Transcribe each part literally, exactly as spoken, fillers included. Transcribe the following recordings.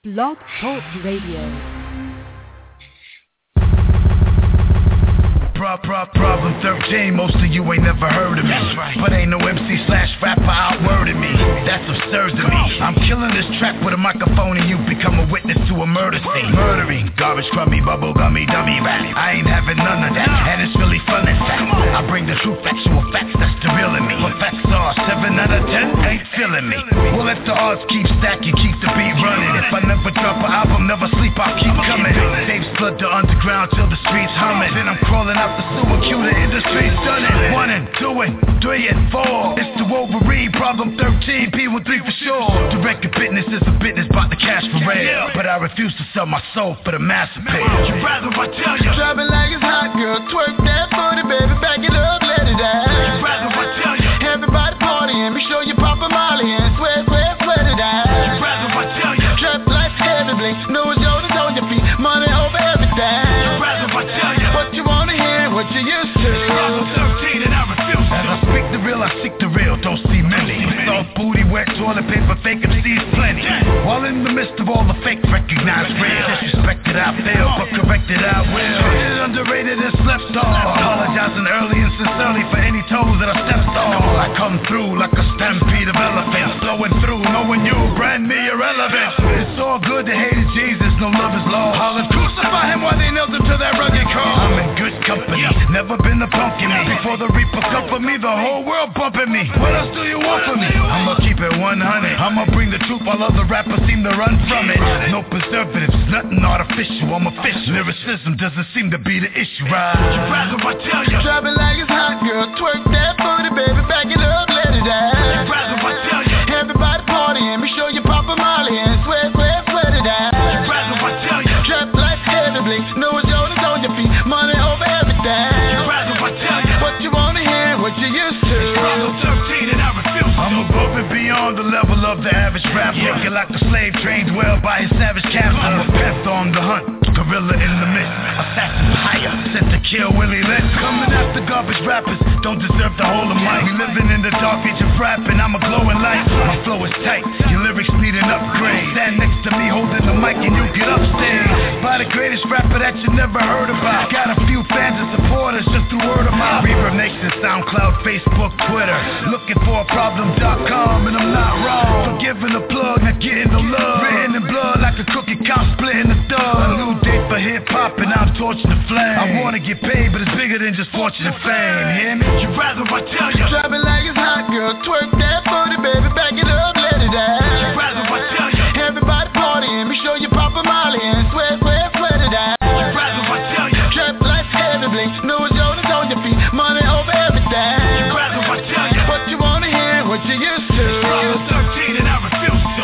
Blog Talk Radio. Pro, pro, problem thirteen, most of you ain't never heard of me. Right. But ain't no M C slash rapper outworded me. That's absurd to me. I'm killing this track with a microphone and you become a witness to a murder scene. Murdering, garbage, crummy, bubble gummy, dummy rap. I ain't having none of that, and it's really fun in fact. I bring the true factual facts, that's the real in me. But facts are seven out of ten, ain't feeling me. Well, if the odds keep stacking, keep the beat running. If I never drop an album, never sleep, I'll keep coming. Tapes flood the underground till the streets humming. Then I'm crawling out the sewer queue, the industry's stunning. One and two and three and four. It's the Wolverine, problem thirteen, P one three for sure. Direct business is a business, bout the cash for real. But I refuse to sell my soul for the master pay. You'd rather I tell you. Drop it like it's hot, girl. Twerk that booty, baby. Back it up, let it out. You'd rather I tell you. Everybody partying, be sure you pop a molly and sweat, sweat, sweat it out. You'd rather I tell you. Trap like heavy blink, know it's Jordan's on your feet, money over everything. You'd rather I tell you. What you wanna hear, what you used to. Problem thirteen and I refuse to. As I speak the real, I seek the real, don't see many. Soft booty, wet toilet paper, fake M Cs plenty. While in the midst of all the fakes, recognize real. Disrespected I fail, but corrected I will. Treated, underrated and slept on. Apologizing early and sincerely for any toes that I stepped on. I come through like a stampede of elephants, flowing through, knowing you brand me irrelevant. It's all good to hate Jesus, no love is lost. Holler, crucify him while they nailed him to that rugged cross. I'm in good company, never been a punk in me. Before the reaper come for me, the whole world bumping me. What else do you want from me? I'ma keep it one hundred. I'ma bring the truth while other rappers seem to run from it. No preservatives, nothing artificial. I'm official. Lyricism doesn't seem to be the issue, right? You'd rather I tell you. Drop it like it's hot, girl. Twerk that booty, baby. Back it up, let it out. You'd rather I tell you. Everybody partying, be sure you pop a molly and sweat, sweat, sweat it out. You'd rather I tell you. Trap like heavy blink, know it's Jordan's on your feet, money over everything. You'd rather I tell you. What you wanna hear, what you used to. Problem thirteen and I refuse to. I'm above and beyond the level of the average rapper. Yeah. Looking like a slave trained well by his savage captor. I'm a panther on the hunt, gorilla in the mist. Assassin higher, sent to kill Willie Lynch. Coming after garbage rappers, don't deserve the whole of mic. We living in the dark age of rapping, I'm a glowing light. My flow is tight, your lyrics need an upgrade. Stand next to me holding the mic and you get upstairs. By the greatest rapper that you never heard about. Got a few fans and supporters just through word of mouth. Reverb Nation, SoundCloud, Facebook, Twitter. Looking for a problem dot com and I'm not wrong. For giving a plug, not getting the love. Written in blood like a cookie cop splitting the thug. A new date for hip hop and I'm torching the flame. I wanna get paid, but it's bigger than just fortune and fame. Hear me? You'd rather I tell you. Drop it like it's hot, girl. Twerk that booty, baby. Back it up, let it out. You'd rather I tell you. Everybody partying, be sure you pop a molly and sweat, sweat, sweat it out. You'd rather I tell you. Trap like heavy blink, know it's Jordan's on your feet, money over everything. You'd rather I tell you. What you wanna hear, what you used to. Problem thirteen and I refuse to.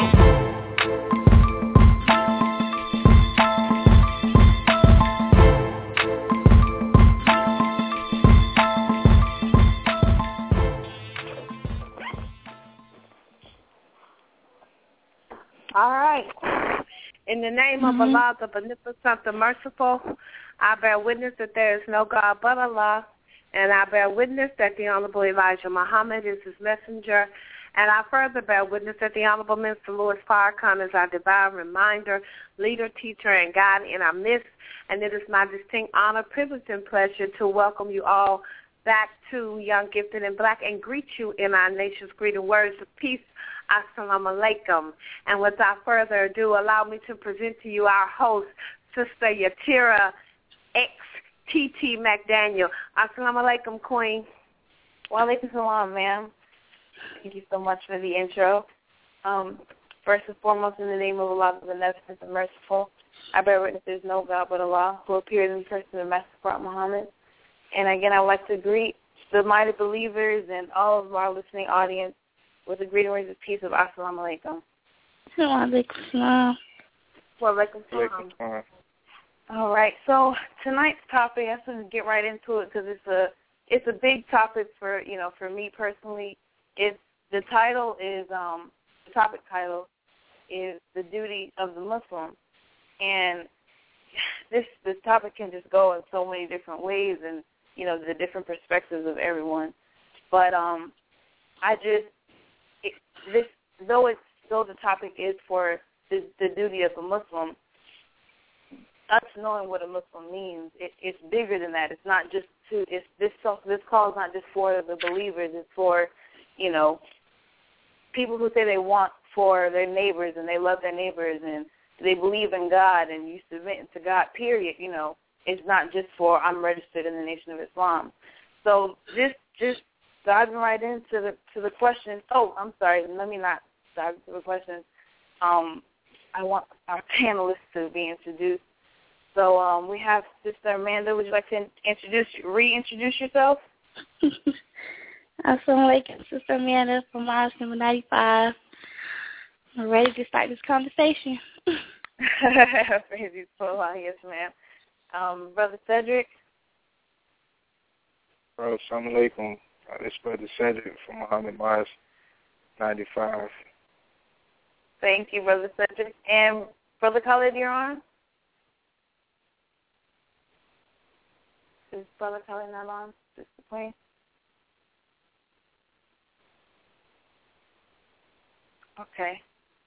All right. In the name Mm-hmm. of Allah, the Beneficent, the Merciful, I bear witness that there is no God but Allah, and I bear witness that the Honorable Elijah Muhammad is his messenger, and I further bear witness that the Honorable Minister Louis Farrakhan is our divine reminder, leader, teacher, and guide in our midst, and it is my distinct honor, privilege, and pleasure to welcome you all back to Young, Gifted, and Black and greet you in our nation's greeting words of peace. Assalamu alaikum. And without further ado, allow me to present to you our host, Sister Yatira X T T McDaniel. Assalamu alaikum, Queen. Wa alaikum salam, ma'am. Thank you so much for the intro. Um, first and foremost, in the name of Allah, the Beneficent and Merciful, I bear witness there is no God but Allah, who appeared in the person of Master Prophet Muhammad. And again, I would like to greet the mighty believers and all of our listening audience with the greeting words of peace of Assalamu alaikum. Wa alaikum salam. Wa alaikum salam. All right, so tonight's topic, I have to get right into it because it's a it's a big topic for you know for me personally. It's the title is um the topic title is the duty of the Muslim, and this this topic can just go in so many different ways, and you know the different perspectives of everyone. But um, I just it, this though it's though the topic is for the, the duty of a Muslim, us knowing what a Muslim means, it, it's bigger than that. It's not just to, it's this this call is not just for the believers. It's for, you know, people who say they want for their neighbors and they love their neighbors and they believe in God and you submit to God, period. You know, it's not just for I'm registered in the Nation of Islam. So just just diving right into the to the question. Oh, I'm sorry. Let me not dive into the question. Um, I want our panelists to be introduced. So um, we have Sister Amanda. Would you like to introduce, reintroduce yourself? Assalamu alaikum, Sister Amanda from Mars number ninety-five. I'm ready to start this conversation. Praise you, Allah. Yes, ma'am. Um, Brother Cedric. Bro, assalamu alaikum. Uh, this Brother Cedric from Muhammad Mars ninety-five. Thank you, Brother Cedric. And Brother Khalid, you're on? Is Brother Khalid not on? Just the point. Okay.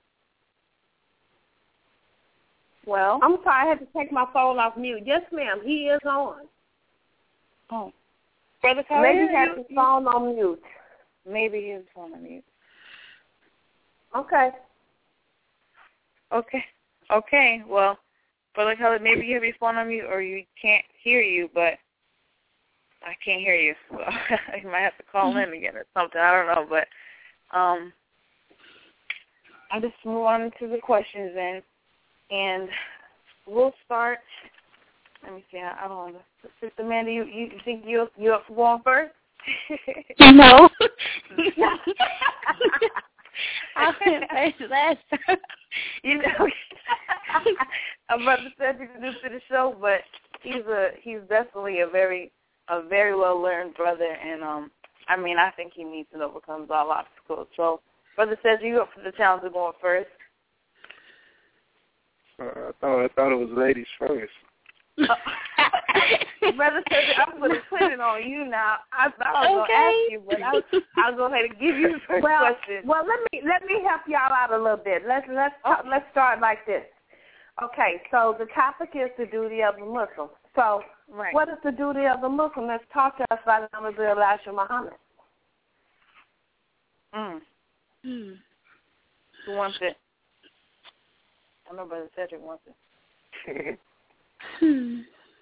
Well, I'm sorry, I had to take my phone off mute. Yes, ma'am, he is on. Oh, Brother Khalid, maybe he has you, his phone on mute. Maybe his phone on mute. Okay. Okay. Okay. Well, Brother Khalid, maybe you have your phone on mute, or you can't hear you, but I can't hear you. So you might have to call in again or something. I don't know, but um, I'll just move on to the questions then. And we'll start. Let me see. I, I don't know. Sister Amanda, you, you think you you up for going first? No. I went first last time. You know, I'm about to say he's new to the show, but he's a he's definitely a very a very well learned brother, and um, I mean, I think he meets and overcomes all obstacles. So, Brother says you up for the challenge of going first. Uh, I thought I thought it was ladies first. Brother says I'm going to put it on you now. I thought I was okay. going to ask you, but I'll, I'll go ahead and give you the first well, question. Well, let me let me help y'all out a little bit. Let's let's talk, let's start like this. Okay, so the topic is the duty of the Muslim. So, right. What is the duty of the Muslim? Let's talk to us by the name of Elijah Muhammad. Mm. Hmm. Who wants it? I know Brother Cedric wants it. hmm.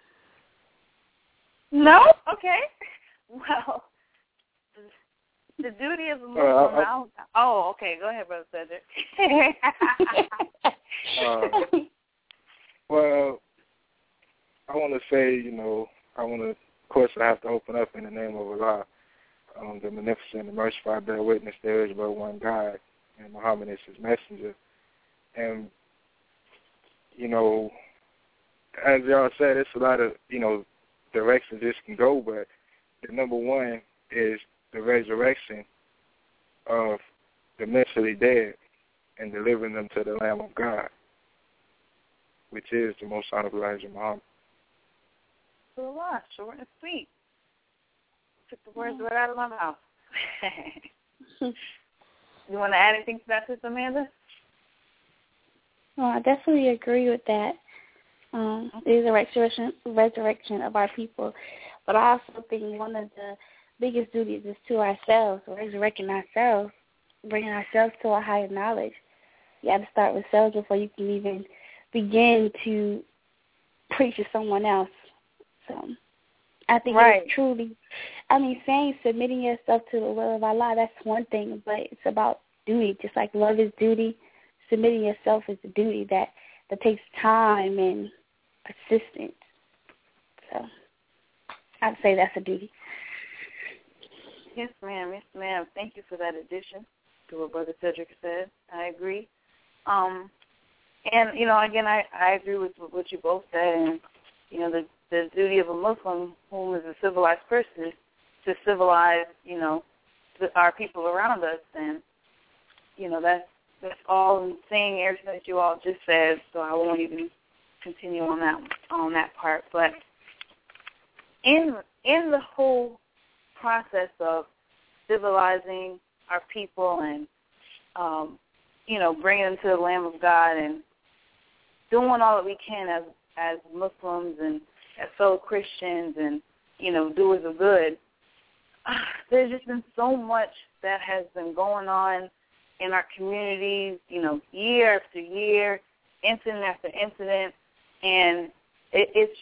No? Okay. Well, the duty of the Muslim. Uh, I, oh, okay. Go ahead, Brother Cedric. uh, well, I want to say, you know, I want to, of course, I have to open up in the name of Allah, um, the Beneficent, the Merciful. I bear witness there is but one God, and Muhammad is his messenger. And, you know, as y'all said, it's a lot of, you know, directions this can go, but the number one is the resurrection of the mentally dead and delivering them to the Lamb of God, which is the most honorable Elijah Muhammad. So a lot, short and sweet. Took the words right out of my mouth. You want to add anything to that, Sister Amanda? Well, I definitely agree with that. Um, it is a resurrection, resurrection of our people. But I also think one of the biggest duties is to ourselves, resurrecting ourselves, bringing ourselves to a higher knowledge. You have to start with self before you can even begin to preach to someone else. So I think right. it's truly, I mean, saying submitting yourself to the will of Allah, that's one thing, but it's about duty. Just like love is duty, submitting yourself is a duty that, that takes time and assistance. So I'd say that's a duty. Yes, ma'am. Yes, ma'am. Thank you for that addition to what Brother Cedric said. I agree. Um, and, you know, again, I, I agree with what you both said. And, you know, the, the duty of a Muslim who is a civilized person is to civilize, you know, the, our people around us. And, you know, that's, that's all I'm saying, everything that you all just said, so I won't even continue on that on that part. But in in the whole process of civilizing our people and um, you know, bringing them to the Lamb of God and doing all that we can as as Muslims and as fellow Christians and, you know, doers of good. There's just been so much that has been going on in our communities, you know, year after year, incident after incident, and it, it's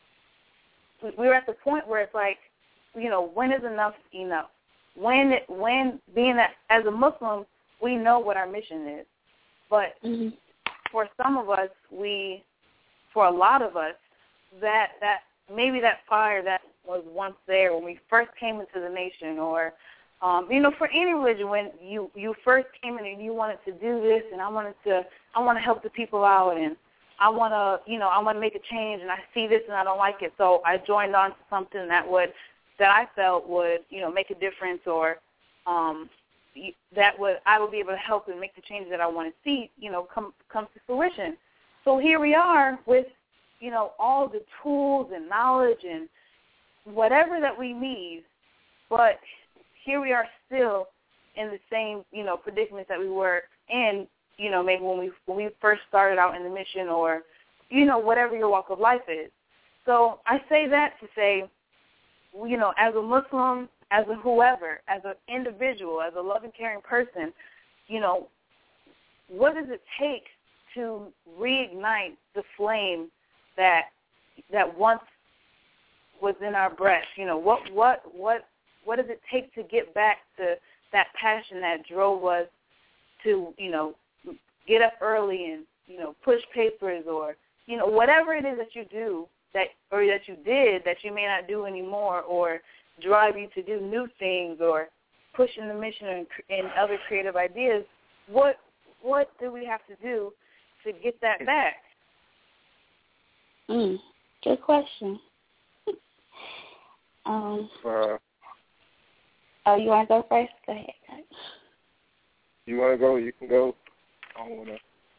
just, we're at the point where it's like, you know, when is enough enough? When, when being that as a Muslim, we know what our mission is, but mm-hmm. for some of us, we, for a lot of us, that that maybe that fire that was once there when we first came into the nation, or um, you know, for any religion, when you, you first came in and you wanted to do this, and I wanted to, I want to help the people out, and I want to, you know, I want to make a change, and I see this and I don't like it, so I joined on to something that would, that I felt would, you know, make a difference, or um, that would, I would be able to help and make the changes that I want to see, you know, come come to fruition. So here we are with, you know, all the tools and knowledge and whatever that we need, but here we are still in the same, you know, predicaments that we were in, you know, maybe when we when we first started out in the mission, or, you know, whatever your walk of life is. So I say that to say, you know, as a Muslim, as a whoever, as an individual, as a loving, caring person, you know, what does it take to reignite the flame that that once was in our breast? You know, what what what what does it take to get back to that passion that drove us to, you know, get up early and, you know, push papers, or, you know, whatever it is that you do that or that you did that you may not do anymore, or drive you to do new things, or pushing the mission and, and other creative ideas. What what do we have to do to get that back? Mm, good question. um, uh, oh, you want to go first? Go ahead. You want to go? You can go. I don't want to.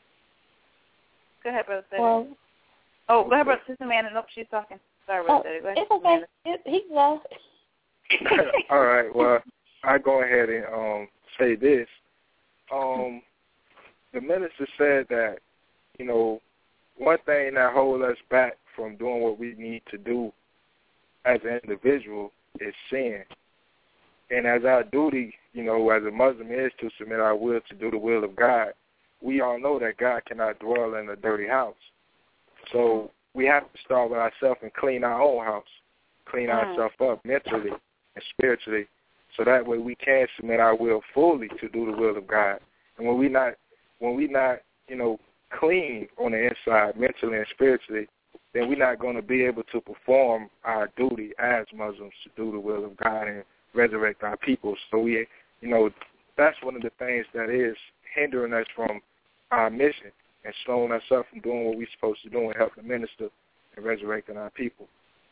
Go ahead, Brother Cedric. Well, oh, go ahead, Brother Sister Amanda. Nope, she's talking. Sorry, Brother oh, Cedric. Go ahead, it's okay. It, he can go. All right. Well, I go ahead and um, say this. Um, the minister said that, you know, one thing that holds us back from doing what we need to do as an individual is sin. And as our duty, you know, as a Muslim is to submit our will to do the will of God, we all know that God cannot dwell in a dirty house. So we have to start with ourselves and clean our own house, clean mm. ourselves up mentally and spiritually, so that way we can submit our will fully to do the will of God. And when we not, when we not, you know, clean on the inside, mentally and spiritually, then we're not going to be able to perform our duty as Muslims to do the will of God and resurrect our people. So we, you know, that's one of the things that is hindering us from our mission and slowing us up from doing what we're supposed to do and helping the minister and resurrecting our people.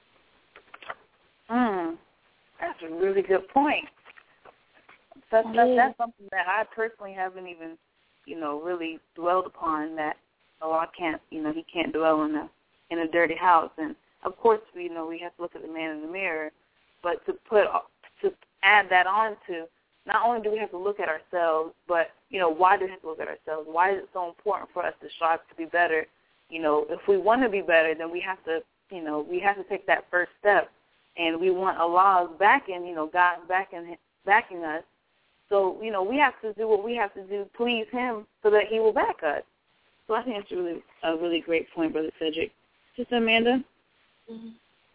Mm, that's a really good point. That's, that's, that's something that I personally haven't even, you know, really dwelled upon, that Allah can't, you know, he can't dwell in a in a dirty house. And, of course, we, you know, we have to look at the man in the mirror, but to put to add that on to, not only do we have to look at ourselves, but, you know, why do we have to look at ourselves? Why is it so important for us to strive to be better? You know, if we want to be better, then we have to, you know, we have to take that first step. And we want Allah's backing, you know, God's backing, backing us. So, you know, we have to do what we have to do to please him so that he will back us. So I think that's a really, a really great point, Brother Cedric. Sister Amanda? Mm-hmm.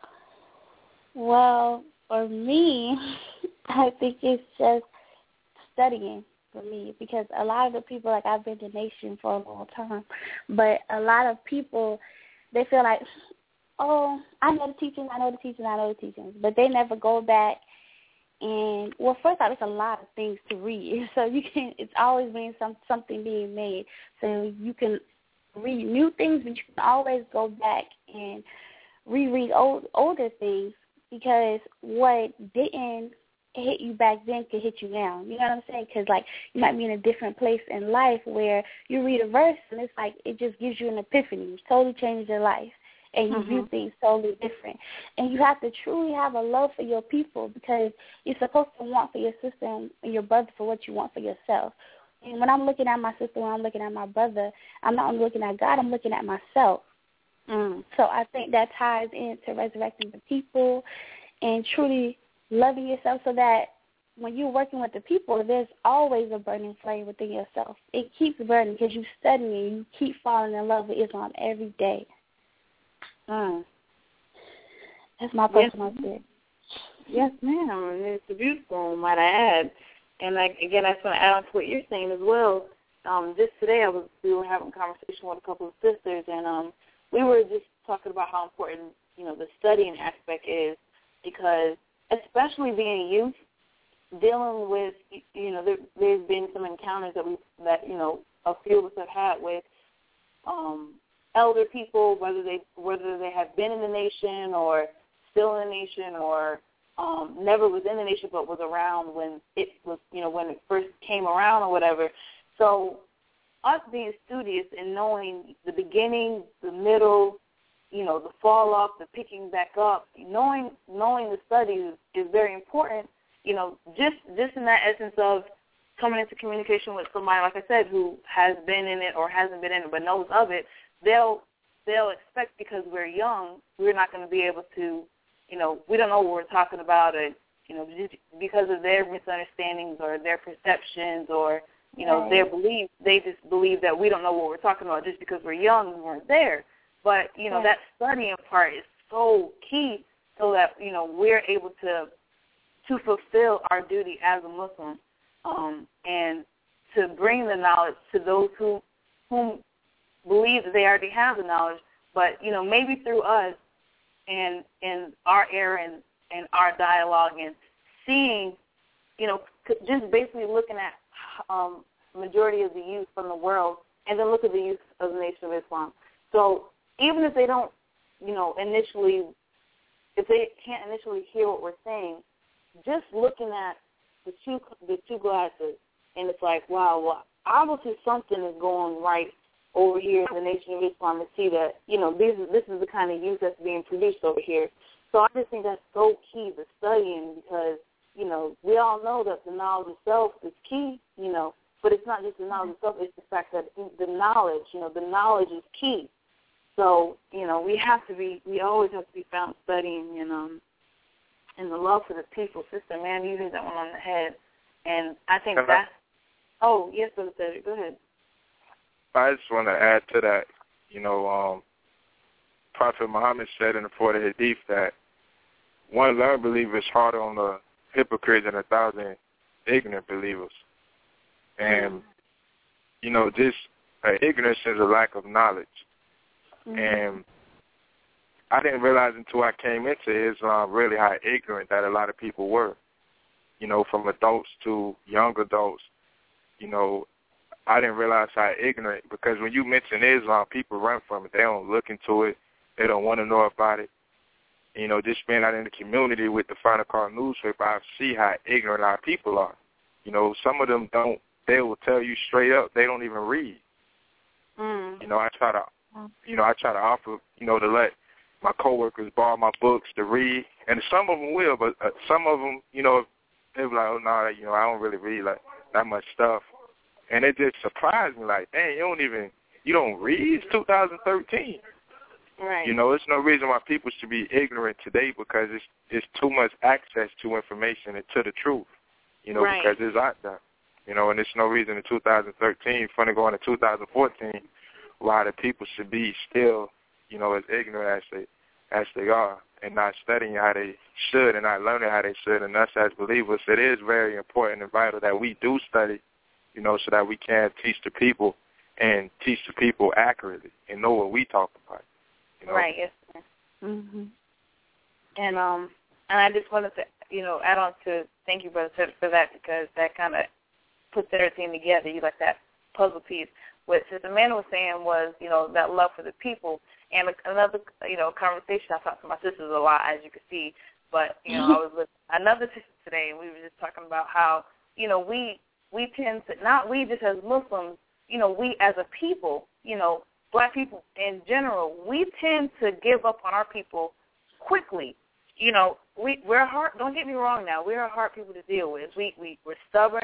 Well, for me, I think it's just studying for me, because a lot of the people, like, I've been in the nation for a long time, but a lot of people, they feel like, oh, I know the teachings, I know the teachings, I know the teachings, but they never go back. And, well, first off, it's a lot of things to read. So you can, it's always being some something being made. So you can read new things, but you can always go back and reread old, older things, because what didn't hit you back then could hit you now. You know what I'm saying? Because, like, you might be in a different place in life where you read a verse and it's like it just gives you an epiphany. It totally changes your life. And you mm-hmm. view things totally different. And you have to truly have a love for your people, because you're supposed to want for your sister and your brother for what you want for yourself. And when I'm looking at my sister, when I'm looking at my brother, I'm not only looking at God, I'm looking at myself. Mm. So I think that ties into resurrecting the people and truly loving yourself so that when you're working with the people, there's always a burning flame within yourself. It keeps burning because you're studying and you keep falling in love with Islam every day. Mm. That's my personal experience. Yes, ma'am. And it's a beautiful one, might I add. And like, again, I just want to add on to what you're saying as well. Um, just today, I was we were having a conversation with a couple of sisters, and um, we were just talking about how important, you know, the studying aspect is, because especially being youth, dealing with, you know, there, there's been some encounters that we that you know a few of us have had with um, elder people, whether they whether they have been in the nation or still in the nation or um, never was in the nation but was around when it was, you know, when it first came around or whatever. So us being studious and knowing the beginning, the middle, you know, the fall off, the picking back up, knowing knowing the studies is very important. You know, just just in that essence of coming into communication with somebody, like I said, who has been in it or hasn't been in it but knows of it, they'll they'll expect, because we're young, we're not going to be able to, you know, we don't know what we're talking about, or, you know, just because of their misunderstandings or their perceptions or, you know, right. their beliefs, they just believe that we don't know what we're talking about just because we're young and we weren't there. But, you know, right. that studying part is so key so that, you know, we're able to to fulfill our duty as a Muslim, um, and to bring the knowledge to those who whom believe that they already have the knowledge, but, you know, maybe through us and in our era and, and our dialogue and seeing, you know, just basically looking at um, majority of the youth from the world and then look at the youth of the Nation of Islam. So even if they don't, you know, initially, if they can't initially hear what we're saying, just looking at the two the two glasses, and it's like, wow, well, obviously something is going right over here in the Nation of Islam, to see that, you know, this is, this is the kind of youth that's being produced over here. So I just think that's so key, the studying, because, you know, we all know that the knowledge itself is key, you know, but it's not just the knowledge itself, it's the fact that the knowledge, you know, the knowledge is key. So, you know, we have to be, we always have to be found studying and, um, and the love for the people. Sister, man, you hit that one on the head. And I think uh-huh. that's, oh, yes, Brother Cedric, go ahead. I just want to add to that, you know, um, Prophet Muhammad said in the Port of Hadith that one learned believer is harder on the hypocrites than a thousand ignorant believers. And, you know, just uh, ignorance is a lack of knowledge. Mm-hmm. And I didn't realize until I came into Islam really how ignorant that a lot of people were, you know, from adults to young adults. You know, I didn't realize how ignorant, because when you mention Islam, people run from it. They don't look into it. They don't want to know about it. You know, just being out in the community with the Final Call newspaper, I see how ignorant our people are. You know, some of them don't, they will tell you straight up they don't even read. Mm. You know, I try to, you know, I try to offer, you know, to let my coworkers borrow my books to read, and some of them will, but uh, some of them, you know, they'll be like, oh, no, nah, you know, I don't really read like that much stuff. And it just surprised me, like, dang, you don't even, you don't read? It's two thousand thirteen. Right. You know, there's no reason why people should be ignorant today, because it's it's too much access to information and to the truth, you know, right. because it's out there. You know, and there's no reason in two thousand thirteen, funny going to two thousand fourteen, why the people should be still, you know, as ignorant as they as they are, and not studying how they should and not learning how they should. And us as believers, it is very important and vital that we do study, you know, so that we can teach the people and teach the people accurately and know what we talk about. You know? Right, yes, sir. Mm-hmm. And um, and I just wanted to, you know, add on to, thank you, Brother Cedric, for that, because that kind of puts everything together. You like that puzzle piece. What Sister Amanda was saying was, you know, that love for the people. And another, you know, conversation, I talk to my sisters a lot, as you can see, but, you know, I was with another sister today, and we were just talking about how, you know, we we tend to, not we just as Muslims, you know, we as a people, you know, black people in general, we tend to give up on our people quickly. You know, we, we're hard, don't get me wrong now, we're hard people to deal with. We, we, we're stubborn,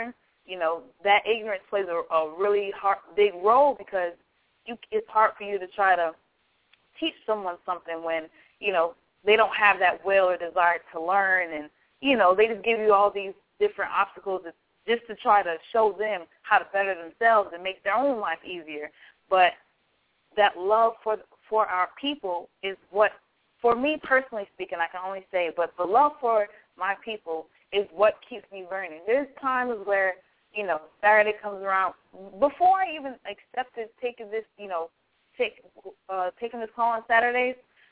you know, that ignorance plays a, a really hard, big role because you, it's hard for you to try to teach someone something when, you know, they don't have that will or desire to learn, and, you know, they just give you all these different obstacles just to try to show them how to better themselves and make their own life easier. But that love for for our people is what, for me personally speaking, I can only say, but the love for my people is what keeps me learning. There's times where, you know, Saturday comes around, before I even accepted taking this, you know, take, uh, taking this call on Saturdays,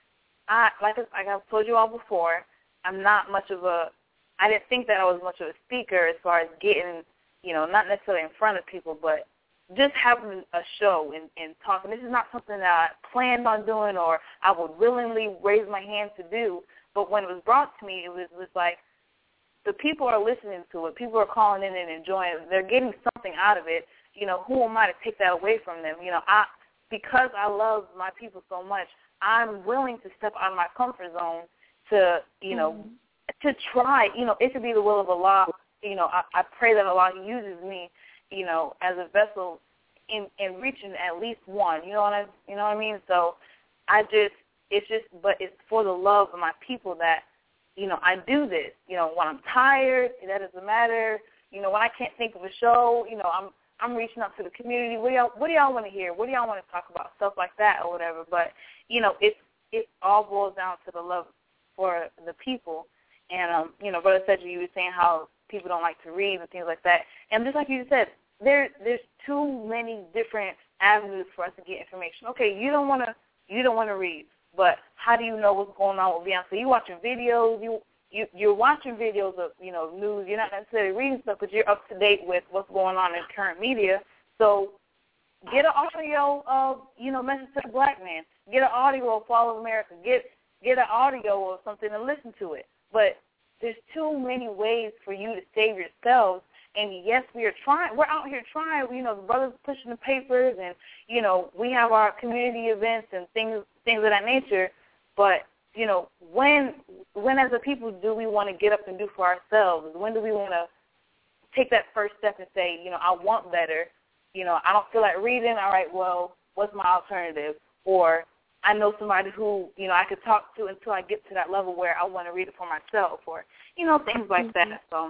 I, like, like I've told you all before, I'm not much of a, I didn't think that I was much of a speaker as far as getting, you know, not necessarily in front of people, but just having a show and, and talking. This is not something that I planned on doing or I would willingly raise my hand to do, but when it was brought to me, it was, it was like the people are listening to it. People are calling in and enjoying it. They're getting something out of it. You know, who am I to take that away from them? You know, I because I love my people so much, I'm willing to step out of my comfort zone to, you know, mm-hmm. to try. You know, it could be the will of Allah. You know, I, I pray that Allah uses me, you know, as a vessel in, in reaching at least one. You know what I, you know what I mean? So I just, it's just, but it's for the love of my people that, you know, I do this. You know, when I'm tired, that doesn't matter. You know, when I can't think of a show, you know, I'm I'm reaching out to the community. What do y'all What do y'all want to hear? What do y'all want to talk about? Stuff like that or whatever. But you know, it it all boils down to the love for the people. And um, you know, Brother Cedric, you were saying how people don't like to read and things like that. And just like you said, there there's too many different avenues for us to get information. Okay, you don't want to you don't want to read, but how do you know what's going on with Beyonce? You watching videos, you you you're watching videos of, you know, news. You're not necessarily reading stuff, but you're up to date with what's going on in current media. So get an audio of, you know, Message to the Black Man. Get an audio of Fall of America. Get get an audio of something and listen to it. But there's too many ways for you to save yourselves. And yes, we are trying. We're out here trying. You know, the brothers pushing the papers, and you know, we have our community events and things things of that nature. But you know, when when as a people do we want to get up and do for ourselves? When do we want to take that first step and say, you know, I want better. You know, I don't feel like reading. All right, well, what's my alternative? Or I know somebody who, you know, I could talk to until I get to that level where I want to read it for myself, or, you know, things like mm-hmm. that. So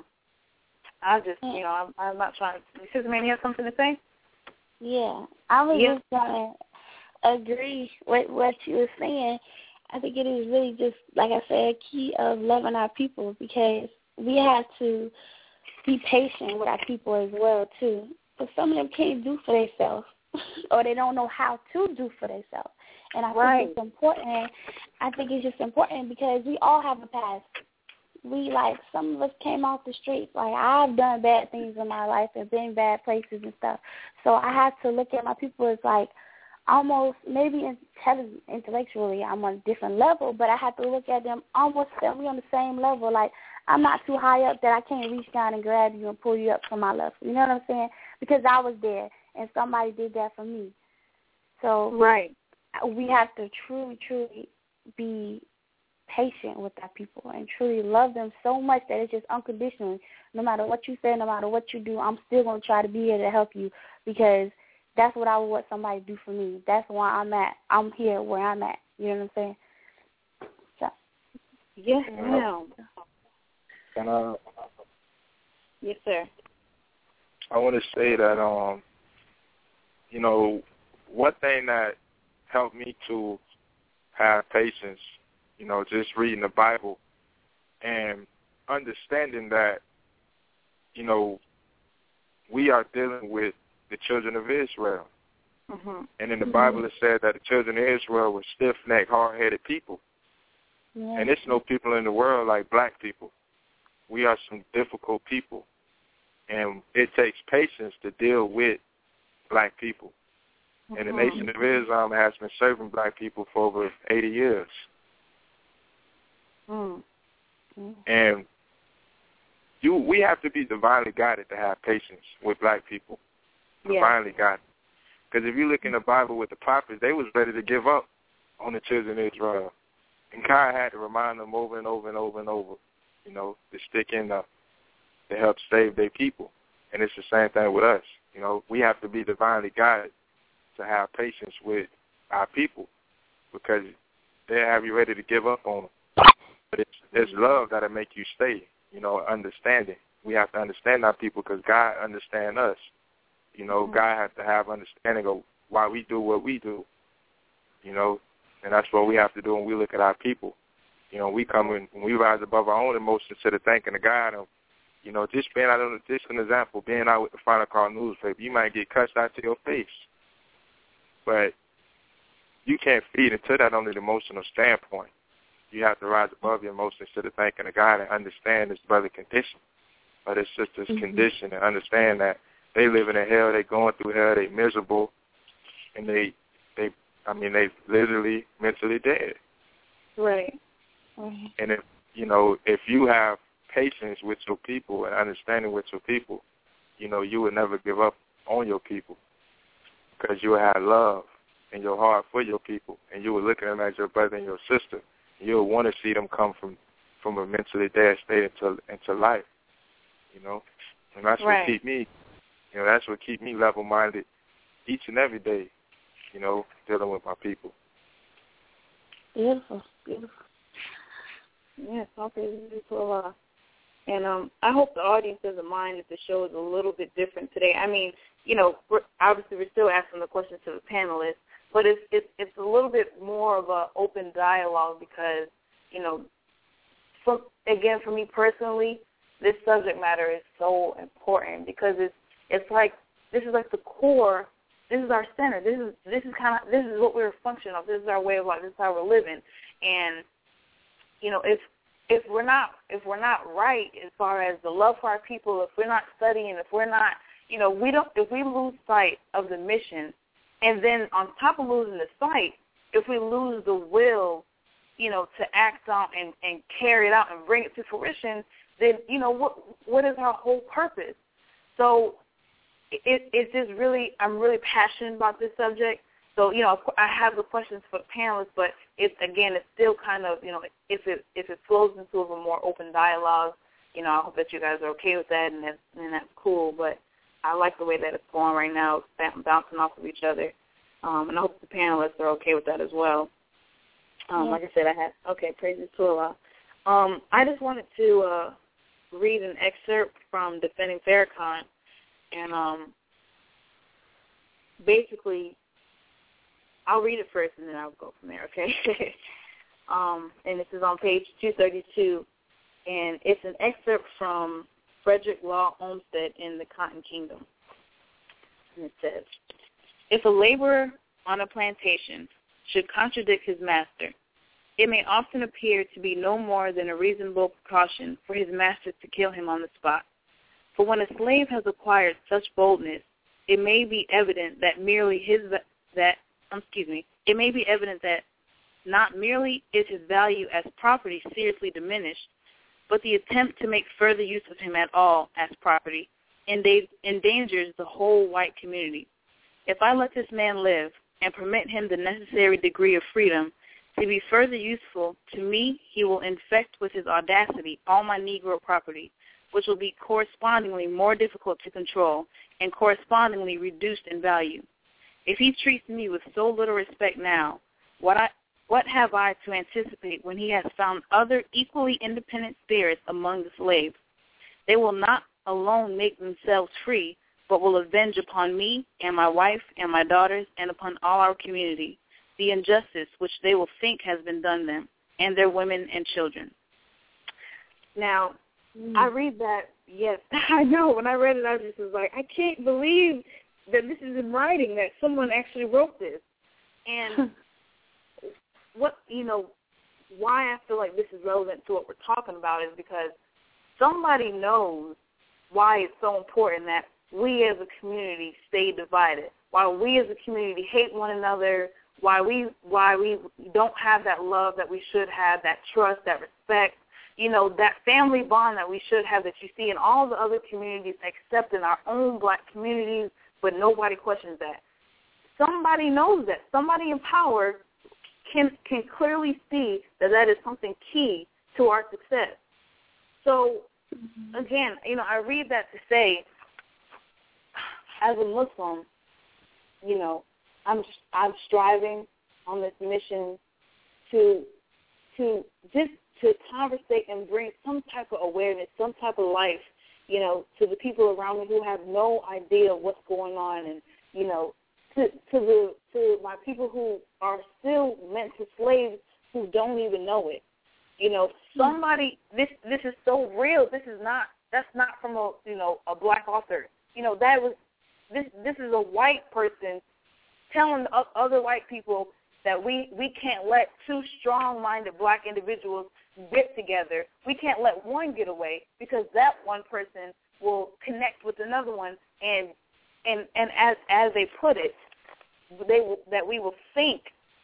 I just, you know, I'm, I'm not trying to. Sister Manny, you have something to say? Yeah, I was yeah. just going to agree with what you were saying. I think it is really just, like I said, a key of loving our people, because we have to be patient with our people as well, too. But some of them can't do for themselves, or they don't know how to do for themselves. And I right. think it's important. I think it's just important because we all have a past. We, like, some of us came off the streets. Like, I've done bad things in my life and been bad places and stuff. So I have to look at my people as, like, almost maybe intelligent, intellectually I'm on a different level, but I have to look at them almost we on the same level. Like, I'm not too high up that I can't reach down and grab you and pull you up from my level. You know what I'm saying? Because I was there and somebody did that for me. So right. we have to truly, truly be patient with our people and truly love them so much that it's just unconditional. No matter what you say, no matter what you do, I'm still going to try to be here to help you, because that's what I would want somebody to do for me. That's why I'm at. I'm here where I'm at. You know what I'm saying? So. Yes, ma'am. Can I? Yes, sir. I want to say that, um, you know, one thing that helped me to have patience, you know, just reading the Bible and understanding that, you know, we are dealing with the children of Israel. Mm-hmm. And in the mm-hmm. Bible it said that the children of Israel were stiff-necked, hard-headed people. Yeah. And there's no people in the world like black people. We are some difficult people. And it takes patience to deal with black people. Mm-hmm. And the Nation of Islam has been serving black people for over eighty years. Mm-hmm. And you, we have to be divinely guided to have patience with black people. Divinely yeah. guided. Because if you look in the Bible with the prophets, they was ready to give up on the children of Israel. And God had to remind them over and over and over and over, you know, to stick in the, to help save their people. And it's the same thing with us. You know, we have to be divinely guided to have patience with our people because they have you ready to give up on them. But it's, it's love that'll make you stay, you know, understanding. We have to understand our people because God understands us. You know, mm-hmm. God has to have understanding of why we do what we do, you know, and that's what we have to do when we look at our people. You know, we come in, when we rise above our own emotions instead of thanking the God of, you know, just being out on just an example, being out with the Final Call newspaper, you might get cussed out to your face. But you can't feed into that on an emotional standpoint. You have to rise above your emotions instead of thanking the God and understand his brother's condition, but his sister's mm-hmm. condition, and understand that they living in hell, they going through hell, they miserable, and they, they, I mean, they literally mentally dead. Right. Mm-hmm. And if, you know, if you have patience with your people and understanding with your people, you know, you will never give up on your people because you will have love in your heart for your people, and you will look at them as your brother and your sister. And you'll want to see them come from, from a mentally dead state into into life, you know. And that's right. what keep me, you know, that's what keep me level-minded each and every day, you know, dealing with my people. Beautiful, beautiful. Yes, all praises to Allah. And um, I hope the audience doesn't mind if the show is a little bit different today. I mean, you know, we're, obviously we're still asking the questions to the panelists, but it's, it's it's a little bit more of an open dialogue because, you know, for, again, for me personally, this subject matter is so important because it's it's like this is like the core. This is our center. This is this is kind of this is what we're functioning of. This is our way of life. This is how we're living. And you know, if if we're not if we're not right as far as the love for our people, if we're not studying, if we're not, you know, we don't if we lose sight of the mission, and then on top of losing the sight, if we lose the will, you know, to act on and, and carry it out and bring it to fruition, then you know what what is our whole purpose? So it it's just really I'm really passionate about this subject. So, you know, I have the questions for the panelists, but it's, again, it's still kind of, you know, if it if it flows into a more open dialogue, you know, I hope that you guys are okay with that, and that's, and that's cool. But I like the way that it's going right now, bouncing off of each other. Um, and I hope the panelists are okay with that as well. Um, yeah. Like I said, I had, okay, praises to Allah. Um, I just wanted to uh, read an excerpt from Defending Farrakhan, and um, basically, I'll read it first, and then I'll go from there, okay? um, and this is on page two thirty-two, and it's an excerpt from Frederick Law Olmsted in The Cotton Kingdom. And it says, if a laborer on a plantation should contradict his master, it may often appear to be no more than a reasonable precaution for his master to kill him on the spot. For when a slave has acquired such boldness, it may be evident that merely his that Um, excuse me, it may be evident that not merely is his value as property seriously diminished, but the attempt to make further use of him at all as property endangers the whole white community. If I let this man live and permit him the necessary degree of freedom to be further useful to me, he will infect with his audacity all my Negro property, which will be correspondingly more difficult to control and correspondingly reduced in value. If he treats me with so little respect now, what I what have I to anticipate when he has found other equally independent spirits among the slaves? They will not alone make themselves free, but will avenge upon me and my wife and my daughters and upon all our community the injustice which they will think has been done them and their women and children. Now, mm. I read that, yes, I know. When I read it, I just was like, I can't believe that this is in writing, that someone actually wrote this. And what, you know, why I feel like this is relevant to what we're talking about is because somebody knows why it's so important that we as a community stay divided, why we as a community hate one another, why we why we don't have that love that we should have, that trust, that respect, you know, that family bond that we should have that you see in all the other communities except in our own black communities, but nobody questions that. Somebody knows that. Somebody in power can can clearly see that that is something key to our success. So, again, you know, I read that to say as a Muslim, you know, I'm I'm striving on this mission to to just to conversate and bring some type of awareness, some type of life, you know, to the people around me who have no idea what's going on, and you know, to to the to my people who are still meant to slaves who don't even know it. You know, somebody this this is so real. This is not that's not from a you know a black author. You know, that was this this is a white person telling other white people that we, we can't let two strong-minded black individuals get together. We can't let one get away because that one person will connect with another one, and and, and as as they put it, they will, that we will think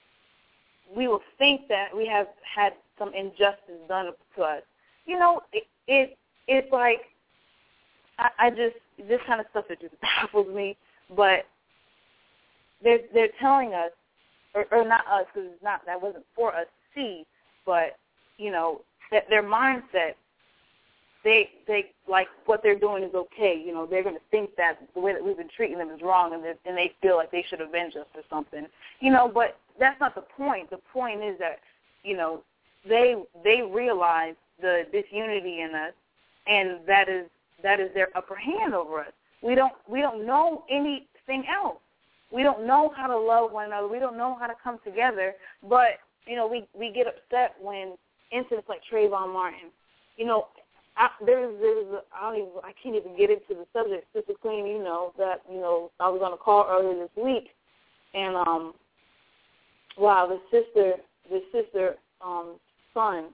we will think that we have had some injustice done to us. You know, it, it it's like I, I just this kind of stuff that just baffles me, but they're they're telling us. Or, or not us, because it's not that wasn't for us to see, but you know that their mindset, they they like what they're doing is okay. You know, they're going to think that the way that we've been treating them is wrong, and and they feel like they should avenge us or something. You know, but that's not the point. The point is that you know they they realize the disunity in us, and that is that is their upper hand over us. We don't we don't know anything else. We don't know how to love one another. We don't know how to come together. But, you know, we, we get upset when incidents like Trayvon Martin, you know, I, there's, there's a, I don't even, I can't even get into the subject. Sister Queen, you know, that, you know, I was on a call earlier this week. And, um, wow, the sister, the sister, um, son,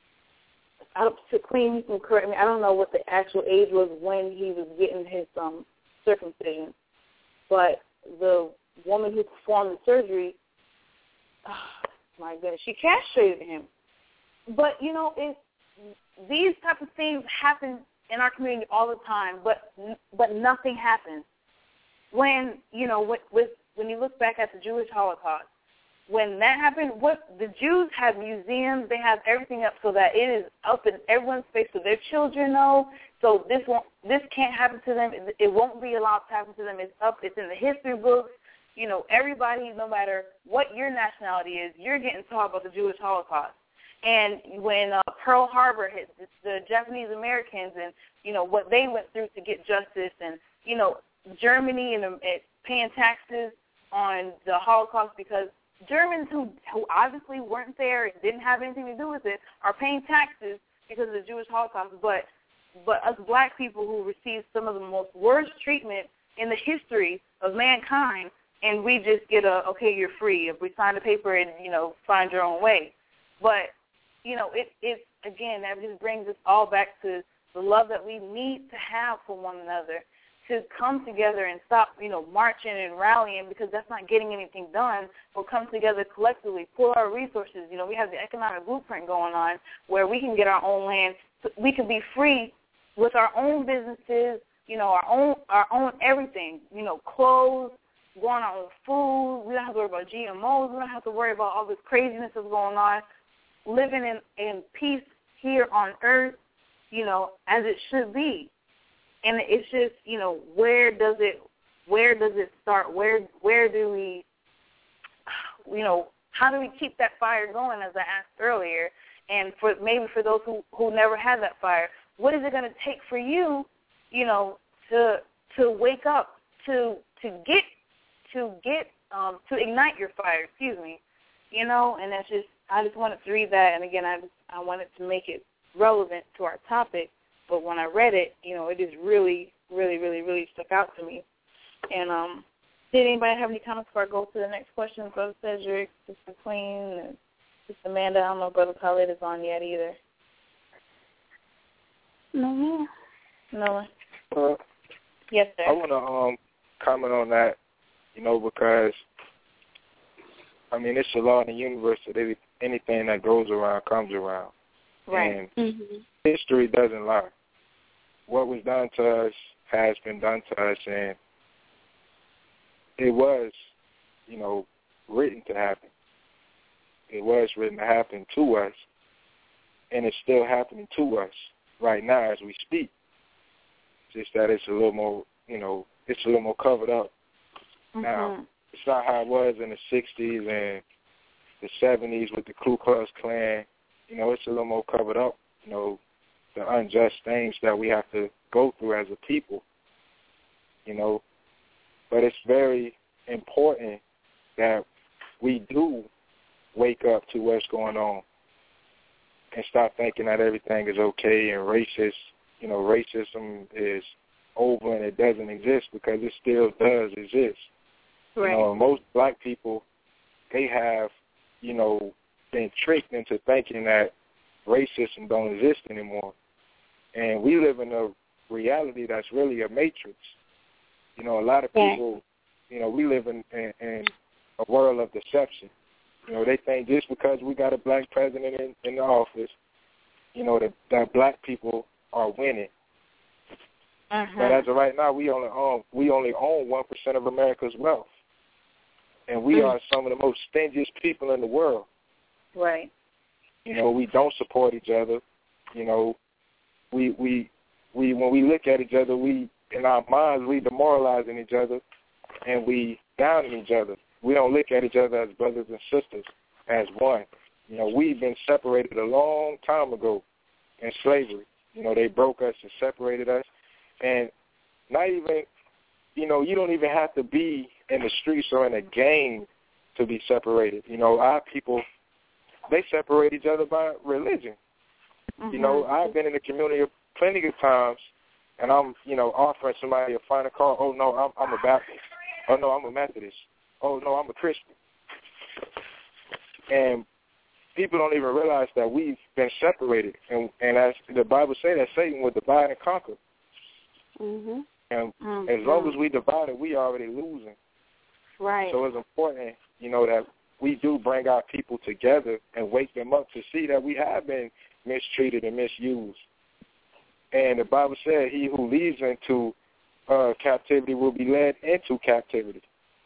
I don't, Queen, you can correct me, I don't know what the actual age was when he was getting his um, circumcision. But the woman who performed the surgery, oh, my goodness, she castrated him. But, you know, it, these type of things happen in our community all the time, but but nothing happens. When, you know, with, with when you look back at the Jewish Holocaust, when that happened, what the Jews have museums, they have everything up so that it is up in everyone's face so their children know. So this won't, this can't happen to them. It, it won't be allowed to happen to them. It's up. It's in the history books. You know, everybody, no matter what your nationality is, you're getting taught about the Jewish Holocaust. And when uh, Pearl Harbor hit, the Japanese Americans and, you know, what they went through to get justice, and, you know, Germany and um, paying taxes on the Holocaust because Germans who, who obviously weren't there and didn't have anything to do with it are paying taxes because of the Jewish Holocaust. But but us black people who received some of the most worst treatment in the history of mankind, and we just get a, okay, you're free if we sign the paper and, you know, find your own way. But, you know, it, it again, that just brings us all back to the love that we need to have for one another, to come together and stop, you know, marching and rallying because that's not getting anything done. We'll come together collectively, pull our resources. You know, we have the economic blueprint going on where we can get our own land. We can be free with our own businesses, you know, our own our own everything, you know, clothes, growing our own food. We don't have to worry about G M Os. We don't have to worry about all this craziness that's going on. Living in, in peace here on earth, you know, as it should be. And it's just, you know, where does it, where does it start? Where, where do we, you know, how do we keep that fire going? As I asked earlier, and for maybe for those who, who never had that fire, what is it going to take for you, you know, to to wake up, to to get, to get, um, to ignite your fire? Excuse me, you know. And that's just, I just wanted to read that, and again, I just, I wanted to make it relevant to our topic. But when I read it, you know, it just really, really, really, really stuck out to me. And um, did anybody have any comments before I go to the next question? Brother Cedric, Sister Queen, and Sister Amanda. I don't know if Brother Khalid is on yet either. No. No. Uh, yes, sir. I want to um, comment on that, you know, because, I mean, it's a law in the universe that every, anything that goes around comes around. Right. And Mm-hmm. history doesn't lie. What was done to us has been done to us, and it was, you know, written to happen. It was written to happen to us, and it's still happening to us right now as we speak. Just that it's a little more, you know, it's a little more covered up mm-hmm. now. It's not how it was in the sixties and the seventies with the Ku Klux Klan. You know, it's a little more covered up, you know, the unjust things that we have to go through as a people, you know. But it's very important that we do wake up to what's going on and stop thinking that everything is okay and racist, you know, racism is over and it doesn't exist, because it still does exist. Right. You know, most black people, they have, you know, been tricked into thinking that racism don't exist anymore. And we live in a reality that's really a matrix. You know, a lot of people, you know, we live in, in, in a world of deception. You know, they think just because we got a black president in, in the office, you know, that, that black people are winning. Uh-huh. But as of right now, we only own we only own one percent of America's wealth, and we mm. are some of the most stingiest people in the world. Right. You know, we don't support each other. You know, we we we when we look at each other, we in our minds we demoralizing each other, and we downing each other. We don't look at each other as brothers and sisters, as one. You know, we've been separated a long time ago in slavery. You know, they broke us and separated us. And not even, you know, you don't even have to be in the streets or in a gang to be separated. You know, our people, they separate each other by religion. Mm-hmm. You know, I've been in the community plenty of times, and I'm, you know, offering somebody a final call. Oh, no, I'm, I'm a Baptist. Oh, no, I'm a Methodist. Oh, no, I'm a Christian. And people don't even realize that we've been separated. And, and as the Bible says, that Satan will divide and conquer. Mm-hmm. And mm-hmm. as long as we divide it, we already losing. Right. So it's important, you know, that we do bring our people together and wake them up to see that we have been mistreated and misused. And the Bible said, he who leads into uh, captivity will be led into captivity.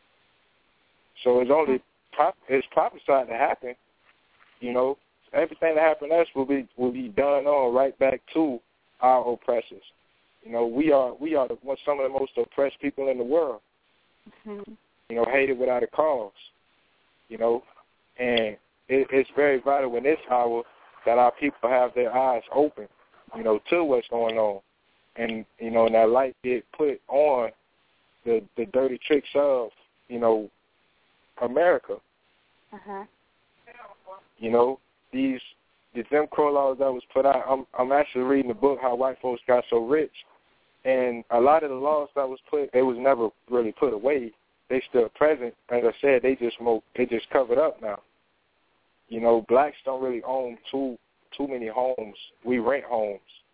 So it's only prop- it's prophesied to happen. You know, everything that happened to us will be will be done on right back to our oppressors. You know, we are we are the, some of the most oppressed people in the world. Mm-hmm. You know, hated without a cause. You know, and it, it's very vital in this hour that our people have their eyes open, you know, to what's going on, and you know, and that light get put on the the dirty tricks of, you know, America. Uh-huh. You know, these the Jim Crow laws that was put out. I'm I'm actually reading the book How White Folks Got So Rich, and a lot of the laws that was put, it was never really put away. They still present. As I said, they just mo- they just covered up now. You know, blacks don't really own too too many homes. We rent homes.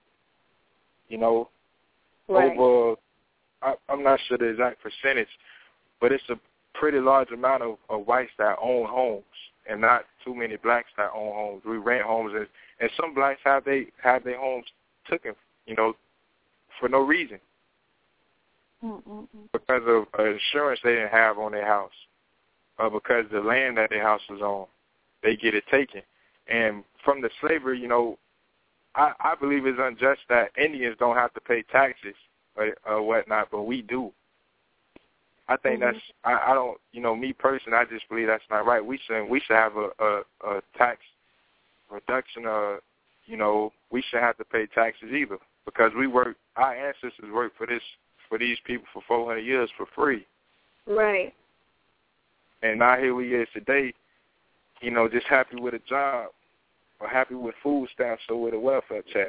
You know, right. over I, I'm not sure the exact percentage, but it's a pretty large amount of, of whites that own homes, and not too many blacks that own homes. We rent homes, and, and some blacks have they have their homes taken, you know, for no reason. Mm-mm-mm. Because of uh, insurance they didn't have on their house, or because the land that their house was on, they get it taken. And from the slavery, you know, I, I believe it's unjust that Indians don't have to pay taxes or, or whatnot, but we do. I think mm-hmm. that's, I, I don't, you know, me personally, I just believe that's not right. We should, we should have a, a, a tax reduction, uh, you know, we shouldn't have to pay taxes either, because we work, our ancestors worked for this, for these people for four hundred years for free. Right. And now here we is today, you know, just happy with a job or happy with food stamps or with a welfare check.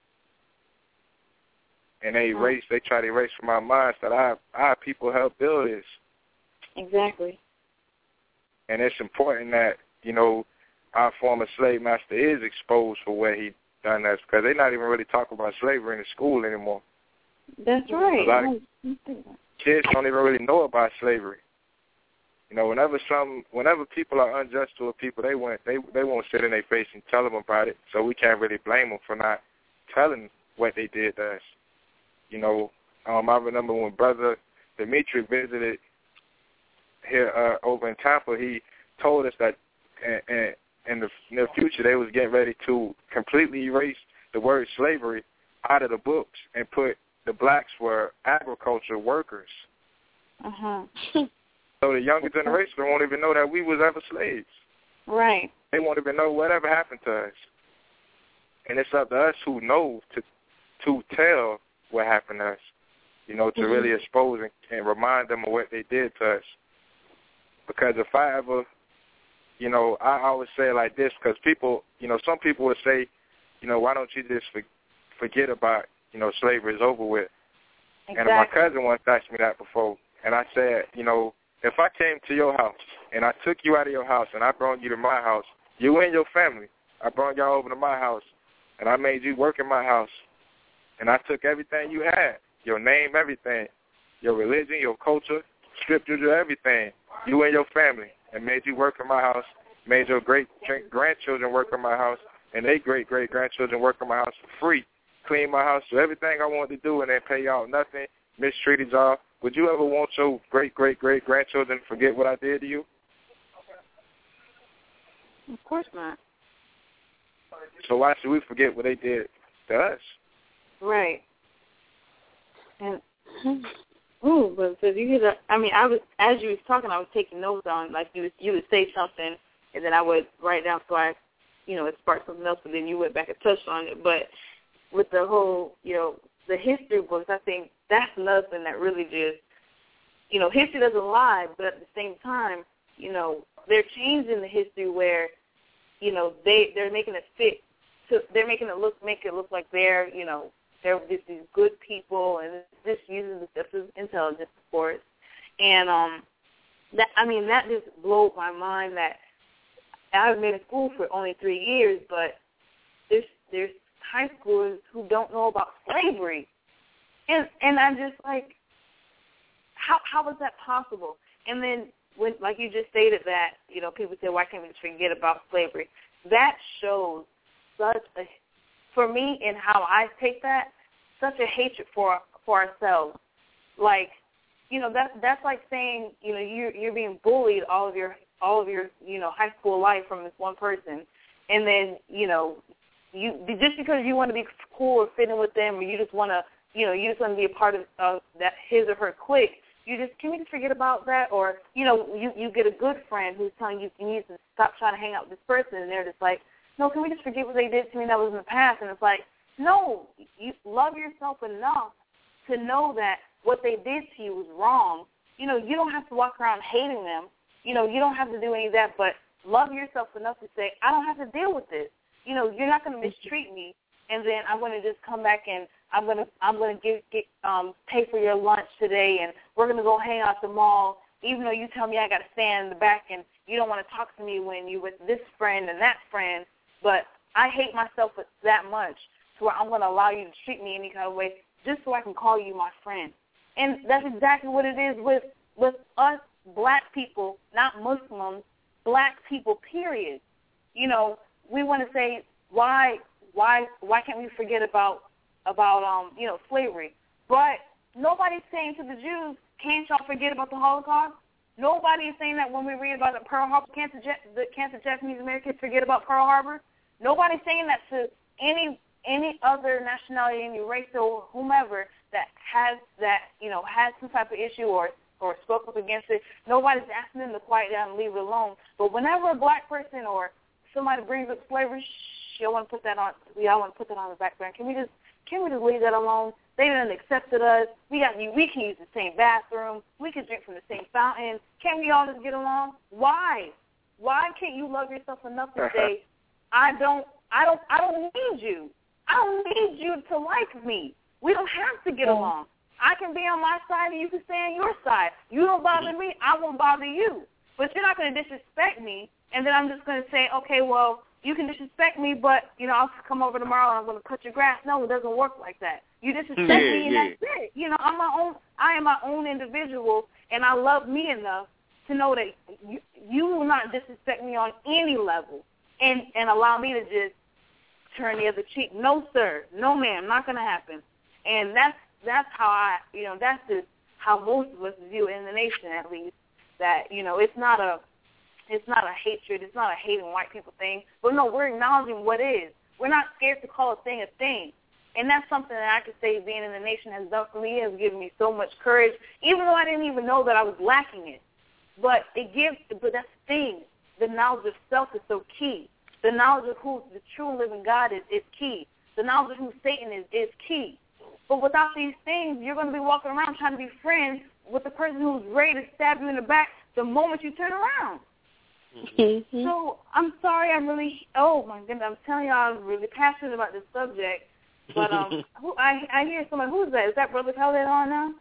And they erase, they try to erase from our minds that our, our people helped build this. Exactly. And it's important that, you know, our former slave master is exposed for what he done us, because they're not even really talking about slavery in the school anymore. That's right. A lot of kids don't even really know about slavery. You know, whenever some, whenever people are unjust to a people, they won't, they they won't sit in their face and tell them about it. So we can't really blame them for not telling what they did to us. You know, um, I remember when Brother Dimitri visited here uh, over in Tampa, he told us that in, in, in the near future they was getting ready to completely erase the word slavery out of the books and put the blacks were agriculture workers. Uh-huh. So the younger generation won't even know that we was ever slaves. Right. They won't even know whatever happened to us. And it's up to us who know to to tell what happened to us, you know, to mm-hmm. really expose and, and remind them of what they did to us. Because if I ever, you know, I always say it like this, because people, you know, some people would say, you know, why don't you just for, forget about, you know, slavery is over with. Exactly. And my cousin once asked me that before, and I said, you know, if I came to your house and I took you out of your house and I brought you to my house, you and your family, I brought y'all over to my house and I made you work in my house and I took everything you had, your name, everything, your religion, your culture, stripped you to everything, you and your family, and made you work in my house, made your great-grandchildren work in my house, and their great-great-grandchildren work in my house for free, clean my house, do everything I wanted to do and then pay y'all nothing, mistreated y'all. Would you ever want your great-great-great-grandchildren to forget what I did to you? Of course not. So why should we forget what they did to us? Right. And, ooh, but so you hear I mean, I was, as you was talking, I was taking notes on, like, you, you would say something, and then I would write down so I, you know, it sparked something else, and then you went back and touched on it. But with the whole, you know, the history books, I think that's another thing that really just, you know, history doesn't lie, but at the same time, you know, they're changing the history where, you know, they, they're making it fit, to, they're making it look, make it look like they're, you know, they're just these good people and just using the steps of intelligence, of course. And, um, that, I mean, that just blew my mind that I've been in school for only three years, but there's, there's high schoolers who don't know about slavery. And and I'm just like, how how is that possible? And then when, like you just stated that, you know, people say, why can't we just forget about slavery? That shows such a, for me and how I take that, such a hatred for for ourselves. Like, you know, that's that's like saying, you know, you're you're being bullied all of your all of your, you know, high school life from this one person, and then, you know, you just because you want to be cool or fit in with them, or you just want to, you know, you just want to be a part of uh, that his or her clique, you just, can we just forget about that? Or, you know, you, you get a good friend who's telling you you need to stop trying to hang out with this person, and they're just like, no, can we just forget what they did to me that was in the past? And it's like, no, you love yourself enough to know that what they did to you was wrong. You know, you don't have to walk around hating them. You know, you don't have to do any of that, but love yourself enough to say, I don't have to deal with this. You know, you're not going to mistreat me, and then I'm going to just come back and I'm going to I'm going to give get, um, pay for your lunch today, and we're going to go hang out at the mall, even though you tell me I got to stand in the back and you don't want to talk to me when you're with this friend and that friend. But I hate myself that much to where I'm going to allow you to treat me any kind of way just so I can call you my friend. And that's exactly what it is with with us black people, not Muslims, black people, period. You know, we want to say, why why why can't we forget about about um you know slavery? But nobody's saying to the Jews, can't y'all forget about the Holocaust? Nobody is saying that when we read about the Pearl Harbor, can't the, the can't the Japanese Americans forget about Pearl Harbor? Nobody's saying that to any any other nationality, any race or whomever that has that you know has some type of issue or or spoke up against it. Nobody's asking them to quiet down and leave it alone. But whenever a black person or somebody brings up slavery, shh, y'all want to put that on. Y'all want to put that on the background. Can we just, can we just leave that alone? They done accepted us. We got, we can use the same bathroom. We can drink from the same fountain. Can't we all just get along? Why? Why can't you love yourself enough to say, I don't, I don't, I don't need you. I don't need you to like me. We don't have to get along. I can be on my side and you can stay on your side. You don't bother me, I won't bother you. But you're not going to disrespect me, and then I'm just going to say, okay, well, you can disrespect me, but, you know, I'll come over tomorrow and I'm going to cut your grass. No, it doesn't work like that. You disrespect yeah, me, and yeah. that's it. You know, I'm my own, I am my own individual, and I love me enough to know that you, you will not disrespect me on any level and, and allow me to just turn the other cheek. No, sir. No, ma'am. Not going to happen. And that's that's how I, you know, that's just how most of us view it in the nation, at least. That, you know, it's not a, it's not a hatred, it's not a hating white people thing. But no, we're acknowledging what is. We're not scared to call a thing a thing. And that's something that I could say being in the nation has done for me. It has given me so much courage, even though I didn't even know that I was lacking it. But it gives, but that's the thing. The knowledge of self is so key. The knowledge of who the true and living God is is key. The knowledge of who Satan is is key. But without these things, you're going to be walking around trying to be friends with the person who's ready to stab you in the back the moment you turn around. Mm-hmm. So I'm sorry, I'm really, oh my goodness, I'm telling you, I'm really passionate about this subject. But um, who, I I hear somebody, who's that? Is that Brother Khaled on now?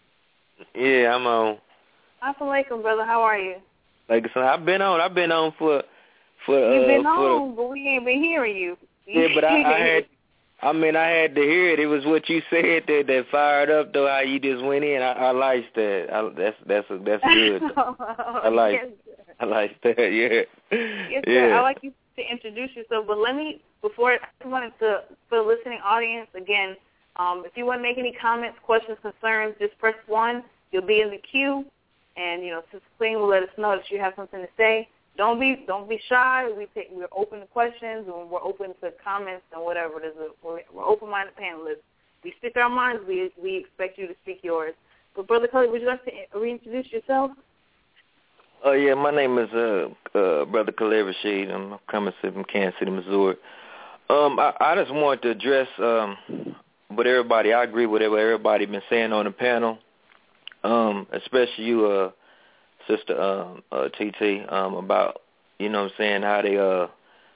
Yeah, I'm on. Assalamu alaikum, brother. How are you? Like I said, I've been on. I've been on for for. You've been uh, on, for, but we ain't been hearing you. Yeah, but I, I had. I mean, I had to hear it. It was what you said that that fired up though. How you just went in. I, I liked that. I, that's that's that's good. I like. Yes, I like that. Yeah. Yes, yeah. sir. I like you to introduce yourself, but let me before I wanted to for the listening audience again. Um, if you want to make any comments, questions, concerns, just press one. You'll be in the queue, and you know, Sister Queen will let us know that you have something to say. Don't be don't be shy. We take we're open to questions and we're open to comments and whatever it is. We're, we're open-minded panelists. We speak our minds. We we expect you to speak yours. But Brother Khaled, would you like to reintroduce yourself? Oh yeah, my name is uh, uh, Brother Khaled Rashid. I'm coming from Kansas City, Missouri. Um, I, I just wanted to address um, what everybody. I agree with what everybody been saying on the panel, um, especially you. Uh, Sister um, uh, T T, um, about, you know what I'm saying, how they uh,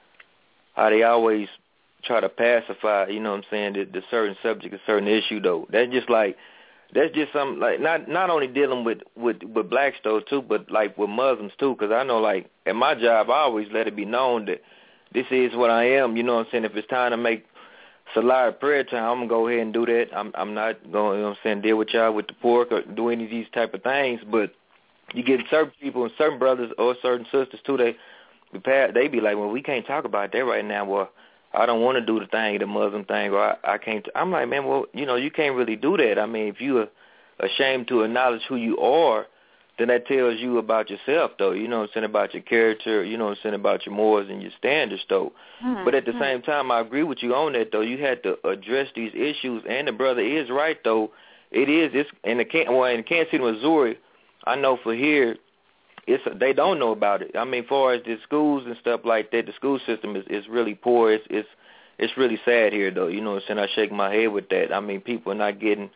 how they always try to pacify, you know what I'm saying, the, the certain subject, a certain issue, though. That's just like, that's just something, like, not not only dealing with, with, with blacks, though, too, but, like, with Muslims, too, because I know, like, at my job, I always let it be known that this is what I am, you know what I'm saying. If it's time to make Salah prayer time, I'm going to go ahead and do that. I'm, I'm not going, you know what I'm saying, deal with y'all with the pork or do any of these type of things, but you get certain people and certain brothers or certain sisters, too, they they be like, well, we can't talk about that right now. Well, I don't want to do the thing, the Muslim thing, or I, I can't. T-. I'm like, man, well, you know, you can't really do that. I mean, if you're ashamed to acknowledge who you are, then that tells you about yourself, though. You know what I'm saying, about your character, you know what I'm saying, about your morals and your standards, though. Mm-hmm. But at the same time, I agree with you on that, though. You had to address these issues, and the brother is right, though. It is, it's, in the, well, in Kansas City, Missouri, I know for here, it's they don't know about it. I mean, as far as the schools and stuff like that, the school system is, is really poor. It's, it's it's really sad here, though. You know what I'm saying? I shake my head with that. I mean, people are not getting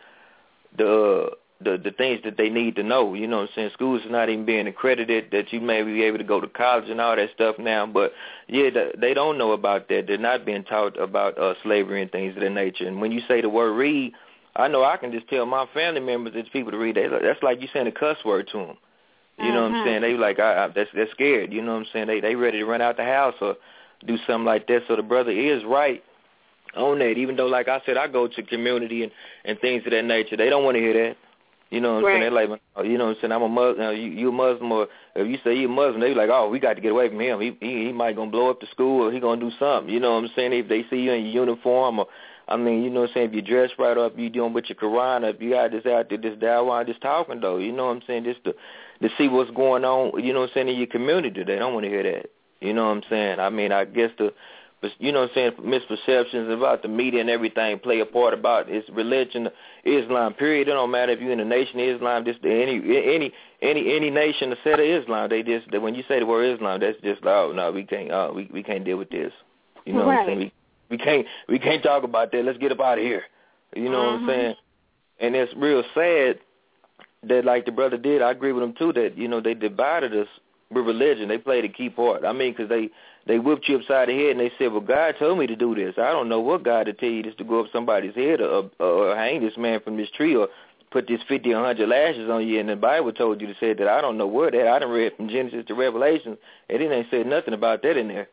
the the the things that they need to know. You know what I'm saying? Schools are not even being accredited that you may be able to go to college and all that stuff now. But, yeah, they don't know about that. They're not being taught about uh, slavery and things of that nature. And when you say the word read, I know I can just tell my family members, it's people to read. They, that's like you saying a cuss word to them. You know mm-hmm. what I'm saying? They like, I, I, that's, they're scared. You know what I'm saying? They they ready to run out the house or do something like that. So the brother is right on that. Even though, like I said, I go to community and, and things of that nature. They don't want to hear that. You know what I'm right. saying? They're like, you know what I'm saying? I'm a Muslim. You, you a Muslim, or if you say you're a Muslim, they like, oh, we got to get away from him. He he, he might gonna blow up the school, or he gonna do something. You know what I'm saying? If they see you in your uniform, or I mean, you know what I'm saying, if you dress right up, you doing with your Quran up, you got this out there, this dawah, just talking, though. You know what I'm saying? Just to, to see what's going on, you know what I'm saying, in your community. They don't want to hear that. You know what I'm saying? I mean, I guess the, you know what I'm saying, misperceptions about the media and everything play a part about its religion, Islam, period. It don't matter if you're in the Nation of Islam, just any any any any nation, a set of Islam, they just, they, when you say the word Islam, that's just, oh, no, we can't, uh, we, we can't deal with this. You know right. what I'm saying? We, We can't we can't talk about that. Let's get up out of here. You know mm-hmm. what I'm saying? And it's real sad that, like the brother did, I agree with him too, that, you know, they divided us with religion. They played a key part. I mean, because they, they whipped you upside the head and they said, well, God told me to do this. I don't know what God to tell you, just to go up somebody's head or, or, or hang this man from this tree or put this fifty or one hundred lashes on you. And the Bible told you to say that. I don't know where that. I done read from Genesis to Revelation, and it ain't said nothing about that in there.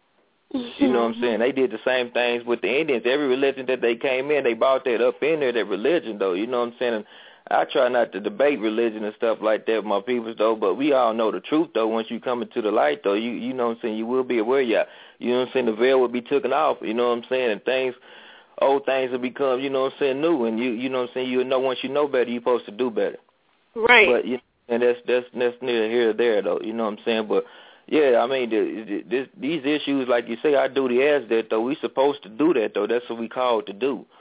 You know what I'm saying? They did the same things with the Indians. Every religion that they came in, they brought that up in there, that religion, though. You know what I'm saying? And I try not to debate religion and stuff like that with my people, though, but we all know the truth, though. Once you come into the light, though, you you know what I'm saying, you will be aware, yeah. You know what I'm saying? The veil will be taken off, you know what I'm saying? And things, old things will become, you know what I'm saying, new. And you you know what I'm saying, you'll know once you know better, you're supposed to do better. Right. But, you know, and that's, that's, that's neither here or there, though, you know what I'm saying? But, yeah, I mean, the, the, this, these issues, like you say, our duty as that, though, we supposed to do that, though. That's what we called to do.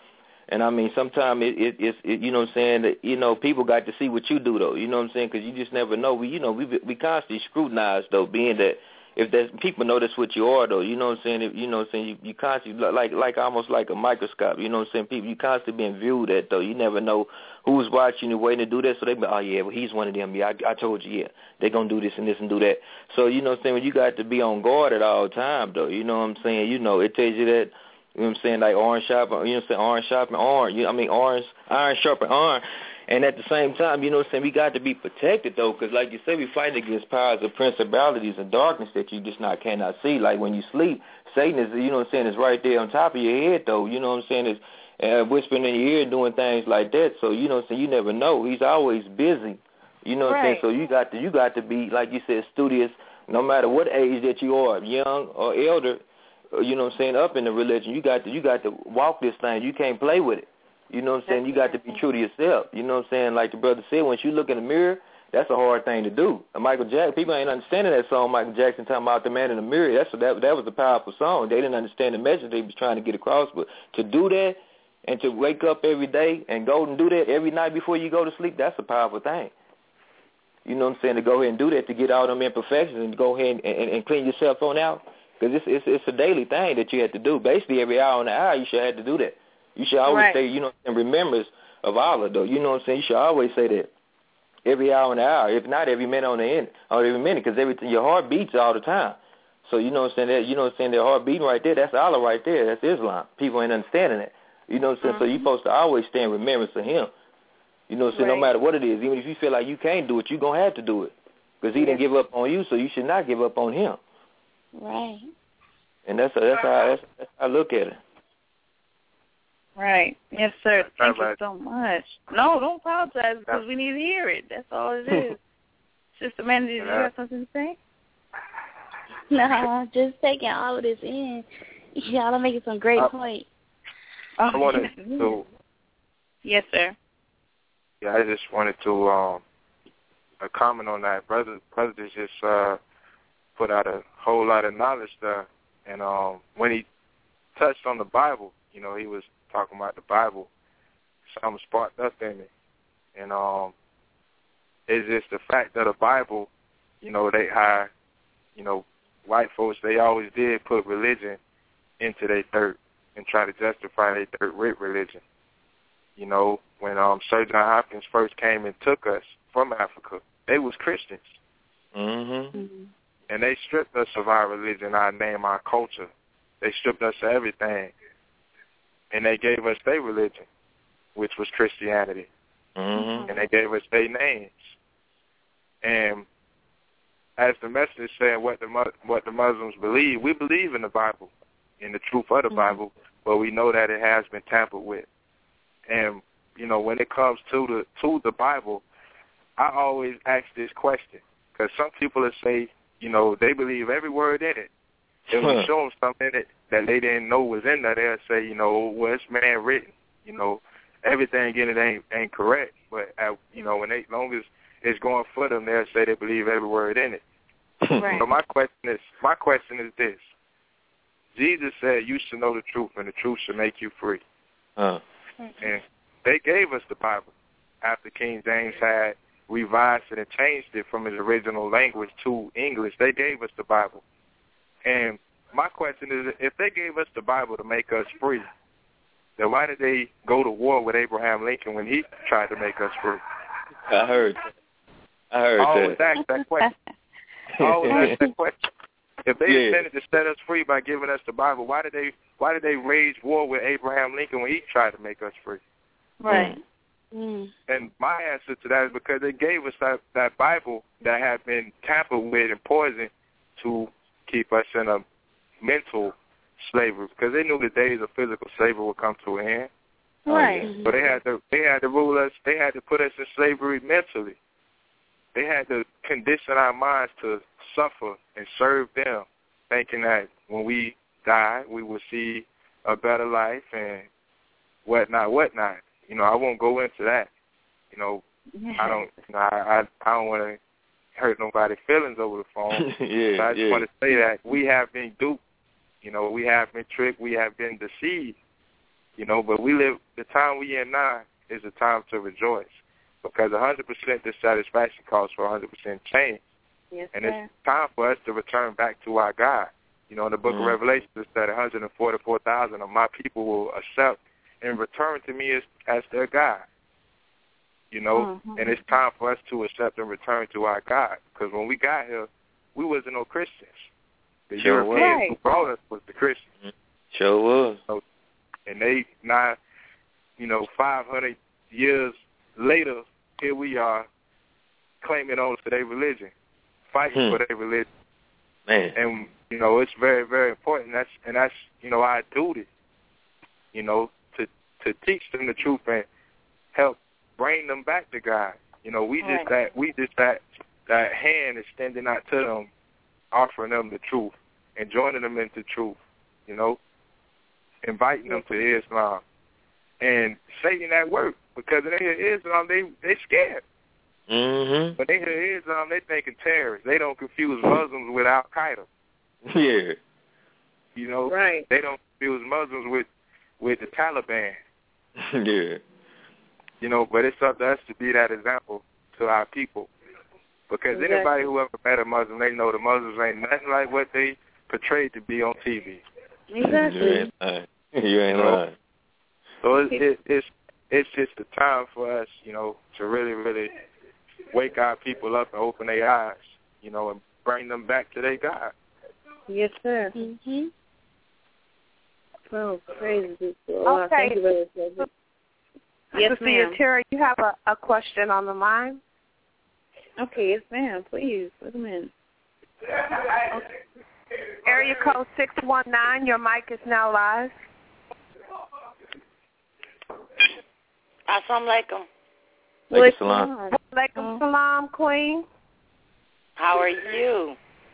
And I mean, sometimes it, it, it's, it, you know what I'm saying, that, you know, people got to see what you do, though. You know what I'm saying? Because you just never know. We, you know, we we constantly scrutinize, though, being that if there's, people know that's what you are, though. You know what I'm saying? If, you know what I'm saying? You, you constantly, like, like almost like a microscope. You know what I'm saying? People, you constantly being viewed at, though. You never know who's watching you, waiting to do that. So they be, oh, yeah, well, he's one of them. Yeah, I, I told you, yeah, they're going to do this and this and do that. So, you know what I'm saying? Well, you got to be on guard at all time, though. You know what I'm saying? You know, it tells you that. You know what I'm saying? Like orange sharpen, you know what I'm saying? Orange sharpen orange. You know, I mean, orange, iron sharpen iron. And at the same time, you know what I'm saying? We got to be protected, though, because like you said, we fight against powers of principalities and darkness that you just not cannot see. Like when you sleep, Satan is, you know what I'm saying, is right there on top of your head, though. You know what I'm saying? Is uh, whispering in your ear and doing things like that. So, you know what I'm saying? You never know. He's always busy. You know what I'm saying? So you got to, you got to be, like you said, studious, no matter what age that you are, young or elder. You know what I'm saying, up in the religion, you got to you got to walk this thing. You can't play with it. You know what I'm saying? You got to be true to yourself. You know what I'm saying? Like the brother said, once you look in the mirror, that's a hard thing to do. And Michael Jackson, people ain't understanding that song, Michael Jackson talking about the man in the mirror. That's that that was a powerful song. They didn't understand the message they was trying to get across. But to do that and to wake up every day and go and do that every night before you go to sleep, that's a powerful thing. You know what I'm saying? To go ahead and do that, to get all them imperfections and go ahead and, and, and clean yourself on out. Because it's, it's it's a daily thing that you have to do. Basically, every hour on the hour, you should have to do that. You should always right. say, you know, in remembrance of Allah, though. You know what I'm saying? You should always say that every hour on the hour, if not every minute on the end, or every minute, because everything, your heart beats all the time. So you know what I'm saying? That, you know what I'm saying? Their heart beating right there, that's Allah right there. That's Islam. People ain't understanding that. You know what I'm saying? Mm-hmm. So you're supposed to always stay in remembrance of Him. You know what I'm saying? Right. No matter what it is, even if you feel like you can't do it, you're going to have to do it. Because He yes. didn't give up on you, so you should not give up on Him. Right. And that's that's how that's, that's how I look at it. Right. Yes, sir. Thank you so much. No, don't apologize because we need to hear it. That's all it is. Sister Mandy, did you have something to say? No, just taking all of this in. Y'all are making some great I, points. I wanted to. Yes, sir. Yeah, I just wanted to um, a comment on that. Brother, brother just uh, put out a whole lot of knowledge there. And um, when he touched on the Bible, you know, he was talking about the Bible. Something sparked up in me. And um, it's just the fact that the Bible, you know, they hire, you know, white folks, they always did put religion into their dirt and try to justify their dirt with religion. You know, when um, Sir John Hopkins first came and took us from Africa, they was Christians. Mm-hmm. Mm-hmm. And they stripped us of our religion, our name, our culture. They stripped us of everything. And they gave us their religion, which was Christianity. Mm-hmm. And they gave us their names. And as the message saying what the what the Muslims believe, we believe in the Bible, in the truth of the mm-hmm. Bible, but we know that it has been tampered with. And, you know, when it comes to the to the Bible, I always ask this question, because some people will say, you know, they believe every word in it. If we show them something in it that they didn't know was in there, they'll say, you know, well, it's man written. You know, everything in it ain't ain't correct. But, uh, you know, when they, as long as it's going for them, they'll say they believe every word in it. Right. So my question is, my question is this. Jesus said you should know the truth, and the truth should make you free. Uh. And they gave us the Bible after King James had revised it and changed it from his original language to English. They gave us the Bible. And my question is, if they gave us the Bible to make us free, then why did they go to war with Abraham Lincoln when he tried to make us free? I heard. I heard I always that. ask that question. I always ask that question. If they yeah. intended to set us free by giving us the Bible, why did they why did they wage war with Abraham Lincoln when he tried to make us free? Right. Mm. And my answer to that is because they gave us that, that Bible that had been tampered with and poisoned to keep us in a mental slavery, because they knew the days of physical slavery would come to an end. Right. Oh, yeah. So they had to they had to rule us. They had to put us in slavery mentally. They had to condition our minds to suffer and serve them, thinking that when we die, we will see a better life and whatnot, whatnot. You know, I won't go into that. You know, I don't. You know, I, I I don't want to hurt nobody's feelings over the phone. yeah, so I just yeah. want to say that we have been duped. You know, we have been tricked. We have been deceived. You know, but we live, the time we in now is a time to rejoice because one hundred percent dissatisfaction calls for one hundred percent change. Yes, and sir. it's time for us to return back to our God. You know, in the book mm-hmm. of Revelation, it said one hundred forty-four thousand of my people will accept and return to me as, as their God. You know, mm-hmm. and it's time for us to accept and return to our God because when we got here, we wasn't no Christians. The sure Europeans right. who brought us was the Christians. Sure was. So, and they now, you know, five hundred years later, here we are claiming on to their religion, fighting hmm. for their religion. Man. And, you know, it's very, very important. That's And that's, you know, our duty, you know, to, to teach them the truth and help bring them back to God. You know, we just right. that, we just that, that hand extending out to them, offering them the truth and joining them into truth, you know, inviting them to Islam. And Satan at work, because when they hear Islam, they they scared. Mm-hmm. When they hear Islam, they thinking terrorists. They don't confuse Muslims with Al Qaeda. Yeah. You know, right. They don't confuse Muslims with with the Taliban. Yeah. You know, but it's up to us to be that example to our people. Because exactly. anybody who ever met a Muslim, they know the Muslims ain't nothing like what they portrayed to be on T V. Exactly. You ain't lying. You ain't You know? lying. So it, it, it's it's just the time for us, you know, to really, really wake our people up and open their eyes, you know, and bring them back to their God. Yes, sir. Mm-hmm. Oh, praise the Lord. Okay. Thank you very much. Yes, Sister ma'am. Terry, you have a, a question on the line? Okay, yes, ma'am. Please, wait a minute. Okay. Area code six one nine, your mic is now live. Assalamu alaikum. Alaikum salam. Walaikum salam, Queen. How are you?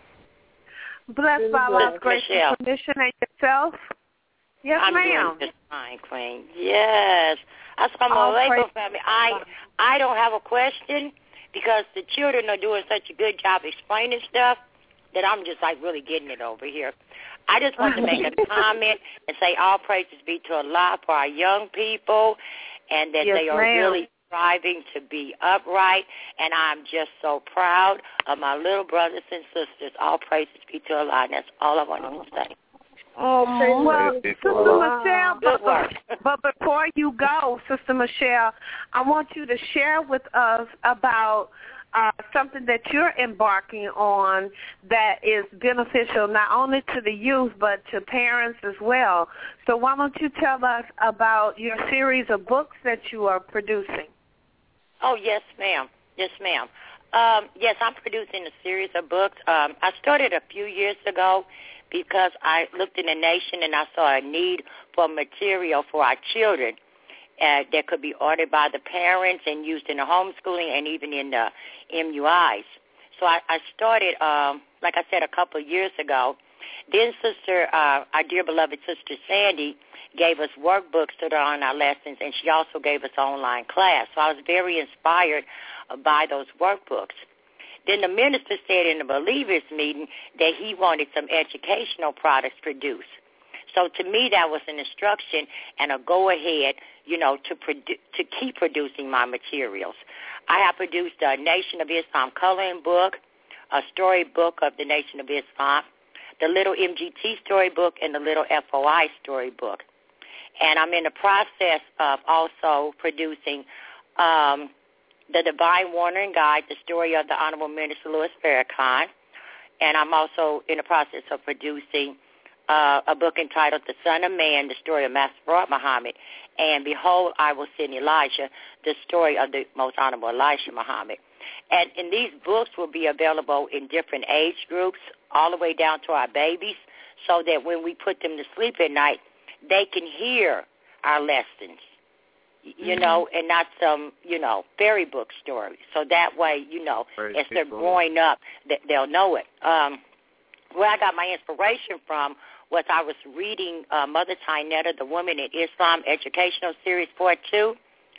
Blessed by Allah's grace and permission, and yourself? Yes, I'm ma'am. doing just fine, Queen. Yes. Assalamu All alaikum, praise- family. I, I don't have a question because the children are doing such a good job explaining stuff that I'm just, like, really getting it over here. I just want to make a comment and say all praises be to Allah for our young people and that Yes, they are ma'am. really striving to be upright, and I'm just so proud of my little brothers and sisters. All praises be to Allah, and that's all I wanted to say. Oh, praise Well, Praise Sister Allah. Michelle, Good but, work. but before you go, Sister Michelle, I want you to share with us about uh, something that you're embarking on that is beneficial not only to the youth but to parents as well. So why don't you tell us about your series of books that you are producing? Oh, yes, ma'am. Yes, ma'am. Um, yes, I'm producing a series of books. Um, I started a few years ago because I looked in the nation and I saw a need for material for our children uh, that could be ordered by the parents and used in the homeschooling and even in the M U Is. So I, I started, um, like I said, a couple of years ago. Then Sister, uh, our dear beloved Sister Sandy, gave us workbooks to learn our lessons, and she also gave us online class. So I was very inspired uh, by those workbooks. Then the minister said in the believers meeting that he wanted some educational products produced. So to me, that was an instruction and a go-ahead, you know, to produ- to keep producing my materials. I have produced a Nation of Islam coloring book, a storybook of the Nation of Islam, the Little M G T storybook, and the Little F O I storybook. And I'm in the process of also producing um, the Divine Warning Guide, the story of the Honorable Minister Louis Farrakhan. And I'm also in the process of producing uh, a book entitled The Son of Man, the story of Master Prophet Muhammad. And Behold, I Will Send Elijah, the story of the Most Honorable Elijah Muhammad. And, and these books will be available in different age groups, all the way down to our babies, so that when we put them to sleep at night, they can hear our lessons, you mm-hmm. know, and not some, you know, fairy book stories. So that way, you know, Very as they're peaceful. growing up, they'll know it. Um, where I got my inspiration from was I was reading uh, Mother Tynetta, the Woman in Islam Educational Series four two,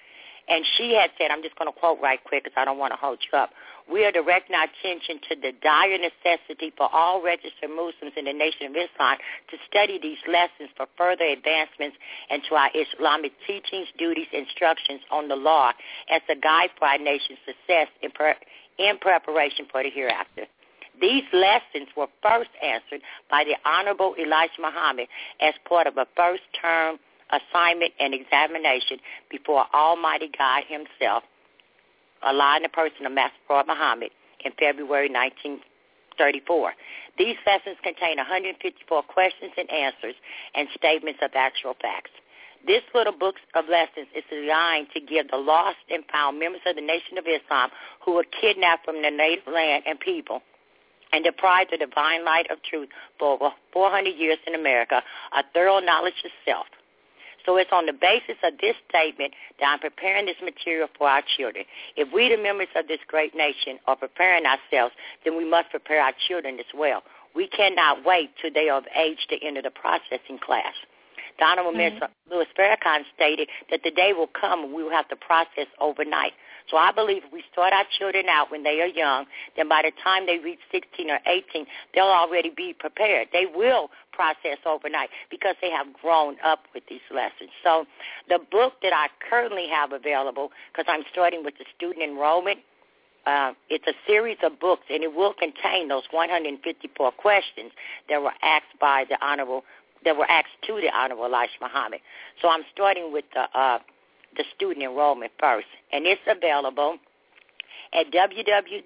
And she had said, I'm just going to quote right quick because I don't want to hold you up, we are directing our attention to the dire necessity for all registered Muslims in the Nation of Islam to study these lessons for further advancements into our Islamic teachings, duties, instructions on the law as a guide for our nation's success in, pre- in preparation for the hereafter. These lessons were first answered by the Honorable Elijah Muhammad as part of a first-term assignment and examination before Almighty God himself, Allah in the person of Master Prophet Muhammad, in February nineteen thirty-four. These lessons contain one hundred fifty-four questions and answers and statements of actual facts. This little book of lessons is designed to give the lost and found members of the Nation of Islam who were kidnapped from their native land and people and deprived of the divine light of truth for over four hundred years in America a thorough knowledge of self. So it's on the basis of this statement that I'm preparing this material for our children. If we, the members of this great nation, are preparing ourselves, then we must prepare our children as well. We cannot wait till they are of age to enter the processing class. The Honorable mm-hmm. Mister Louis Farrakhan stated that the day will come when we will have to process overnight. So I believe if we start our children out when they are young, then by the time they reach sixteen or eighteen, they'll already be prepared. They will process overnight because they have grown up with these lessons. So the book that I currently have available, because I'm starting with the student enrollment, uh, it's a series of books, and it will contain those one hundred fifty-four questions that were asked by the Honorable, that were asked to the Honorable Elijah Muhammad. So I'm starting with the uh, the student enrollment first, and it's available at w w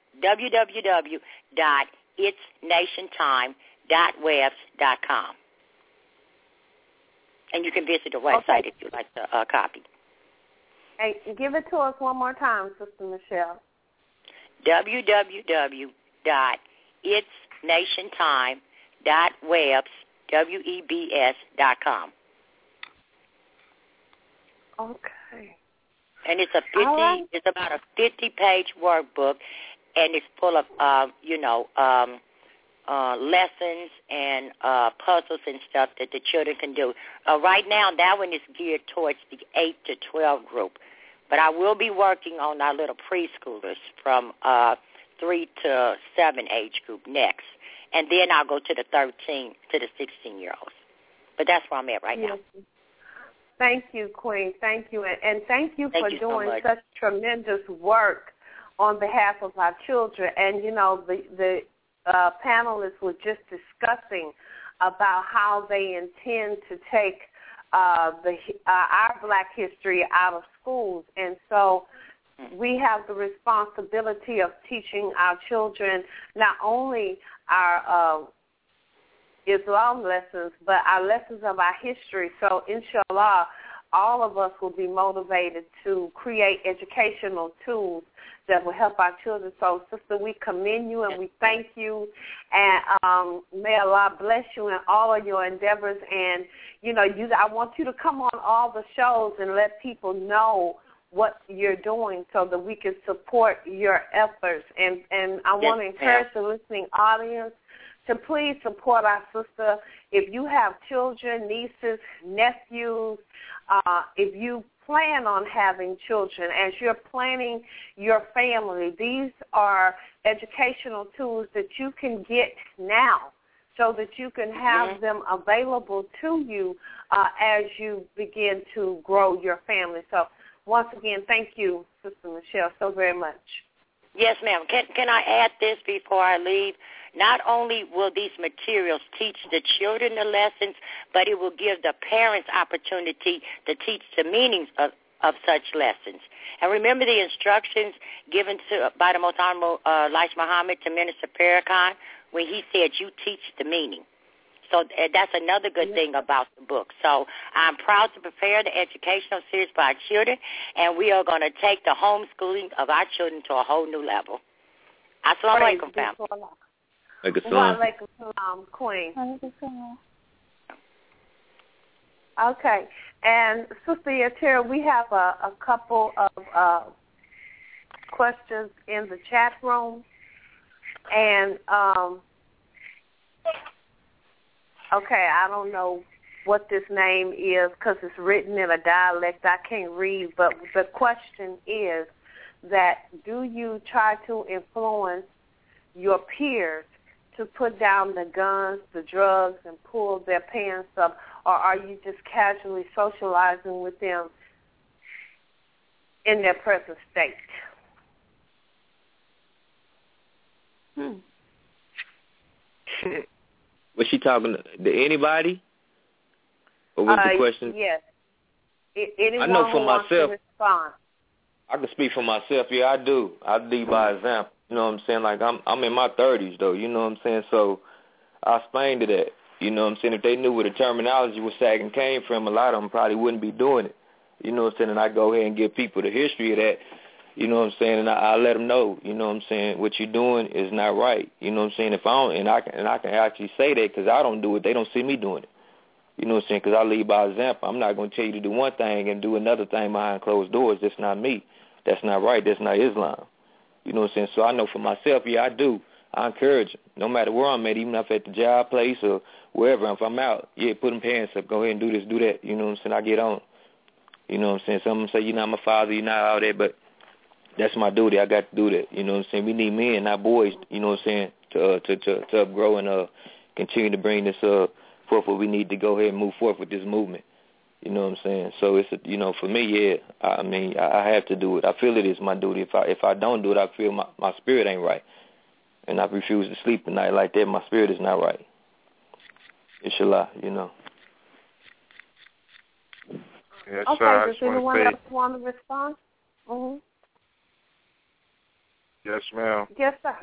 w dot its nation time dot webs dot com, and you can visit the website okay. if you'd like to uh, copy. Hey, give it to us one more time, Sister Michelle. w w w dot its nation time dot webs w e b s dot com. Okay. And it's a fifty. Right. It's about a fifty-page workbook, and it's full of, uh, you know, um, uh, lessons and uh, puzzles and stuff that the children can do. Uh, right now, that one is geared towards the eight to twelve group, but I will be working on our little preschoolers from uh, three to seven age group next, and then I'll go to the thirteen to the sixteen year olds. But that's where I'm at right yes. now. Thank you, Queen. Thank you. And, and thank you thank for you doing so such tremendous work on behalf of our children. And, you know, the, the uh, panelists were just discussing about how they intend to take uh, the uh, our Black history out of schools. And so we have the responsibility of teaching our children not only our uh, Islam lessons, but our lessons of our history. So, inshallah, all of us will be motivated to create educational tools that will help our children. So, sister, we commend you and we thank you, and um, may Allah bless you in all of your endeavors. And, you know, you, I want you to come on all the shows and let people know what you're doing so that we can support your efforts. And, and I yes, want to encourage ma'am. the listening audience to please support our sister. If you have children, nieces, nephews, uh, if you plan on having children, as you're planning your family, these are educational tools that you can get now so that you can have mm-hmm. them available to you uh, as you begin to grow your family. So once again, thank you, Sister Michelle, so very much. Yes, ma'am. Can, can I add this before I leave? Not only will these materials teach the children the lessons, but it will give the parents opportunity to teach the meanings of, of such lessons. And remember the instructions given to by the Most Honorable uh, Elijah Muhammad to Minister Farrakhan when he said, you teach the meaning. So that's another good thing about the book. So I'm proud to prepare the educational series for our children, and we are going to take the homeschooling of our children to a whole new level. Assalamu alaikum, fam. Wa alaikum salam, Queen. Okay. And Sister Yatira, we have a, a couple of uh, questions in the chat room. And, um, okay, I don't know what this name is because it's written in a dialect I can't read. But the question is that do you try to influence your peers to put down the guns, the drugs, and pull their pants up, or are you just casually socializing with them in their present state? Hmm. Was she talking to, to anybody? Or was uh, the question? Yes. I, anyone I know for who wants myself. to respond. I can speak for myself. Yeah, I do. I lead by example. You know what I'm saying? Like, I'm I'm in my thirties, though. You know what I'm saying? So I explained to that. You know what I'm saying? If they knew where the terminology was sagging came from, a lot of them probably wouldn't be doing it. You know what I'm saying? And I go ahead and give people the history of that. You know what I'm saying? And I, I let them know, you know what I'm saying, what you're doing is not right. You know what I'm saying? If I don't, and I can, and I can actually say that because I don't do it, they don't see me doing it. You know what I'm saying? Because I lead by example. I'm not going to tell you to do one thing and do another thing behind closed doors. That's not me. That's not right. That's not Islam. You know what I'm saying? So I know for myself, yeah, I do. I encourage them. No matter where I'm at, even if at the job place or wherever, if I'm out, yeah, put them pants up. Go ahead and do this, do that. You know what I'm saying? I get on. You know what I'm saying? Some of them say, you're not my father, you're not all that, but that's my duty. I got to do that. You know what I'm saying? We need men, not boys, you know what I'm saying, to uh, to, to, to upgrow and uh, continue to bring this uh, forth where we need to go ahead and move forth with this movement. You know what I'm saying? So it's, a, you know, for me, yeah, I mean, I, I have to do it. I feel it is my duty. If I if I don't do it, I feel my, my spirit ain't right. And I refuse to sleep at night like that. My spirit is not right. Inshallah, you know. Yes, okay, sir. does anyone else want to respond? Mm-hmm. Yes, ma'am. Yes, sir.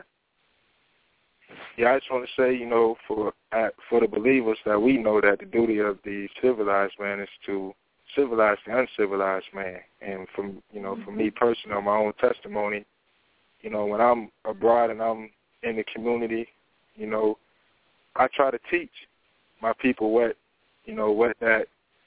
Yeah, I just want to say, you know, for uh, for the believers that we know that the duty of the civilized man is to civilize the uncivilized man. And from, you know, for me personally, on my own testimony, you know, when I'm abroad and I'm in the community, you know, I try to teach my people what, you know, what that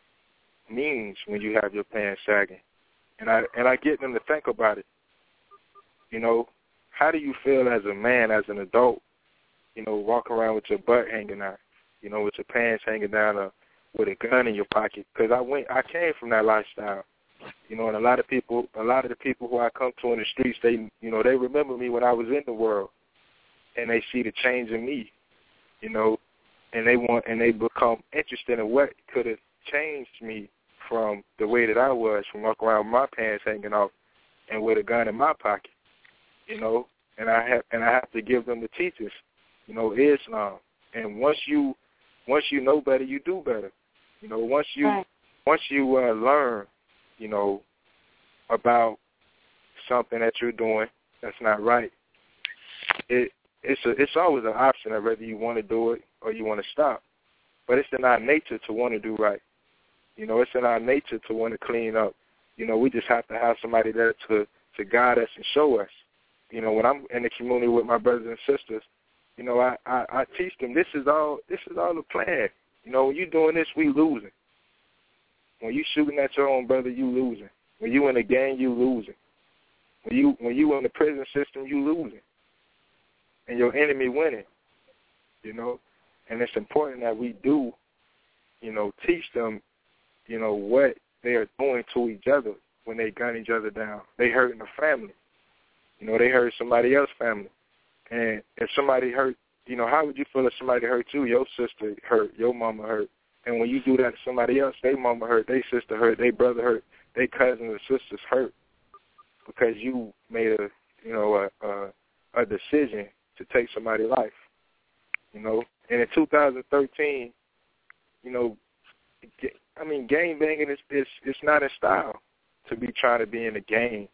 means when you have your pants sagging. And I and I get them to think about it. You know, how do you feel as a man, as an adult, you know, walk around with your butt hanging out, you know, with your pants hanging down, uh, with a gun in your pocket? Because I went, I came from that lifestyle, you know, and a lot of people, a lot of the people who I come to in the streets, they, you know, they remember me when I was in the world, and they see the change in me, you know, and they want, and they become interested in what could have changed me from the way that I was, from walking around with my pants hanging off and with a gun in my pocket, you know, and I have, and I have to give them the teachers, you know, Islam. And once you, once you know better, you do better. You know, once you, right. once you uh, learn, you know, about something that you're doing that's not right, it it's a, it's always an option of whether you want to do it or you want to stop. But it's in our nature to want to do right. You know, it's in our nature to want to clean up. You know, we just have to have somebody there to, to guide us and show us. You know, when I'm in the community with my brothers and sisters, you know, I, I, I teach them this is all this is all the plan. You know, when you doing this, we losing. When you shooting at your own brother, you losing. When you in a gang, you losing. When you when you in the prison system, you losing. And your enemy winning. You know? And it's important that we do, you know, teach them, you know, what they are doing to each other when they gun each other down. They hurting the family. You know, they hurt somebody else's family. And if somebody hurt, you know, how would you feel if somebody hurt you? Your sister hurt, your mama hurt. And when you do that to somebody else, their mama hurt, their sister hurt, their brother hurt, their cousins and sisters hurt because you made a, you know, a, a, a decision to take somebody's life. You know, and in two thousand thirteen, you know, I mean, gang banging is it's it's not in style to be trying to be in a gang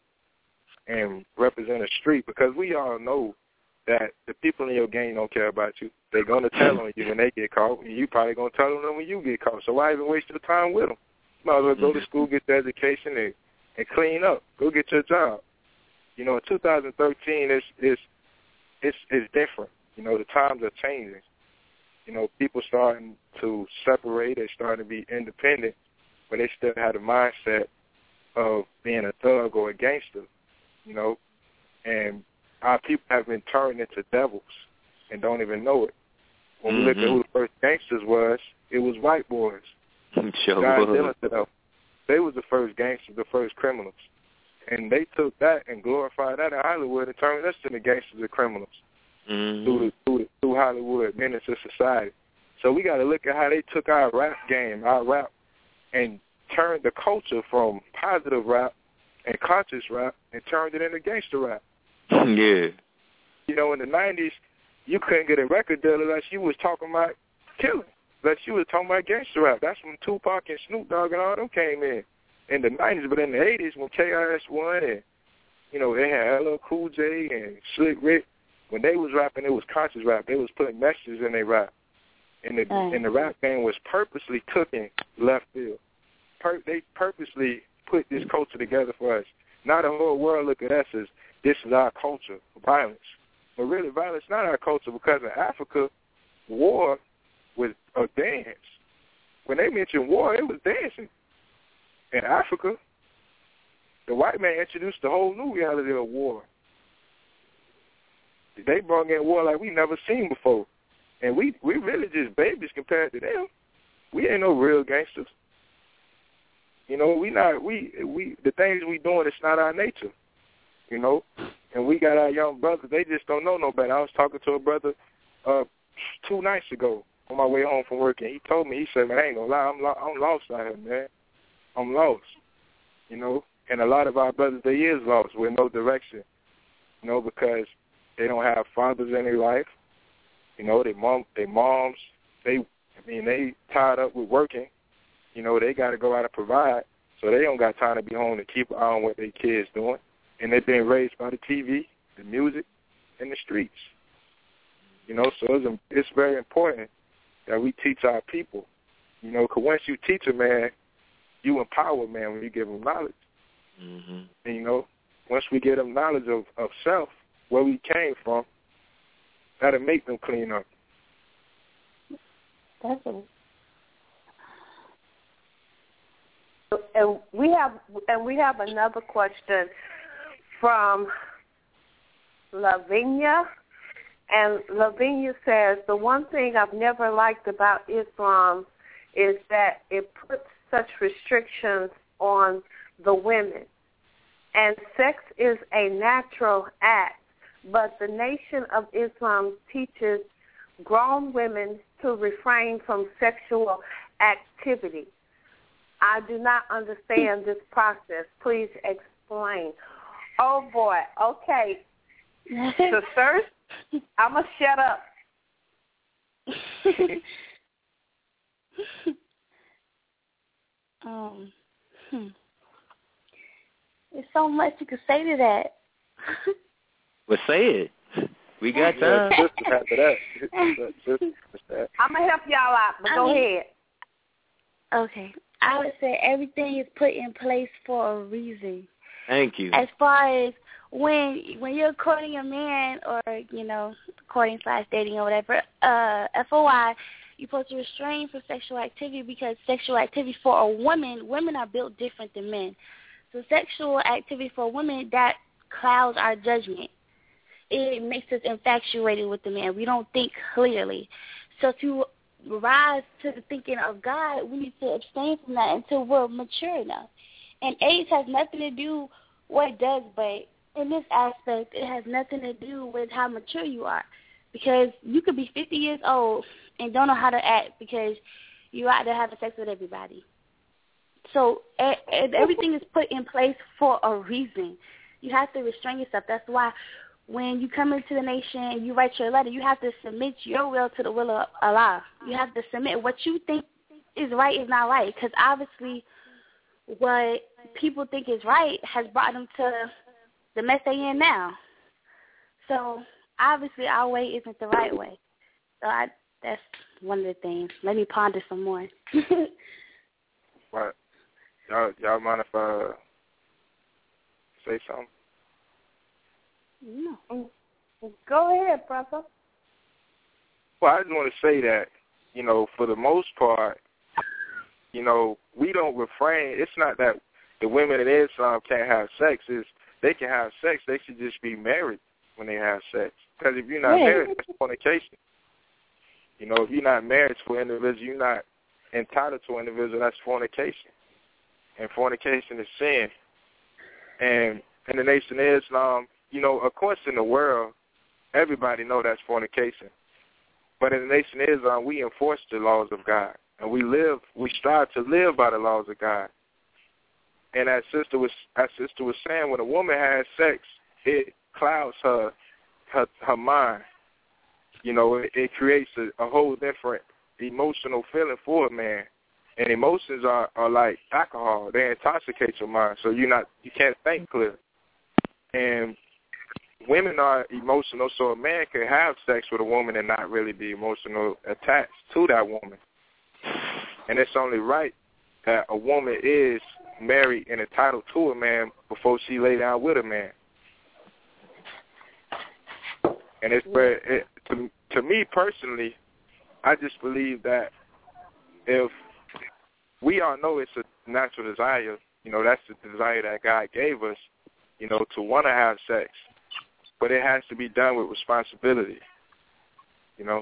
and represent a street, because we all know that the people in your gang don't care about you. They're going to tell on you when they get caught, and you probably going to tell on them when you get caught. So why even waste your time with them? You might as well go to school, get your education, and, and clean up. Go get your job. You know, in two thousand thirteen, it's, it's, it's, it's different. You know, the times are changing. You know, people starting to separate. They're starting to be independent, but they still have the mindset of being a thug or a gangster, you know, and our people have been turned into devils and don't even know it. When we mm-hmm. look at who the first gangsters was, it was white boys. Sure God was. dealing to them. They was the first gangsters, the first criminals. And they took that and glorified that in Hollywood and turned us into gangsters and criminals mm-hmm. through, the, through, the, through Hollywood, menace to society. So we got to look at how they took our rap game, our rap, and turned the culture from positive rap and conscious rap and turned it into gangster rap. Yeah. You know, in the nineties, you couldn't get a record deal unless you was talking about killing, unless you was talking about gangster rap. That's when Tupac and Snoop Dogg and all them came in in the nineties. But in the eighties, when K R S One and, you know, they had L L Cool J and Slick Rick, when they was rapping, it was conscious rap. They was putting messages in their rap. And the, right. and the rap game was purposely cooking left field. Per, they purposely put this culture together for us. Now the whole world look at us as this is our culture, violence. But really, violence not our culture, because in Africa, war was a dance. When they mentioned war, it was dancing. In Africa, the white man introduced the whole new reality of war. They brought in war like we never seen before. And we, we really just babies compared to them. We ain't no real gangsters. You know, we not we we the things we doing, it's not our nature. You know, and we got our young brothers. They just don't know no better. I was talking to a brother uh, two nights ago on my way home from work, and he told me, he said, "Man, I ain't gonna lie, I'm lo- I'm lost out here, man. I'm lost." You know, and a lot of our brothers, they is lost with no direction. You know, because they don't have fathers in their life. You know, they mom, they moms, they, I mean, they tied up with working. You know, they got to go out and provide, so they don't got time to be home to keep an eye on what their kids doing. And they're being raised by the T V, the music, and the streets. You know, so it's, it's very important that we teach our people. You know, because once you teach a man, you empower a man when you give him knowledge. Mm-hmm. And, you know, once we give them knowledge of, of self, where we came from, that'll make them clean up. Definitely. And we have and we have another question from Lavinia. And Lavinia says, the one thing I've never liked about Islam is that it puts such restrictions on the women. And sex is a natural act, but the Nation of Islam teaches grown women to refrain from sexual activity. I do not understand this process. Please explain. Oh, boy. Okay. Sisters, I'm going to shut up. um, hmm. There's so much you could say to that. Well, say it. We got time. After that. I'm going to help y'all out, but go I mean, ahead. Okay. I would say everything is put in place for a reason. Thank you. As far as when when you're courting a man or, you know, courting slash dating or whatever, uh, F O I, you're supposed to restrain from sexual activity because sexual activity for a woman, women are built different than men. So sexual activity for women, that clouds our judgment. It makes us infatuated with the man. We don't think clearly. So to rise to the thinking of God, we need to abstain from that until we're mature enough. And age has nothing to do what it does, but in this aspect, it has nothing to do with how mature you are. Because you could be fifty years old and don't know how to act because you're out there having sex with everybody. So everything is put in place for a reason. You have to restrain yourself. That's why when you come into the nation and you write your letter, you have to submit your will to the will of Allah. You have to submit what you think is right is not right, because obviously what people think is right has brought them to the mess they in now. So obviously our way isn't the right way. So I, that's one of the things. Let me ponder some more. Right. Y'all, y'all mind if I say something? No. Go ahead, brother. Well, I just want to say that, you know, for the most part, you know, we don't refrain. It's not that the women in Islam can't have sex. It's they can have sex. They should just be married when they have sex. Because if you're not yeah. married, that's fornication. You know, if you're not married to an individual, you're not entitled to an individual, that's fornication. And fornication is sin. And in the Nation of Islam, you know, of course in the world, everybody know that's fornication. But in the Nation of Islam, we enforce the laws of God. And we live, we strive to live by the laws of God. And as sister was, as sister was saying, when a woman has sex, it clouds her, her, her mind. You know, it, it creates a, a whole different emotional feeling for a man. And emotions are, are like alcohol; they intoxicate your mind, so you're not, you can't think clear. And women are emotional, so a man can have sex with a woman and not really be emotional attached to that woman. And it's only right that a woman is married and entitled to a man before she lay down with a man. And it's but it, to to me personally, I just believe that if we all know it's a natural desire, you know, that's the desire that God gave us, you know, to want to have sex, but it has to be done with responsibility, you know.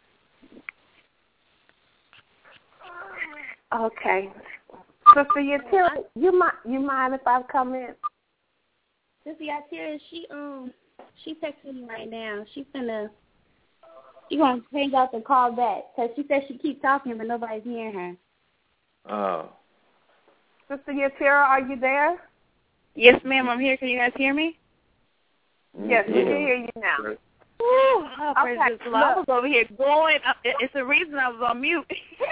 Okay. Sister Yatira, you mind, you mind if I come in? Sister Yatira, she um she texting me right now. She's gonna she gonna hang up and call back because she said she keep talking but nobody's hearing her. Oh. Sister Yatira, are you there? Yes, ma'am, I'm here. Can you guys hear me? Yes, we can hear you now. Ooh, oh, praise Okay, the Lord. I was over here going. It's the reason I was on mute.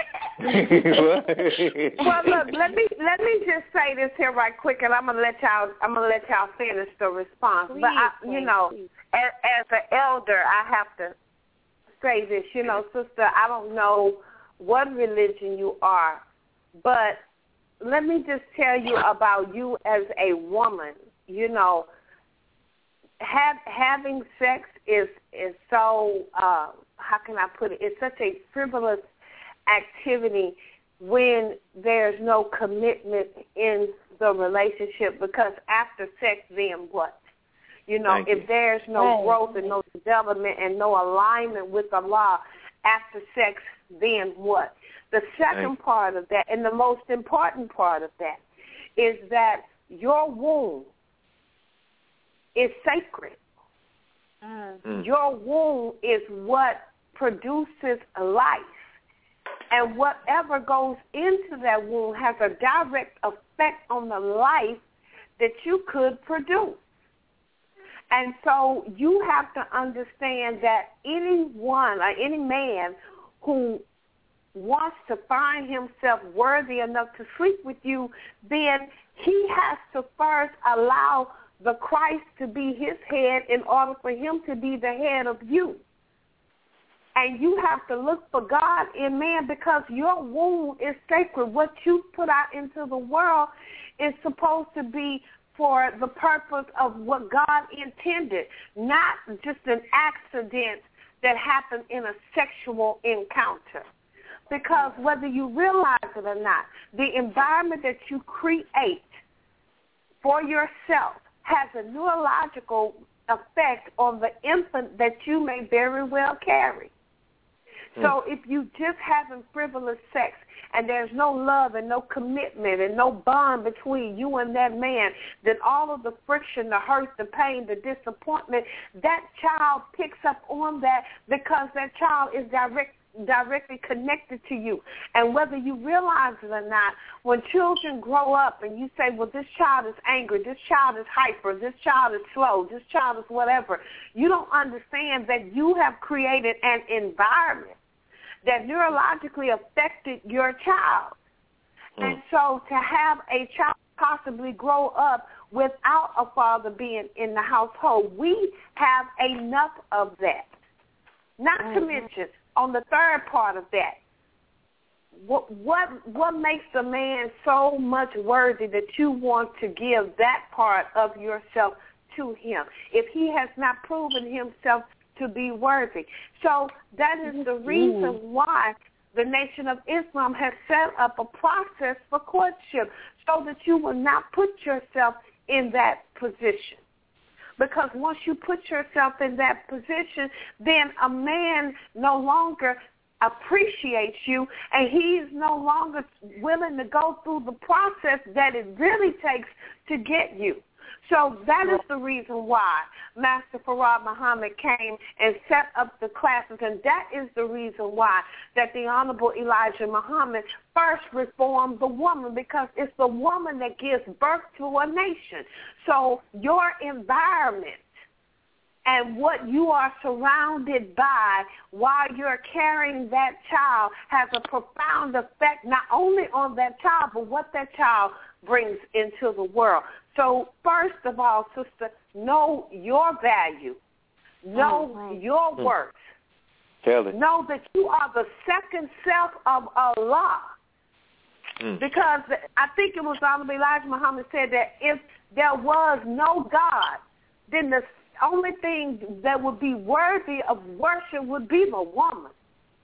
Well, look, let me let me just say this here right quick, and I'm gonna let y'all I'm gonna let y'all finish the response. Please, but I, you please, know, please. as, as an elder, I have to say this. You know, sister, I don't know what religion you are, but let me just tell you about you as a woman. You know, have, having sex is is so uh, how can I put it? It's such a frivolous activity when there's no commitment in the relationship, because after sex, then what? You know, Thank if you. there's no Right. growth and no development and no alignment with the law after sex, then what? The second Thank you. part of that, and the most important part of that, is that your womb is sacred. Mm. Your womb is what produces life. And whatever goes into that womb has a direct effect on the life that you could produce. And so you have to understand that anyone or any man who wants to find himself worthy enough to sleep with you, then he has to first allow the Christ to be his head in order for him to be the head of you. And you have to look for God in man, because your womb is sacred. What you put out into the world is supposed to be for the purpose of what God intended, not just an accident that happened in a sexual encounter. Because whether you realize it or not, the environment that you create for yourself has a neurological effect on the infant that you may very well carry. So if you just having frivolous sex and there's no love and no commitment and no bond between you and that man, then all of the friction, the hurt, the pain, the disappointment, that child picks up on that, because that child is direct, directly connected to you. And whether you realize it or not, when children grow up and you say, well, this child is angry, this child is hyper, this child is slow, this child is whatever, you don't understand that you have created an environment that neurologically affected your child. Mm. And so to have a child possibly grow up without a father being in the household, we have enough of that. Not mm-hmm. to mention, on the third part of that, what, what, what makes a man so much worthy that you want to give that part of yourself to him if he has not proven himself to be worthy? So that is the reason why the Nation of Islam has set up a process for courtship, so that you will not put yourself in that position. Because once you put yourself in that position, then a man no longer appreciates you, and he's no longer willing to go through the process that it really takes to get you. So that is the reason why Master Farad Muhammad came and set up the classes, and that is the reason why that the Honorable Elijah Muhammad first reformed the woman, because it's the woman that gives birth to a nation. So your environment and what you are surrounded by while you're carrying that child has a profound effect not only on that child, but what that child brings into the world. So first of all, sister, know your value. Know oh, your mm. worth. Tell it. Know that you are the second self of Allah. Mm. Because I think it was Honorable Elijah Muhammad said that if there was no God, then the only thing that would be worthy of worship would be the woman.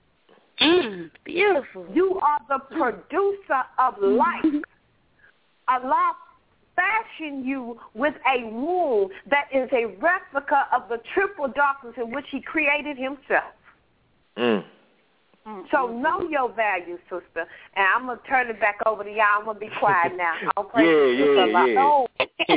Mm, beautiful. You are the producer of life. Allah fashioned you with a womb that is a replica of the triple darkness in which he created himself. Mm. So know your value, sister. And I'm going to turn it back over to y'all. I'm going to be quiet now. I'll pray yeah, for yeah, yeah. Oh. yeah.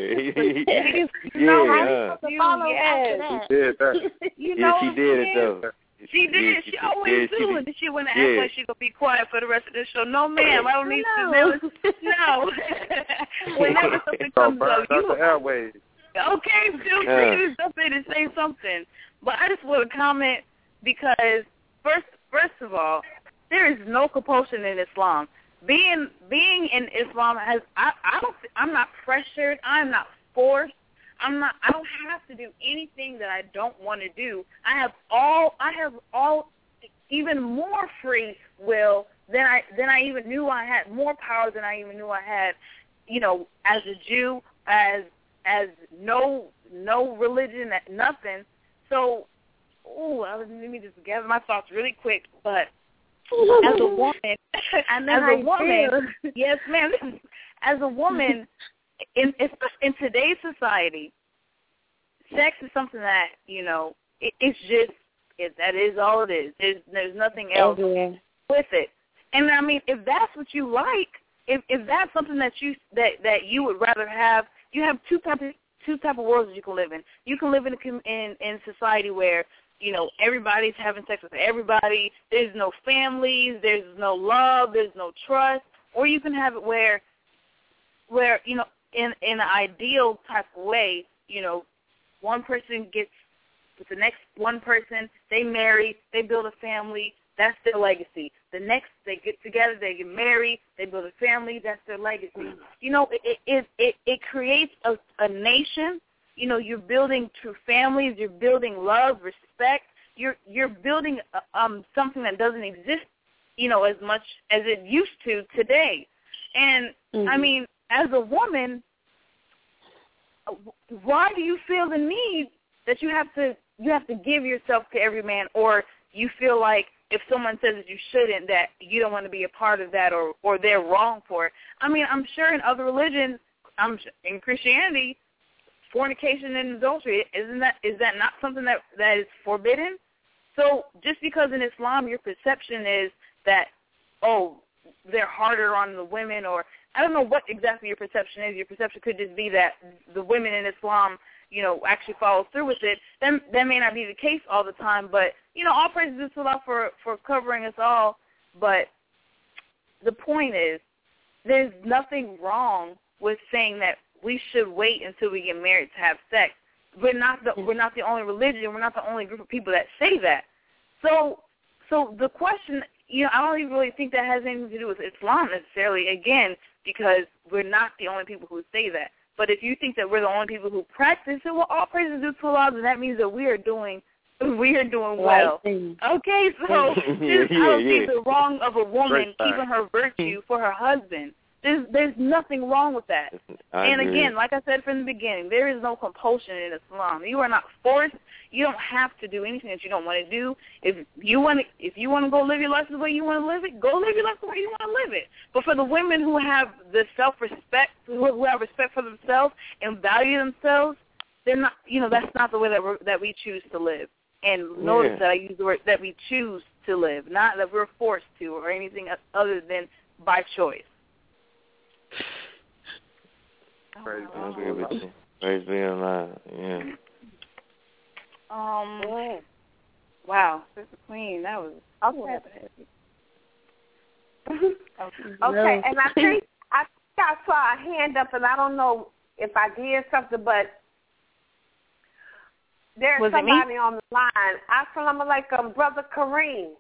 You know yeah, how to follow yes. after that. She did that. You yeah, know she did it, though. She did. Yeah, she, she always yeah, do. she And she want to yeah. act like she going to be quiet for the rest of the show. No, ma'am. I don't need no. to know. No. Whenever something comes up, you... the airways. Okay, feel free to jump in and say something. But I just want to comment because, first first of all, there is no compulsion in Islam. Being being in Islam has I, I don't I'm not pressured. I'm not forced. I'm not I don't have to do anything that I don't want to do. I have all I have all even more free will than I than I even knew I had, more power than I even knew I had, you know, as a Jew, as as no no religion, nothing. So ooh, let me just gather my thoughts really quick, but as a woman, as a woman, yes, ma'am. As a woman, in in today's society, sex is something that you know it, it's just it, that is all it is. There's there's nothing else okay. with it. And I mean, if that's what you like, if if that's something that you that that you would rather have, you have two type of two type of worlds that you can live in. You can live in a, in in society where you know, everybody's having sex with everybody. There's no families. There's no love. There's no trust. Or you can have it where, where you know, in in an ideal type of way, you know, one person gets with the next one person. They marry. They build a family. That's their legacy. The next, they get together. They get married. They build a family. That's their legacy. You know, it it it, it creates a, a nation. You know, you're building true families. You're building love, respect. You're you're building um, something that doesn't exist, you know, as much as it used to today. And mm-hmm. I mean, as a woman, why do you feel the need that you have to you have to give yourself to every man, or you feel like if someone says that you shouldn't, that you don't want to be a part of that, or or they're wrong for it? I mean, I'm sure in other religions, I'm in Christianity, fornication and adultery, isn't that is that not something that, that is forbidden? So just because in Islam your perception is that, oh, they're harder on the women, or I don't know what exactly your perception is. Your perception could just be that the women in Islam, you know, actually follow through with it. Then that may not be the case all the time, but, you know, all praises to Allah for, for covering us all. But the point is, there's nothing wrong with saying that we should wait until we get married to have sex. We're not the we're not the only religion. We're not the only group of people that say that. So, so the question, you know, I don't even really think that has anything to do with Islam necessarily. Again, because we're not the only people who say that. But if you think that we're the only people who practice it, well, all praises due to Allah, then that means that we are doing we are doing well. Okay, so yeah, I don't yeah. see the wrong of a woman keeping her virtue for her husband. There's there's nothing wrong with that. I and agree. again, like I said from the beginning, there is no compulsion in Islam. You are not forced. You don't have to do anything that you don't want to do. If you want to, if you want to go live your life the way you want to live it, go live your life the way you want to live it. But for the women who have the self-respect, who have respect for themselves and value themselves, they're not. You know, that's not the way that we're, that we choose to live. And notice yeah. that I use the word that we choose to live, not that we're forced to or anything other than by choice. Praise I agree with you. Praise be Allah. Yeah. Um. Wow, Sister Queen, that was okay. okay. Okay, and I think I think I saw a hand up, and I don't know if I did something, but there's was somebody on the line. Assalamu alaikum, Brother Kareem.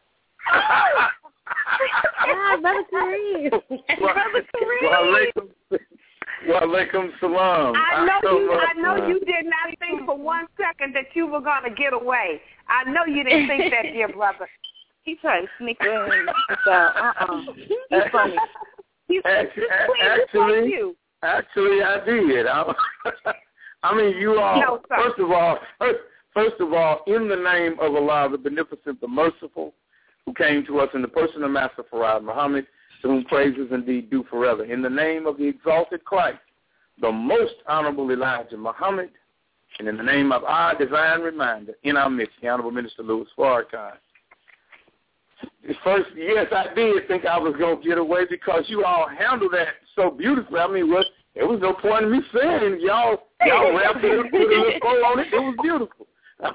Yeah, Brother Kareem. Brother Kareem. Wa alaikum salam. I know you. I know you did not think for one second that you were going to get away. I know you didn't think that, dear brother. He tried to sneak in. Uh-uh. He's funny. He's actually, actually, you. actually, I did. I, I mean, you all. No, first of all, first, first of all, in the name of Allah, the Beneficent, the Merciful, who came to us in the person of Master Farad Muhammad, to whom praises indeed due forever. In the name of the exalted Christ, the most honorable Elijah Muhammad, and in the name of our divine reminder in our midst, the Honorable Minister Louis Farrakhan. First, yes, I did think I was going to get away because you all handled that so beautifully. I mean, what, there was no point in me saying y'all, y'all wrapped it up, put a little bow on it. It was beautiful.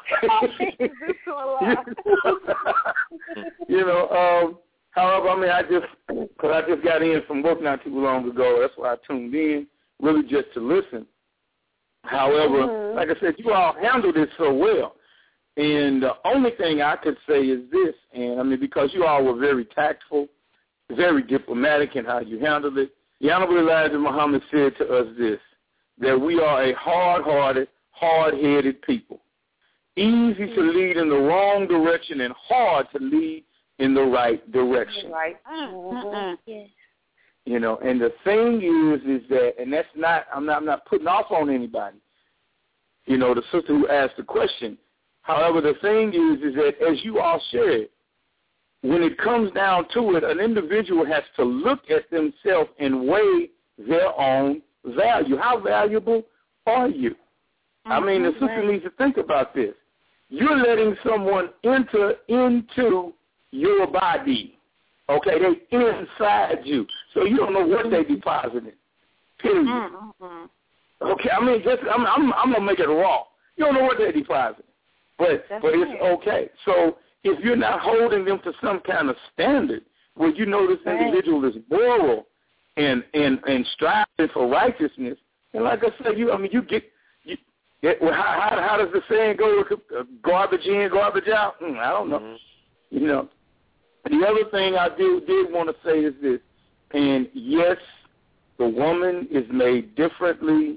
you know, um, however, I mean, I just, because I just got in from work not too long ago. That's why I tuned in, really just to listen. However, mm-hmm. like I said, you all handled it so well. And the only thing I could say is this, and I mean, because you all were very tactful, very diplomatic in how you handled it, the Honorable Elijah Muhammad said to us this, that we are a hard-hearted, hard-headed people, easy to lead in the wrong direction and hard to lead in the right direction. Right. Mm-hmm. Yes. You know, and the thing is, is that, and that's not, I'm not, I'm not putting off on anybody. You know, the sister who asked the question. However, the thing is, is that as you all shared, when it comes down to it, an individual has to look at themselves and weigh their own value. How valuable are you? Mm-hmm. I mean, the sister needs to think about this. You're letting someone enter into your body. Okay, they inside you, so you don't know what they deposited. Period. Mm-hmm. Okay, I mean, just I'm I'm, I'm gonna make it raw. You don't know what they deposited, but That's but right. it's okay. So if you're not holding them to some kind of standard where you know this right. individual is moral and and and striving for righteousness, and like I said, you I mean you get you. It, well, how, how how does the saying go? Garbage in, garbage out. Mm, I don't know. Mm-hmm. You know. The other thing I did, did want to say is this, and yes, the woman is made differently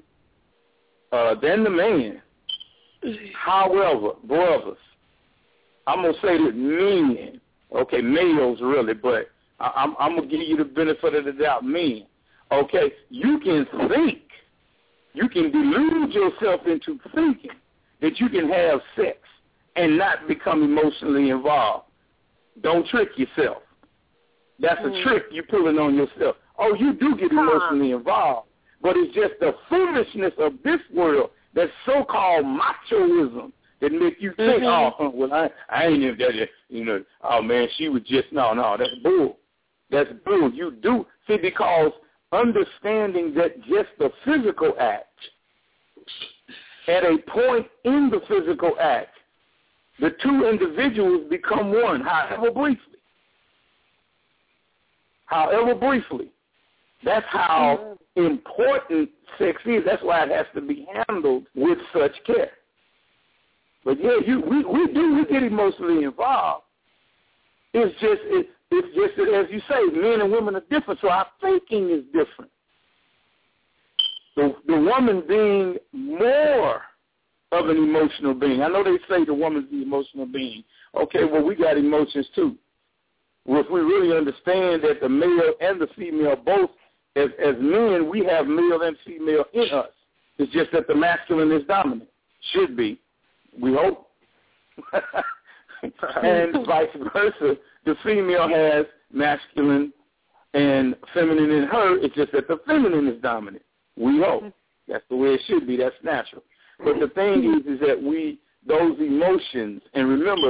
uh, than the man. However, brothers, I'm going to say that men, okay, males really, but I, I'm, I'm going to give you the benefit of the doubt, men. Okay, you can think, you can delude yourself into thinking that you can have sex and not become emotionally involved. Don't trick yourself. That's mm. a trick you're pulling on yourself. Oh, you do get emotionally involved, but it's just the foolishness of this world, that so-called machoism, that make you think, mm-hmm. oh, well, I, I ain't even that, you know, oh, man, she was just, no, no, that's bull. That's bull. You do. See, because understanding that just the physical act, at a point in the physical act, the two individuals become one, however briefly. However briefly. That's how mm-hmm. important sex is. That's why it has to be handled with such care. But yeah, you we, we do we get emotionally involved. It's just it, it's just that, as you say, men and women are different, so our thinking is different. The the woman being more of an emotional being. I know they say the woman's the emotional being. Okay, well, we got emotions too. Well, if we really understand that the male and the female, both as, as men, we have male and female in us. It's just that the masculine is dominant. Should be. We hope. And vice versa. The female has masculine and feminine in her. It's just that the feminine is dominant. We hope. That's the way it should be. That's natural. But the thing is, is that we, those emotions, and remember,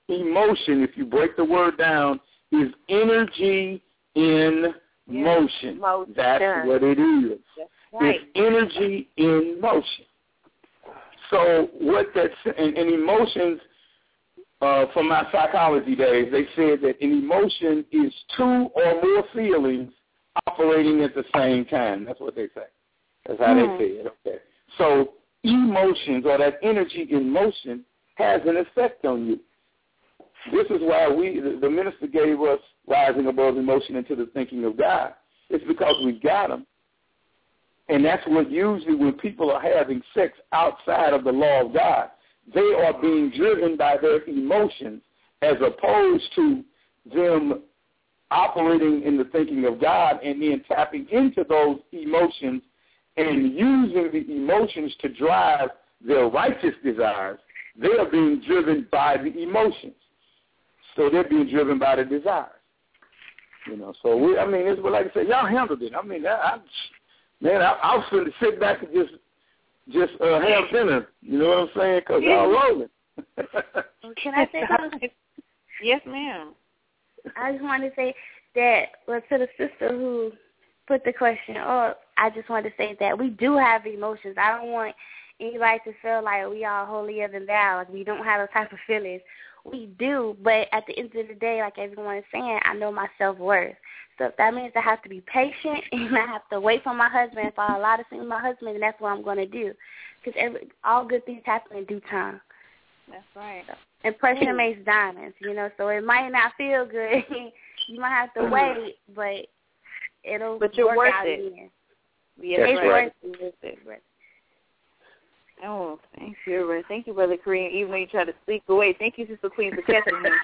emotion, if you break the word down, is energy in yeah. motion. motion. That's what it is. That's right. It's energy in motion. So what that's, and, and emotions, uh, from my psychology days, they said that an emotion is two or more feelings operating at the same time. That's what they say. That's how mm. they say it. Okay. So emotions, or that energy in motion, has an effect on you. This is why we, the, the minister gave us rising above emotion into the thinking of God. It's because we got them. And that's what usually when people are having sex outside of the law of God, they are being driven by their emotions as opposed to them operating in the thinking of God and then tapping into those emotions and using the emotions to drive their righteous desires. They are being driven by the emotions. So they're being driven by the desires. You know, so we, I mean, it's like I said, y'all handled it. I mean, I, I man, I, I was going to sit back and just just uh, have dinner. You know what I'm saying? Because y'all rolling. Can I say something? Yes, ma'am. I just wanted to say that, well, to the sister who put the question up, I just wanted to say that we do have emotions. I don't want anybody to feel like we are holier than thou, like we don't have those type of feelings. We do, but at the end of the day, like everyone is saying, I know my self-worth. So if that means I have to be patient and I have to wait for my husband, if I allow to see my husband, then that's what I'm going to do. Because all good things happen in due time. That's right. So, and pressure makes diamonds, you know, so it might not feel good. You might have to wait, but it'll but you're work worth out it. in the end. Yeah, it's right. worth it. Oh, thank you, thank you, Brother Kareem. Even though you try to sleep away, thank you, Sister Queen, for catching me.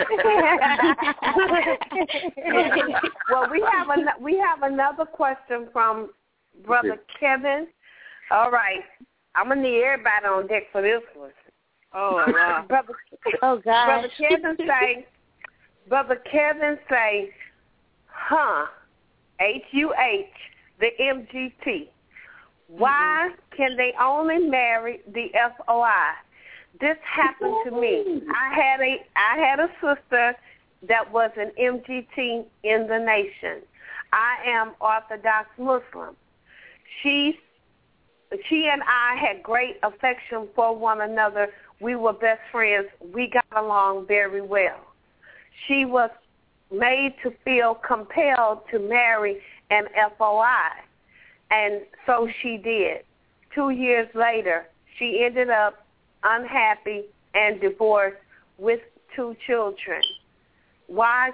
Well, we have an, we have another question from Brother Kevin. All right, I'm gonna need everybody on deck for this one. Oh wow, Brother. Oh God. Brother Kevin say. Brother Kevin say, huh? H U H the M G T. Why can they only marry the F O I? This happened to me. I had a I had a sister that was an M G T in the nation. I am Orthodox Muslim. She she and I had great affection for one another. We were best friends. We got along very well. She was made to feel compelled to marry an F O I. And so she did. Two years later, she ended up unhappy and divorced with two children. Why,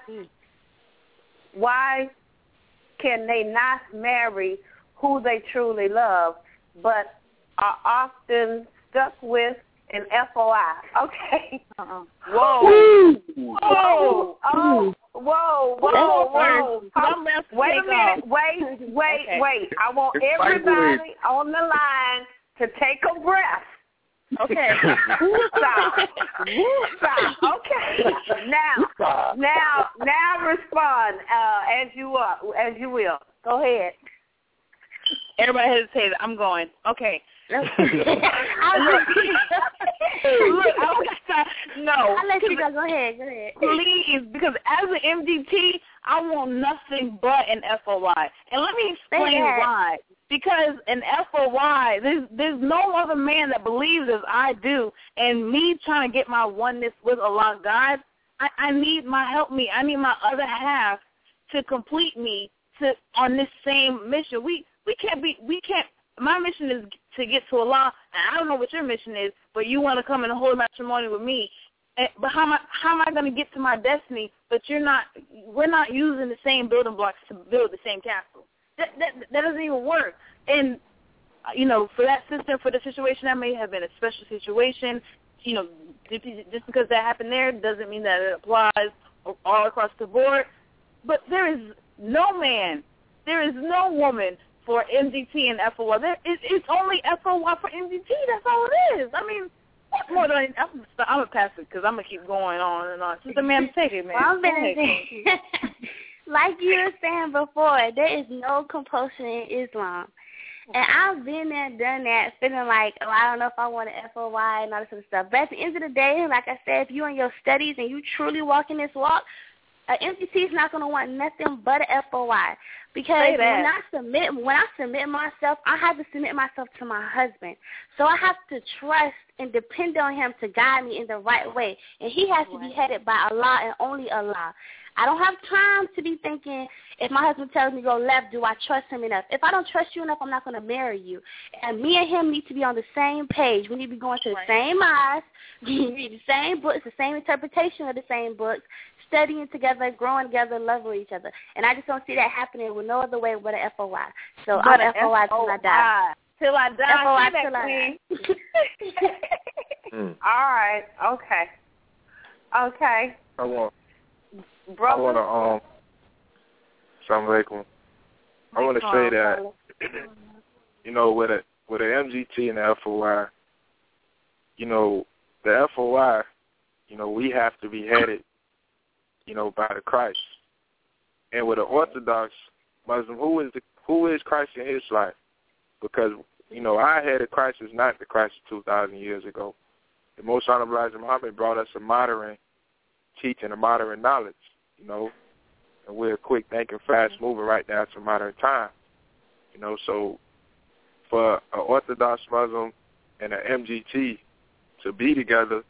why can they not marry who they truly love, but are often stuck with an F O I? Okay. Uh-uh. Whoa. Whoa. Oh. Whoa, whoa, whoa. Hold, wait a minute. Wait, wait, okay. wait. I want everybody on the line to take a breath. Okay. Stop. Stop. Okay. Now, now, now respond uh, as you are, as you will. Go ahead. Everybody hesitated. I'm going. Okay. Look, Look, I was, no. I'll let you go. Go ahead. Go ahead. Please, because as an M G T, I want nothing but an F O Y. And let me explain why. Because an F O Y, there's, there's no other man that believes as I do. And me trying to get my oneness with Allah God, I, I need my help me. I need my other half to complete me to on this same mission. We we can't be we can't. My mission is to get to Allah, and I don't know what your mission is, but you want to come in a holy matrimony with me. And, but how am I, how am I going to get to my destiny? But you're not. We're not using the same building blocks to build the same castle. That that, that doesn't even work. And you know, for that sister, for the situation, that may have been a special situation. You know, just because that happened there doesn't mean that it applies all across the board. But there is no man, there is no woman for M G T and F O Y. There, it, it's only F O Y for M G T. That's all it is. I mean, what more than I'm, I'm going to pass it because I'm going to keep going on and on. Sister ma'am, take it, man. Well, I'm gonna say, like you were saying before, there is no compulsion in Islam. And I've been there and done that, feeling like, oh, I don't know if I want to F O Y and all this other stuff. But at the end of the day, like I said, if you're in your studies and you truly walk in this walk, an M G T is not going to want nothing but an F O Y. Because when I submit when I submit myself, I have to submit myself to my husband. So I have to trust and depend on him to guide me in the right way. And he has to be headed by Allah and only Allah. I don't have time to be thinking, if my husband tells me to go left, do I trust him enough? If I don't trust you enough, I'm not going to marry you. And me and him need to be on the same page. We need to be going to the same eyes. We need the same books, the same interpretation of the same books, studying together, growing together, loving each other. And I just don't see that happening with no other way but an F O Y. So but I'm F O Y till I die. Till I die. F O Y till I die. mm. All right. Okay. Okay. I want. Brother. I want to um. Assalamu alaikum. I want to say that you know with a with an M G T and the F O Y, you know the F O Y, you know we have to be headed, you know, by the Christ. And with an Orthodox Muslim, who is the who is Christ in his life? Because you know our head of Christ is not the Christ of two thousand years ago. The Most Honorable Elijah Muhammad brought us a modern teaching, a modern knowledge, you know, and we're quick thinking, fast moving right now to modern time, you know. So for an Orthodox Muslim and an M G T to be together,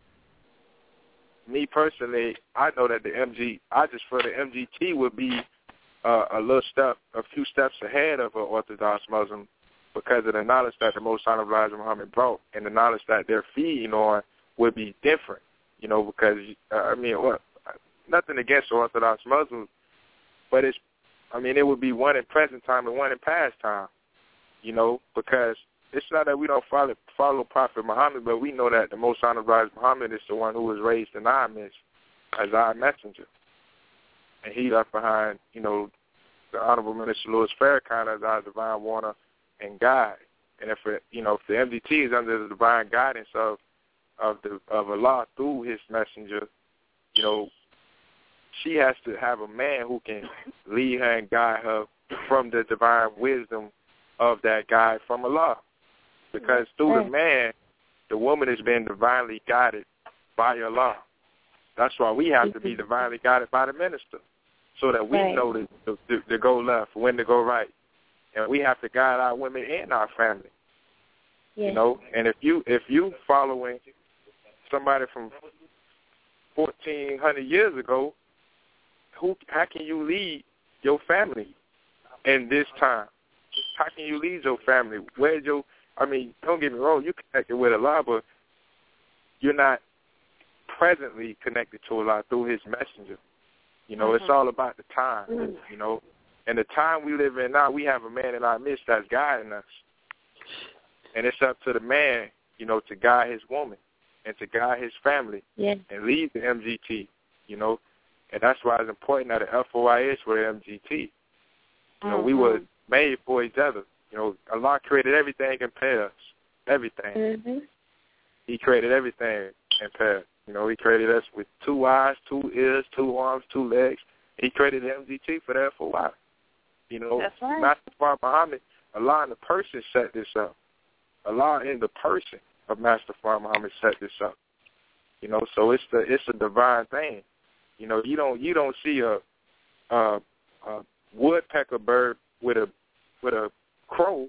me personally, I know that the M G, I just feel the M G T would be uh, a little step, a few steps ahead of an Orthodox Muslim because of the knowledge that the Most Honorable Elijah Muhammad brought and the knowledge that they're feeding on would be different, you know, because, uh, I mean, what, nothing against Orthodox Muslims, but it's, I mean, it would be one in present time and one in past time, you know, because it's not that we don't follow, follow Prophet Muhammad, but we know that the Most Honorable Elijah Muhammad is the one who was raised in our midst as our messenger. And he left behind, you know, the Honorable Minister Louis Farrakhan as our divine warner and guide. And if, it, you know, if the M D T is under the divine guidance of of the of Allah through his messenger, you know, she has to have a man who can lead her and guide her from the divine wisdom of that guide from Allah. Because through the man, the woman is being divinely guided by Allah. That's why we have to be divinely guided by the minister, so that we right. know to, to, to go left, when to go right. And we have to guide our women and our family. Yes. You know, and if you if you following somebody from fourteen hundred years ago, who how can you lead your family in this time? How can you lead your family? Where's your I mean, don't get me wrong, you're connected with Allah, but you're not presently connected to Allah through his messenger. You know, mm-hmm. It's all about the time, mm-hmm. you know. And the time we live in now, we have a man in our midst that's guiding us. And it's up to the man, you know, to guide his woman and to guide his family yeah. and lead the M G T, you know. And that's why it's important that the F O I is for the M G T. You know, mm-hmm. we were made for each other. You know, Allah created everything in pairs, everything. Mm-hmm. He created everything in pairs. You know, he created us with two eyes, two ears, two arms, two legs. He created the M G T for the F O I. You know, that's right. Master Fard Muhammad, Allah in the person set this up. Allah in the person of Master Fard Muhammad set this up. You know, so it's the it's a divine thing. You know, you don't you don't see a, a, a woodpecker bird with a with a crow.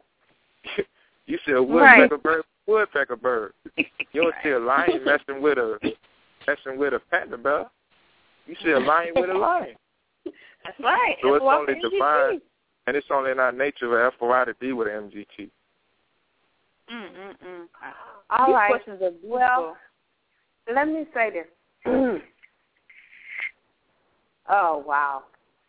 You see a woodpecker right. bird, woodpecker bird. You don't see a lion messing with a messing with a panda bear. You see a lion with a lion. That's right. So it's only divine, and it's only in our nature for F O I to be with an M G T. Mm mm mm. All These right. questions are beautiful. Well, let me say this. Oh wow.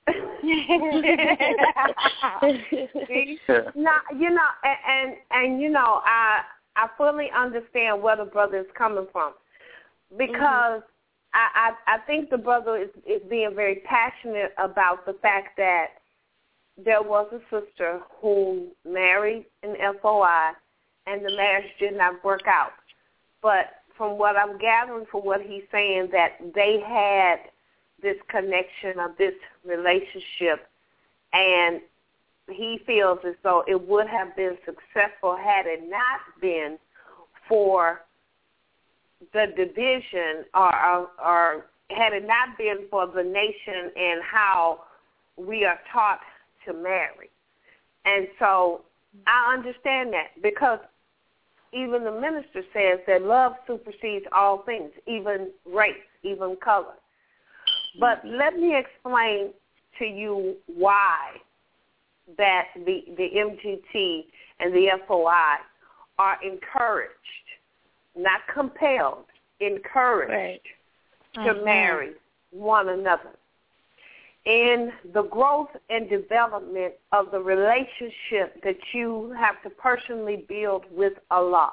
Now, you know, and, and and you know, I I fully understand where the brother is coming from, because mm-hmm. I, I I think the brother is is being very passionate about the fact that there was a sister who married an F O I, and the marriage did not work out. But from what I'm gathering, from what he's saying, that they had this connection of this relationship, and he feels as though it would have been successful had it not been for the division or, or, or had it not been for the nation and how we are taught to marry. And so I understand that because even the minister says that love supersedes all things, even race, even color. But let me explain to you why that the, the M G T and the F O I are encouraged, not compelled, encouraged right. to mm-hmm. marry one another. In the growth and development of the relationship that you have to personally build with Allah.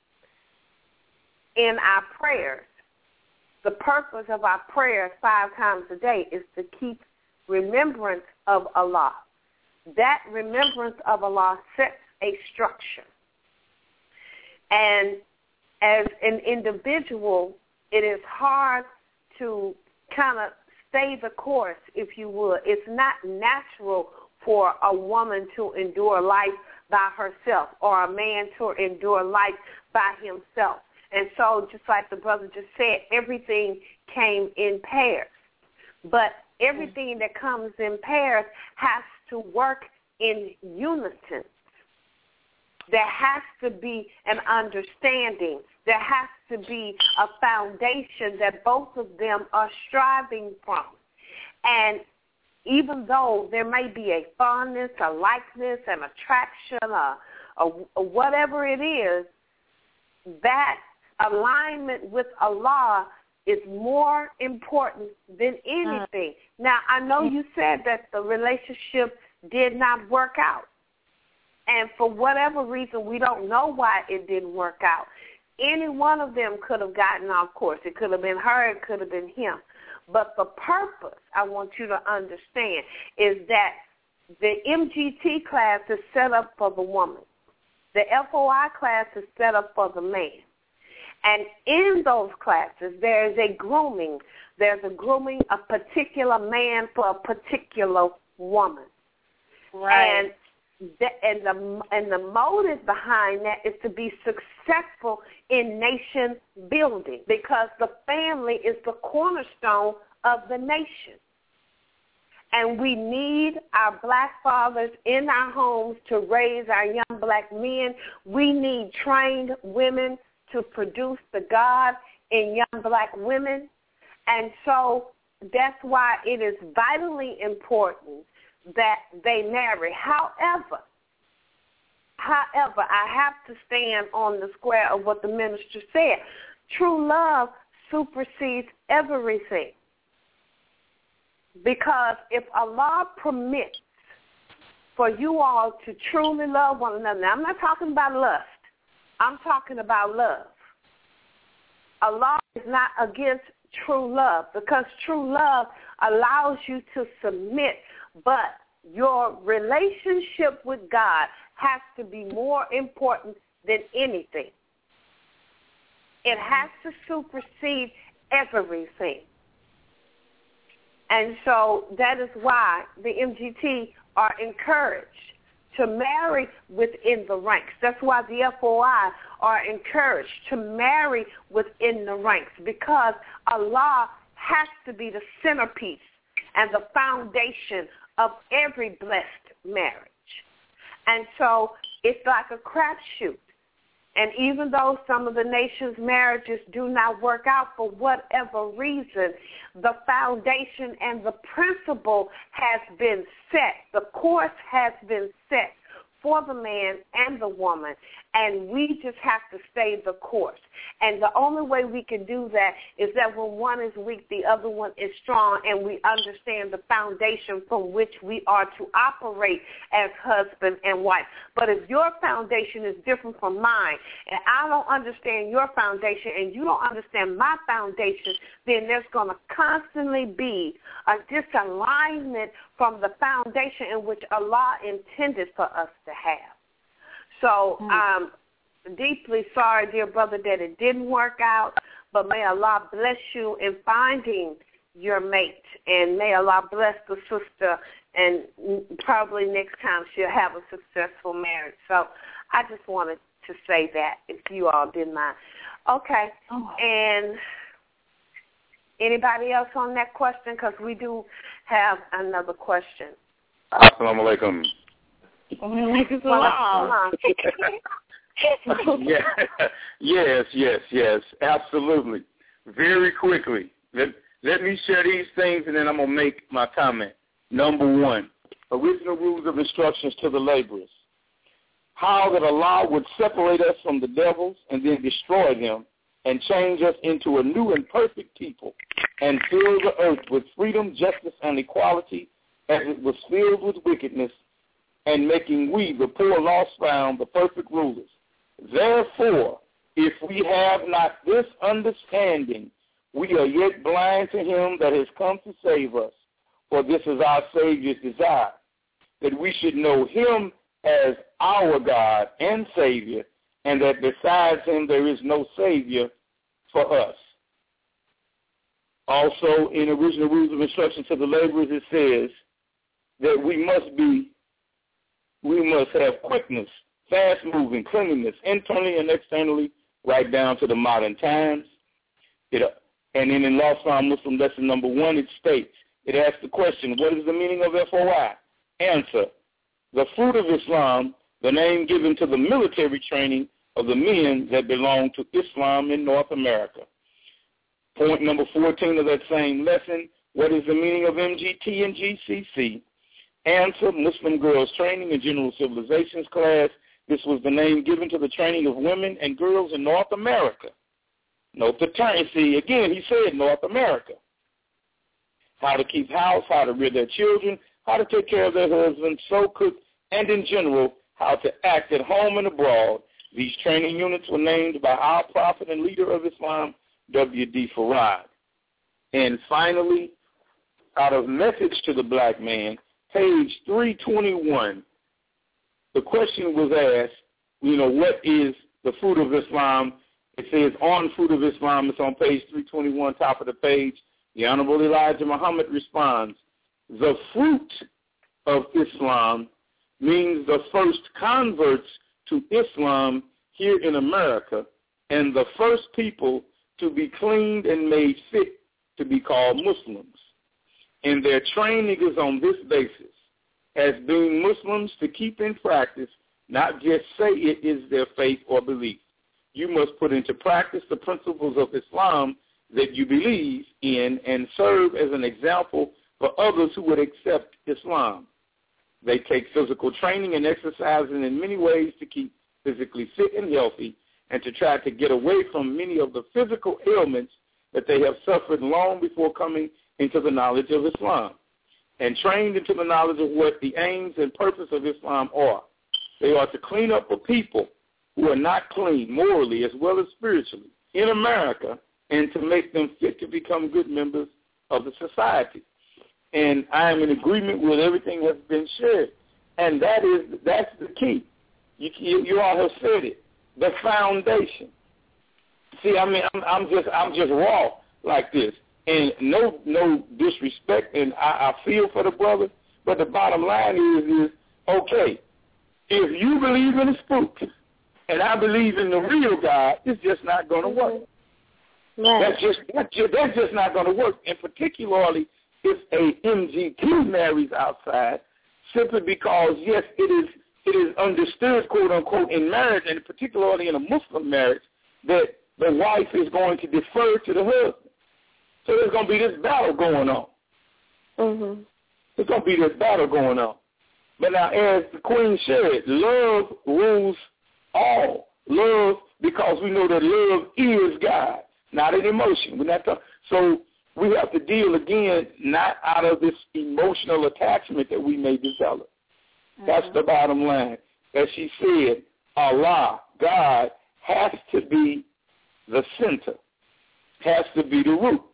In our prayers, the purpose of our prayers five times a day is to keep remembrance of Allah. That remembrance of Allah sets a structure. And as an individual, it is hard to kind of stay the course, if you would. It's not natural for a woman to endure life by herself or a man to endure life by himself. And so, just like the brother just said, everything came in pairs. But everything that comes in pairs has to work in unison. There has to be an understanding. There has to be a foundation that both of them are striving from. And even though there may be a fondness, a likeness, an attraction, a, a, a whatever it is, that alignment with Allah is more important than anything. Uh, now, I know you said that the relationship did not work out. And for whatever reason, we don't know why it didn't work out. Any one of them could have gotten off course. It could have been her. It could have been him. But the purpose, I want you to understand, is that the M G T class is set up for the woman. The F O I class is set up for the man. And in those classes, there is a grooming. There's a grooming a particular man for a particular woman. Right. And the, and the and the motive behind that is to be successful in nation building, because the family is the cornerstone of the nation. And we need our black fathers in our homes to raise our young black men. We need trained women to produce the God in young black women. And so that's why it is vitally important that they marry. However, however, I have to stand on the square of what the minister said. True love supersedes everything. Because if Allah permits for you all to truly love one another, now I'm not talking about lust. I'm talking about love. Allah is not against true love, because true love allows you to submit, but your relationship with God has to be more important than anything. It has to supersede everything. And so that is why the M G T are encouraged to marry within the ranks. That's why the F O I are encouraged to marry within the ranks, because Allah has to be the centerpiece and the foundation of every blessed marriage. And so it's like a crapshoot. And even though some of the nation's marriages do not work out for whatever reason, the foundation and the principle has been set. The course has been set for the man and the woman, and we just have to stay the course. And the only way we can do that is that when one is weak, the other one is strong, and we understand the foundation from which we are to operate as husband and wife. But if your foundation is different from mine, and I don't understand your foundation, and you don't understand my foundation, then there's going to constantly be a disalignment from the foundation in which Allah intended for us to have. So um, deeply sorry, dear brother, that it didn't work out, but may Allah bless you in finding your mate. And may Allah bless the sister, and probably next time she'll have a successful marriage. So I just wanted to say that, if you all didn't mind. Okay. Oh. And anybody else on that question? Because we do have another question. Assalamu alaikum. yeah. Yes, yes, yes, absolutely. Very quickly. Let, let me share these things, and then I'm going to make my comment. Number one, original rules of instructions to the laborers. How that Allah would separate us from the devils and then destroy them and change us into a new and perfect people and fill the earth with freedom, justice, and equality as it was filled with wickedness, and making we, the poor lost found, the perfect rulers. Therefore, if we have not this understanding, we are yet blind to him that has come to save us. For this is our Savior's desire, that we should know him as our God and Savior, and that besides him there is no Savior for us. Also, in original rules of instruction to the laborers, it says that we must be, we must have quickness, fast-moving, cleanliness, internally and externally, right down to the modern times. It, and then in Law Islam Muslim lesson number one, it states, it asks the question, what is the meaning of F O I? Answer, the fruit of Islam, the name given to the military training of the men that belong to Islam in North America. Point number fourteen of that same lesson, what is the meaning of M G T and G C C? Answer, Muslim Girls Training and General Civilizations class. This was the name given to the training of women and girls in North America. Note the term. See, again, he said North America. How to keep house, how to rear their children, how to take care of their husbands, so cook, and in general, how to act at home and abroad. These training units were named by our prophet and leader of Islam, W D Farad. And finally, out of Message to the Black Man, page three twenty-one, the question was asked, you know, what is the fruit of Islam? It says on fruit of Islam. It's on page three twenty-one, top of the page. The Honorable Elijah Muhammad responds, the fruit of Islam means the first converts to Islam here in America and the first people to be cleaned and made fit to be called Muslims. And their training is on this basis, as being Muslims to keep in practice, not just say it is their faith or belief. You must put into practice the principles of Islam that you believe in and serve as an example for others who would accept Islam. They take physical training and exercising in many ways to keep physically fit and healthy and to try to get away from many of the physical ailments that they have suffered long before coming into the knowledge of Islam and trained into the knowledge of what the aims and purpose of Islam are. They are to clean up a people who are not clean morally as well as spiritually in America and to make them fit to become good members of the society. And I am in agreement with everything that's been shared. And that is, that's the key. You, you, you all have said it. The foundation. See, I mean, I'm, I'm just, I'm just raw like this, and no, no disrespect. And I, I feel for the brother, but the bottom line is, is okay. If you believe in a spook, and I believe in the real God, it's just not going to work. Right. That's just, that's just that's just not going to work. And particularly if a M G T marries outside, simply because yes, it is. It is understood, quote, unquote, in marriage, and particularly in a Muslim marriage, that the wife is going to defer to the husband. So there's going to be this battle going on. Mm-hmm. There's going to be this battle going on. But now, as the Queen said, love rules all. Love, because we know that love is God, not an emotion. We're not talking. So we have to deal, again, not out of this emotional attachment that we may develop. That's the bottom line. As she said, Allah, God, has to be the center, has to be the root.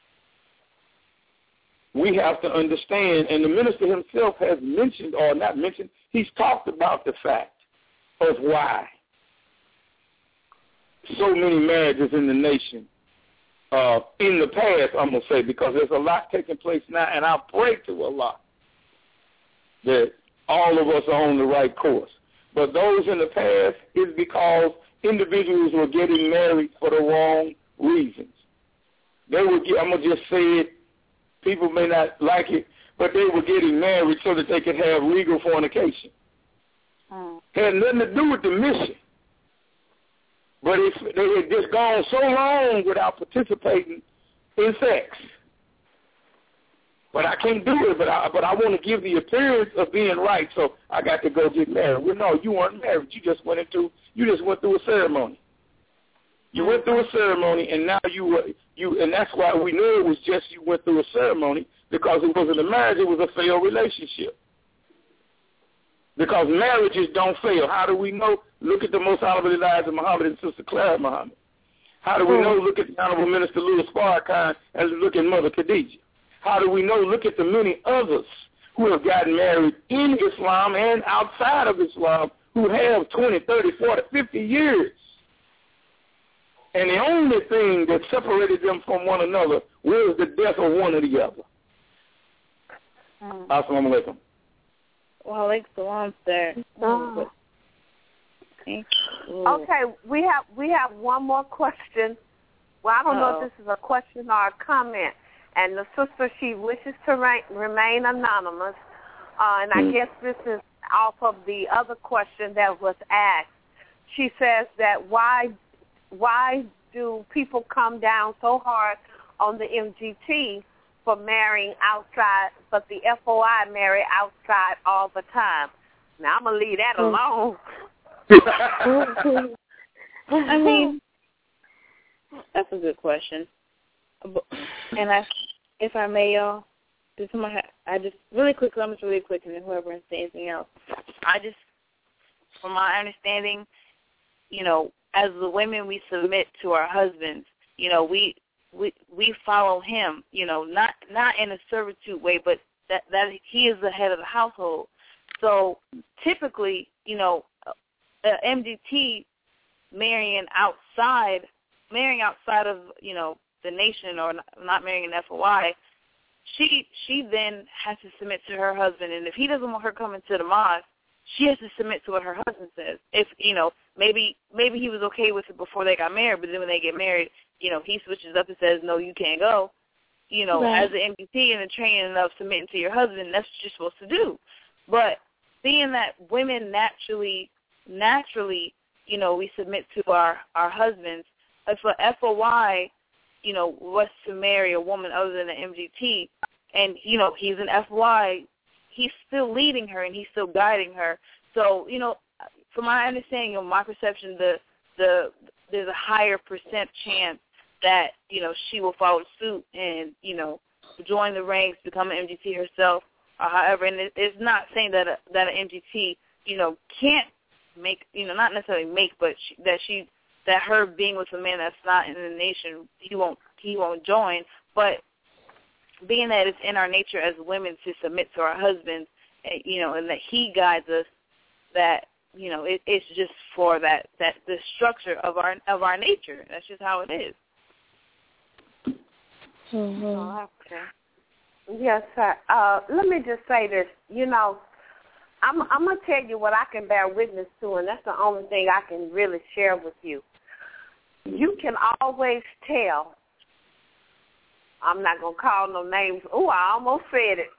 We have to understand, and the minister himself has mentioned, or not mentioned, he's talked about the fact of why so many marriages in the nation uh, in the past, I'm going to say, because there's a lot taking place now, and I pray to Allah that all of us are on the right course. But those in the past is because individuals were getting married for the wrong reasons. They were, I'm going to just say it, people may not like it, but they were getting married so that they could have legal fornication. Mm. Had nothing to do with the mission. But it's, they had just gone so long without participating in sex. But I can't do it, but I, but I want to give the appearance of being right, so I got to go get married. Well, no, you weren't married. You just went into, you just went through a ceremony. You went through a ceremony, and now you were, you, and that's why we knew it was just you went through a ceremony, because it wasn't a marriage, it was a failed relationship. Because marriages don't fail. How do we know? Look at the most honorable Elijah Muhammad and Sister Clara Muhammad. How do we know? Look at the Honorable Minister Louis Farrakhan and look at Mother Khadijah. How do we know? Look at the many others who have gotten married in Islam and outside of Islam who have twenty, thirty, forty, fifty years. And the only thing that separated them from one another was the death of one or the other. Mm. Assalamu alaikum. Wa alaikum salam, sir. Oh. Okay, we have we have one more question. Well, I don't Uh-oh. know if this is a question or a comment. And the sister, she wishes to re- remain anonymous. Uh, and I guess this is off of the other question that was asked. She says that why why do people come down so hard on the M G T for marrying outside, but the F O I marry outside all the time? Now, I'm going to leave that alone. I mean, that's a good question. And I, if I may, y'all, does somebody, I just, really quick, I'm just really quick, and then whoever wants to say anything else. I just, from my understanding, you know, as the women, we submit to our husbands. You know, we we we follow him. You know, not not in a servitude way, but that that he is the head of the household. So typically, you know, uh, M G T marrying outside, marrying outside of, you know, the nation, or not marrying an F O I, she she then has to submit to her husband, and if he doesn't want her coming to the mosque, she has to submit to what her husband says. If, you know, maybe maybe he was okay with it before they got married, but then when they get married, you know, he switches up and says, no, you can't go. You know, right. As an M G T and the training of submitting to your husband, that's what you're supposed to do. But being that women naturally, naturally, you know, we submit to our, our husbands, if an F O I, you know, was to marry a woman other than an M G T, and, you know, he's an F O I, he's still leading her and he's still guiding her. So, you know, from my understanding, of my perception, the the there's a higher percent chance that, you know, she will follow suit and, you know, join the ranks, become an M G T herself, or however. And it, it's not saying that a, that an M G T, you know, can't make, you know, not necessarily make, but she, that she that her being with a man that's not in the nation, he won't he won't join. But being that it's in our nature as women to submit to our husbands, you know, and that he guides us, that, you know, it, it's just for that, that the structure of our of our nature. That's just how it is. Mm-hmm. Oh, okay. Yes, sir. Uh, let me just say this. You know, I'm, I'm going to tell you what I can bear witness to, and that's the only thing I can really share with you. You can always tell. I'm not going to call no names. Oh, I almost said it.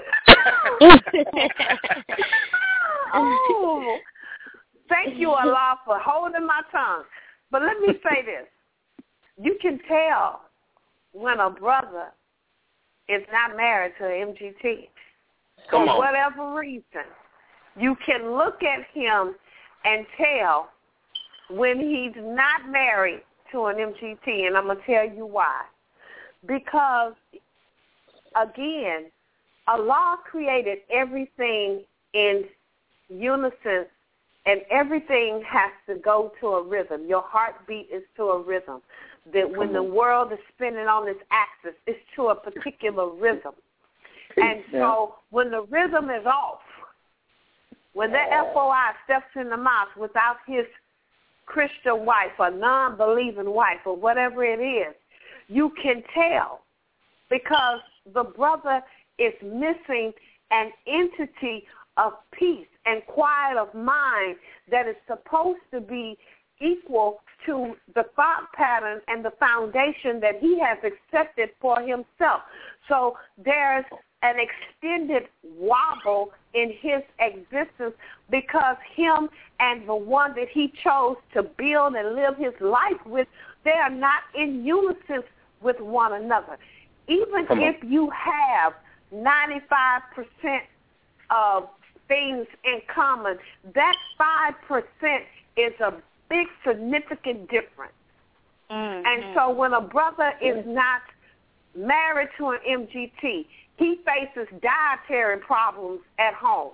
Oh, thank you, Allah, for holding my tongue. But let me say this. You can tell when a brother is not married to an M G T. Come for on. whatever reason. You can look at him and tell when he's not married to an M G T, and I'm going to tell you why. Because, again, Allah created everything in unison, and everything has to go to a rhythm. Your heartbeat is to a rhythm. That when the world is spinning on its axis, it's to a particular rhythm. And so when the rhythm is off, when that F O I steps in the mosque without his Christian wife or non-believing wife or whatever it is, you can tell because the brother is missing an entity of peace and quiet of mind that is supposed to be equal to the thought pattern and the foundation that he has accepted for himself. So there's an extended wobble in his existence because him and the one that he chose to build and live his life with, they are not in unison with one another. Even if you have ninety-five percent of things in common, that five percent is a big significant difference. Mm-hmm. And so when a brother is not married to an M G T, he faces dietary problems at home.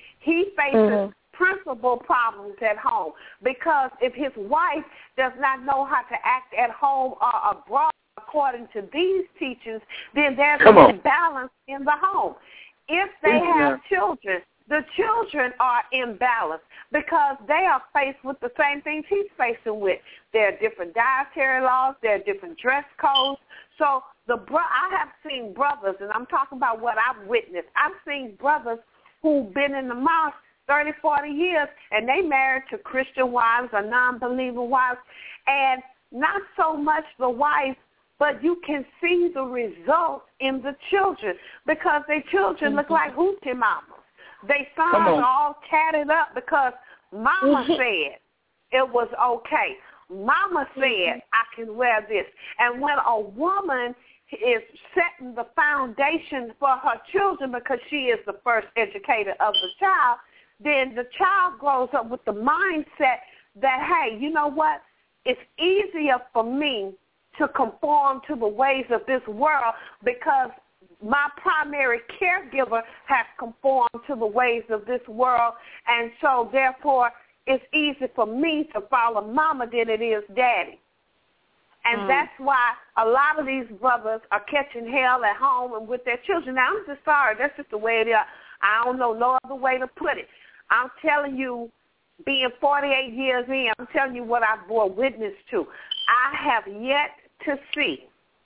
He faces mm-hmm. principal problems at home because if his wife does not know how to act at home or abroad according to these teachings, then there's an imbalance in the home. If they have yeah. children, the children are imbalanced because they are faced with the same things he's facing with. There are different dietary laws. There are different dress codes. So the bro- I have seen brothers, and I'm talking about what I've witnessed. I've seen brothers who've been in the mosque thirty, forty years, and they married to Christian wives or non-believer wives, and not so much the wife, but you can see the results in the children because their children mm-hmm. look like hoochie mamas. They sons are all tatted up because mama said it was okay. Mama said I can wear this. And when a woman is setting the foundation for her children because she is the first educator of the child, then the child grows up with the mindset that, hey, you know what? It's easier for me to conform to the ways of this world because my primary caregiver has conformed to the ways of this world, and so therefore it's easy for me to follow mama than it is daddy. And mm. that's why a lot of these brothers are catching hell at home and with their children. Now, I'm just sorry. That's just the way it is. I don't know no other way to put it. I'm telling you, being forty-eight years in, I'm telling you what I bore witness to. I have yet to see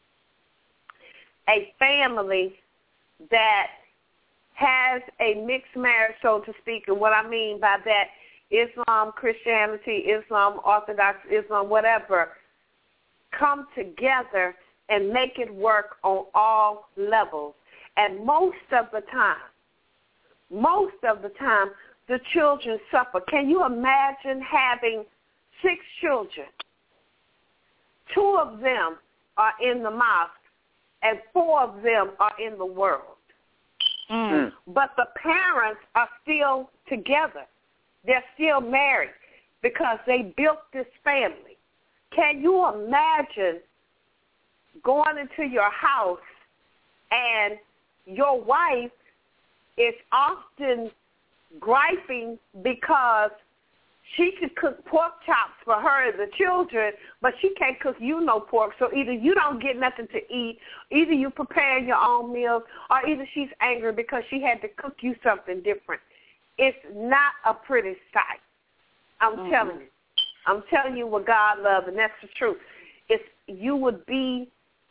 a family that has a mixed marriage, so to speak. And what I mean by that, Islam, Christianity, Islam, Orthodox, Islam, whatever, come together and make it work on all levels. And most of the time, most of the time, the children suffer. Can you imagine having six children? Two of them are in the mosque, and four of them are in the world. Mm. But the parents are still together. They're still married because they built this family. Can you imagine going into your house and your wife is often griping because she could cook pork chops for her and the children, but she can't cook you no pork. So either you don't get nothing to eat, either you preparing your own meals, or either she's angry because she had to cook you something different. It's not a pretty sight. I'm mm-hmm. telling you. I'm telling you what God loves, and that's the truth. It's, you would be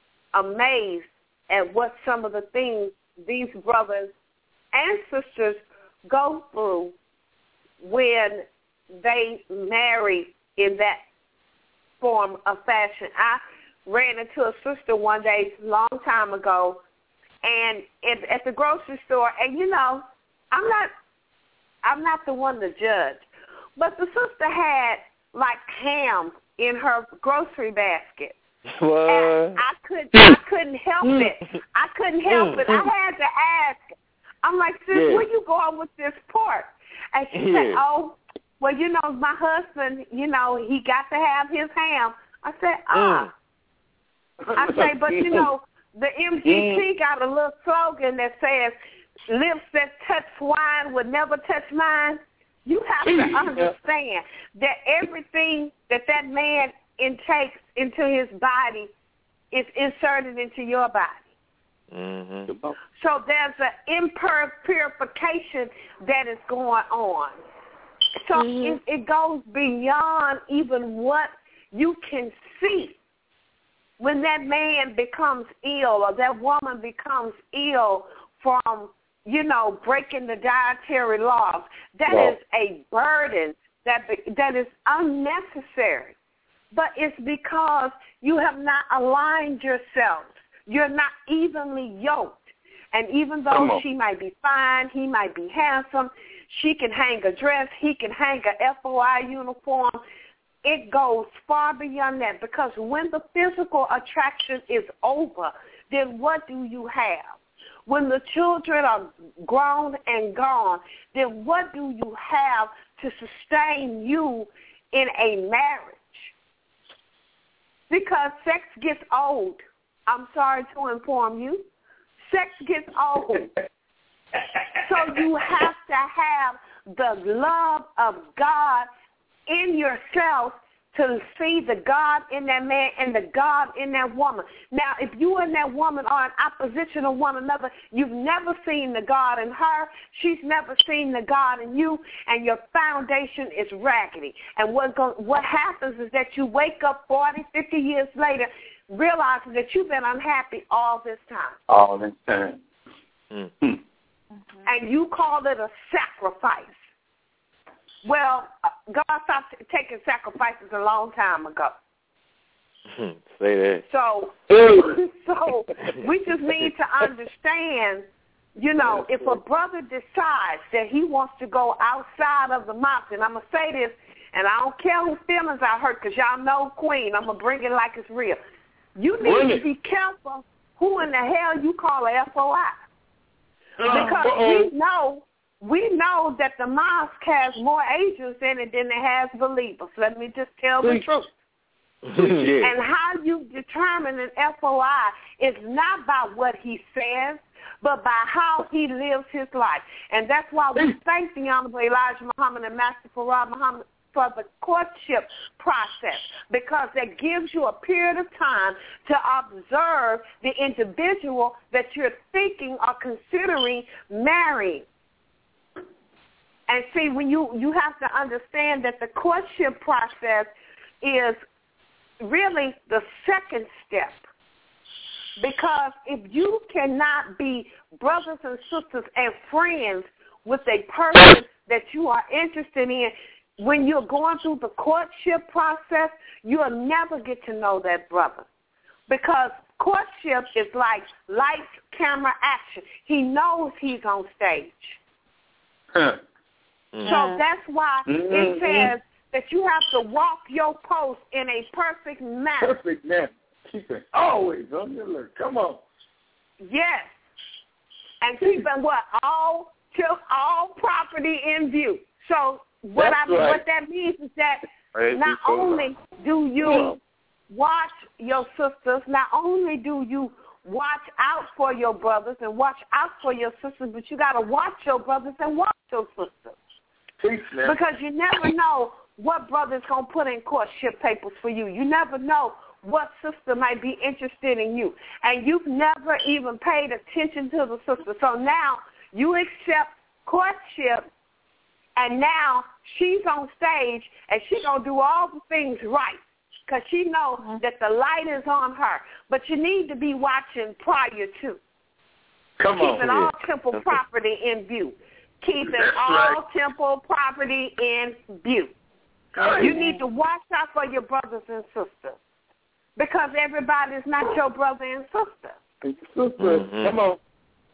amazed at what some of the things these brothers and sisters go through when they marry in that form of fashion. I ran into a sister one day a long time ago, and at, at the grocery store, and you know, I'm not, I'm not the one to judge, but the sister had like ham in her grocery basket. What? And I could, I couldn't help it. I couldn't help it. I had to ask. I'm like, sis, yeah. where you going with this pork? And she yeah. said, oh, well, you know, my husband, you know, he got to have his ham. I said, ah. Mm. I say, but, you know, the M G T mm. got a little slogan that says, lips that touch swine would never touch mine. You have to understand that everything that that man intakes into his body is inserted into your body. Mm-hmm. So there's an impurification that is going on. So mm-hmm. it, it goes beyond even what you can see. when that man becomes ill or that woman becomes ill from, you know, breaking the dietary laws, that wow. is a burden that that is unnecessary. But it's because you have not aligned yourselves. You're not evenly yoked. And even though she might be fine, he might be handsome, she can hang a dress, he can hang a F O I uniform, it goes far beyond that, because when the physical attraction is over, then what do you have? When the children are grown and gone, then what do you have to sustain you in a marriage? Because sex gets old. I'm sorry to inform you. Sex gets old. So you have to have the love of God in yourself to see the God in that man and the God in that woman. Now, if you and that woman are in opposition of one another, you've never seen the God in her, she's never seen the God in you, and your foundation is raggedy. And what, go, what happens is that you wake up forty, fifty years later realizing that you've been unhappy all this time. All this time. Mm-hmm. And you call it a sacrifice. Well, God stopped taking sacrifices a long time ago. Say that. So, so we just need to understand, you know, if a brother decides that he wants to go outside of the mountain, I'm going to say this, and I don't care whose feelings I hurt, because y'all know Queen, I'm going to bring it like it's real. You need Bring to it. be careful who in the hell you call a F O I. Because Uh-oh. we know we know that the mosque has more angels in it than it has believers. Let me just tell the truth. Yeah. And how you determine an F O I is not by what he says, but by how he lives his life. And that's why we thank the Honorable Elijah Muhammad and Master Farad Muhammad for the courtship process, because that gives you a period of time to observe the individual that you're thinking or considering marrying. And see, when you, you have to understand that the courtship process is really the second step. Because if you cannot be brothers and sisters and friends with a person that you are interested in, when you're going through the courtship process, you'll never get to know that brother. Because courtship is like lights, camera, action. He knows he's on stage. Huh. Mm-hmm. So that's why mm-hmm. it says that you have to walk your post in a perfect manner. Perfect manner. Keep it always on your alert. Come on. Yes. And keeping what? All, all property in view. So What I right. what that means is that right. not only do you watch your sisters, not only do you watch out for your brothers and watch out for your sisters, but you got to watch your brothers and watch your sisters. Peace, because you never know what brother's going to put in courtship papers for you. You never know what sister might be interested in you. And you've never even paid attention to the sister. So now you accept courtship, and now she's on stage, and she's going to do all the things right because she knows mm-hmm. that the light is on her. But you need to be watching prior to. Come Keeping on. Keeping all temple property in view. Keeping That's all right. temple property in view. Right. You need to watch out for your brothers and sisters because everybody's not your brother and sister. Sister, mm-hmm. Come on.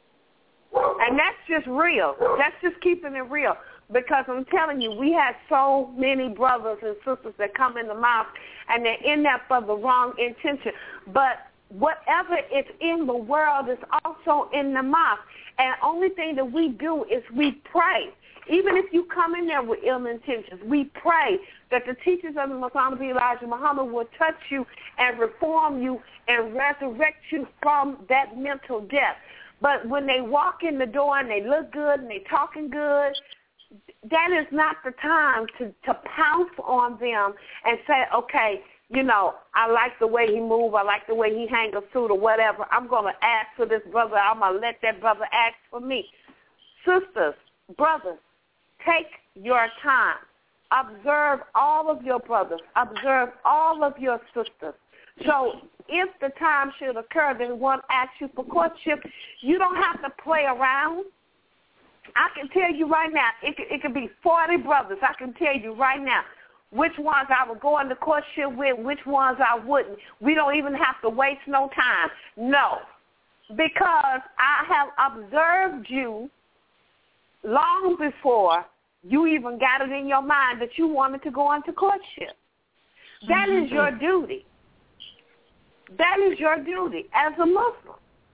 And that's just real. That's just keeping it real. Because I'm telling you, we have so many brothers and sisters that come in the mosque, and they're in there for the wrong intention. But whatever is in the world is also in the mosque. And the only thing that we do is we pray. Even if you come in there with ill intentions, we pray that the teachers of the Messiah Elijah Muhammad will touch you and reform you and resurrect you from that mental death. But when they walk in the door and they look good and they talking good, that is not the time to, to pounce on them and say, okay, you know, I like the way he move, I like the way he hang a suit or whatever. I'm going to ask for this brother. I'm going to let that brother ask for me. Sisters, brothers, take your time. Observe all of your brothers. Observe all of your sisters. So if the time should occur that one asks you for courtship, you don't have to play around. I can tell you right now, it could, it could be forty brothers. I can tell you right now which ones I would go into courtship with, which ones I wouldn't. We don't even have to waste no time. No, because I have observed you long before you even got it in your mind that you wanted to go into courtship. That mm-hmm. is your duty. That is your duty as a Muslim.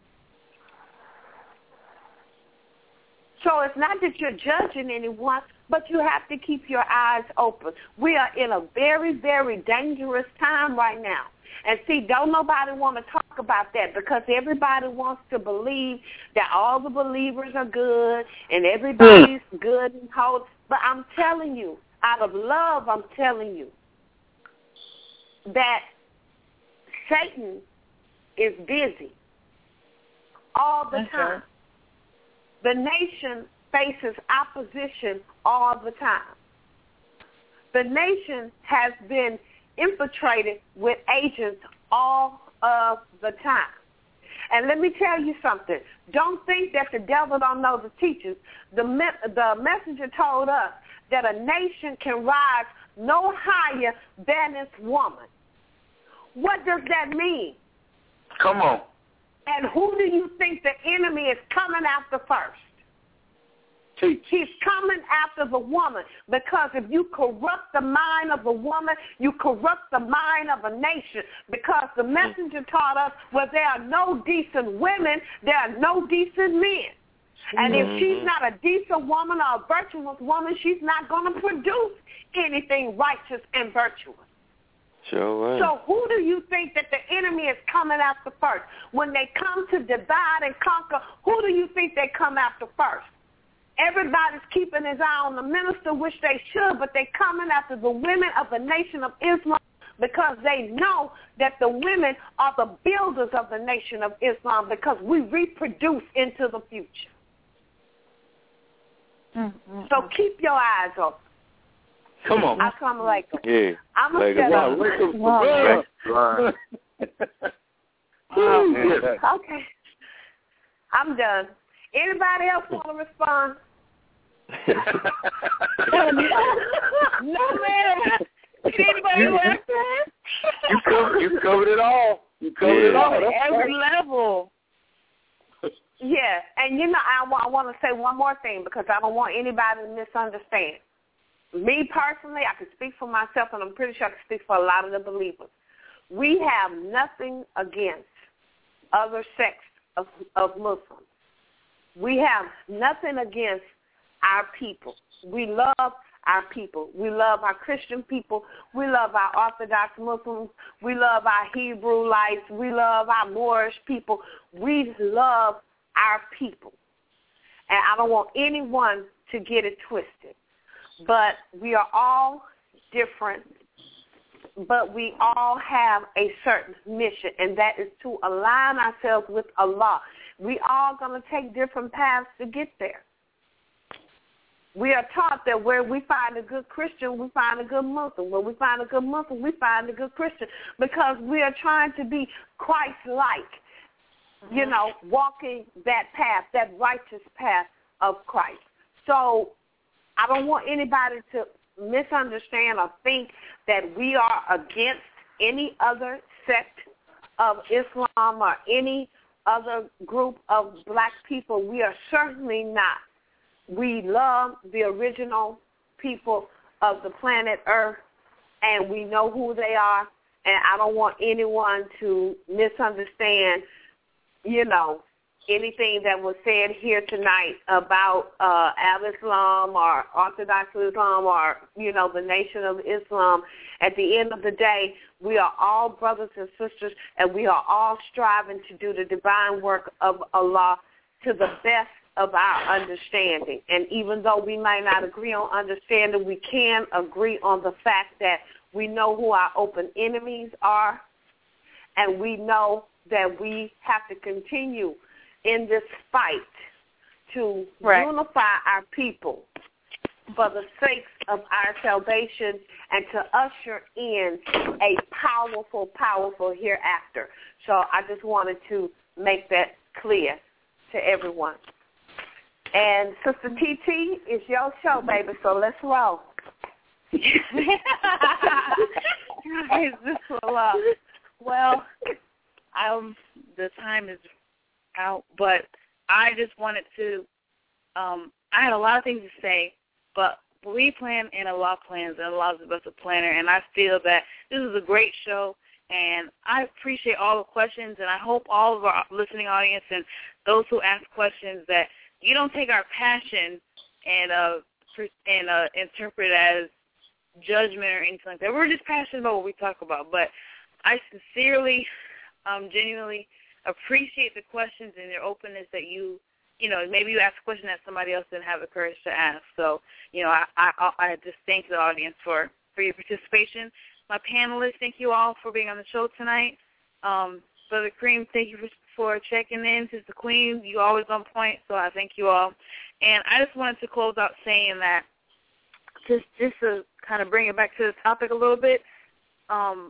So it's not that you're judging anyone, but you have to keep your eyes open. We are in a very, very dangerous time right now. And see, don't nobody want to talk about that because everybody wants to believe that all the believers are good and everybody's mm. good and whole. But I'm telling you, out of love, I'm telling you that Satan is busy all the okay. time. The nation faces opposition all the time. The nation has been infiltrated with agents all of the time. And let me tell you something. Don't think that the devil don't know the teachers. The, me- the messenger told us that a nation can rise no higher than its woman. What does that mean? Come on. And who do you think the enemy is coming after first? Teach. He's coming after the woman because if you corrupt the mind of a woman, you corrupt the mind of a nation because the messenger taught us where there are no decent women, there are no decent men. And mm-hmm. if she's not a decent woman or a virtuous woman, she's not going to produce anything righteous and virtuous. Sure right. So who do you think that the enemy is coming after first? When they come to divide and conquer, who do you think they come after first? Everybody's keeping his eye on the minister, which they should, but they're coming after the women of the Nation of Islam because they know that the women are the builders of the Nation of Islam because we reproduce into the future. Mm-hmm. So keep your eyes open. Come on. Assalamu alaikum. Yeah. I'm going to shut up. Wow. Wow. Um, okay. I'm done. Anybody else want to respond? No, man. Did anybody want to? You covered, you covered it all. You covered yeah. it all. That's Every right. level. Yeah, and you know, I, I want to say one more thing because I don't want anybody to misunderstand. Me personally, I can speak for myself, and I'm pretty sure I can speak for a lot of the believers. We have nothing against other sects of, of Muslims. We have nothing against our people. We love our people. We love our Christian people. We love our Orthodox Muslims. We love our Hebrewites. We love our Moorish people. We love our people. And I don't want anyone to get it twisted. But we are all different, but we all have a certain mission, and that is to align ourselves with Allah. We all going to take different paths to get there. We are taught that where we find a good Christian, we find a good Muslim. Where we find a good Muslim, we find a good Christian because we are trying to be Christ-like, you know, walking that path, that righteous path of Christ. So I don't want anybody to misunderstand or think that we are against any other sect of Islam or any other group of black people. We are certainly not. We love the original people of the planet Earth, and we know who they are, and I don't want anyone to misunderstand, you know, anything that was said here tonight about uh, Al-Islam or Orthodox Islam or, you know, the Nation of Islam. At the end of the day, we are all brothers and sisters, and we are all striving to do the divine work of Allah to the best of our understanding. And even though we might not agree on understanding, we can agree on the fact that we know who our open enemies are, and we know that we have to continue in this fight to right. unify our people for the sake of our salvation and to usher in a powerful, powerful hereafter. So I just wanted to make that clear to everyone. And Sister T T, it's your show, baby, so let's roll. Well, um, the time is out, but I just wanted to, um, I had a lot of things to say, but we plan and Allah plans, and Allah is the best planner, and I feel that this is a great show, and I appreciate all the questions, and I hope all of our listening audience and those who ask questions that you don't take our passion and uh, and uh, interpret it as judgment or anything like that. We're just passionate about what we talk about, but I sincerely, um, genuinely appreciate the questions and your openness that you, you know, maybe you ask a question that somebody else didn't have the courage to ask. So, you know, I, I, I just thank the audience for, for your participation. My panelists, thank you all for being on the show tonight. Um, Brother Kareem, thank you for, for checking in. Sister Queen, you always on point, so I thank you all. And I just wanted to close out saying that, just just to kind of bring it back to the topic a little bit, um,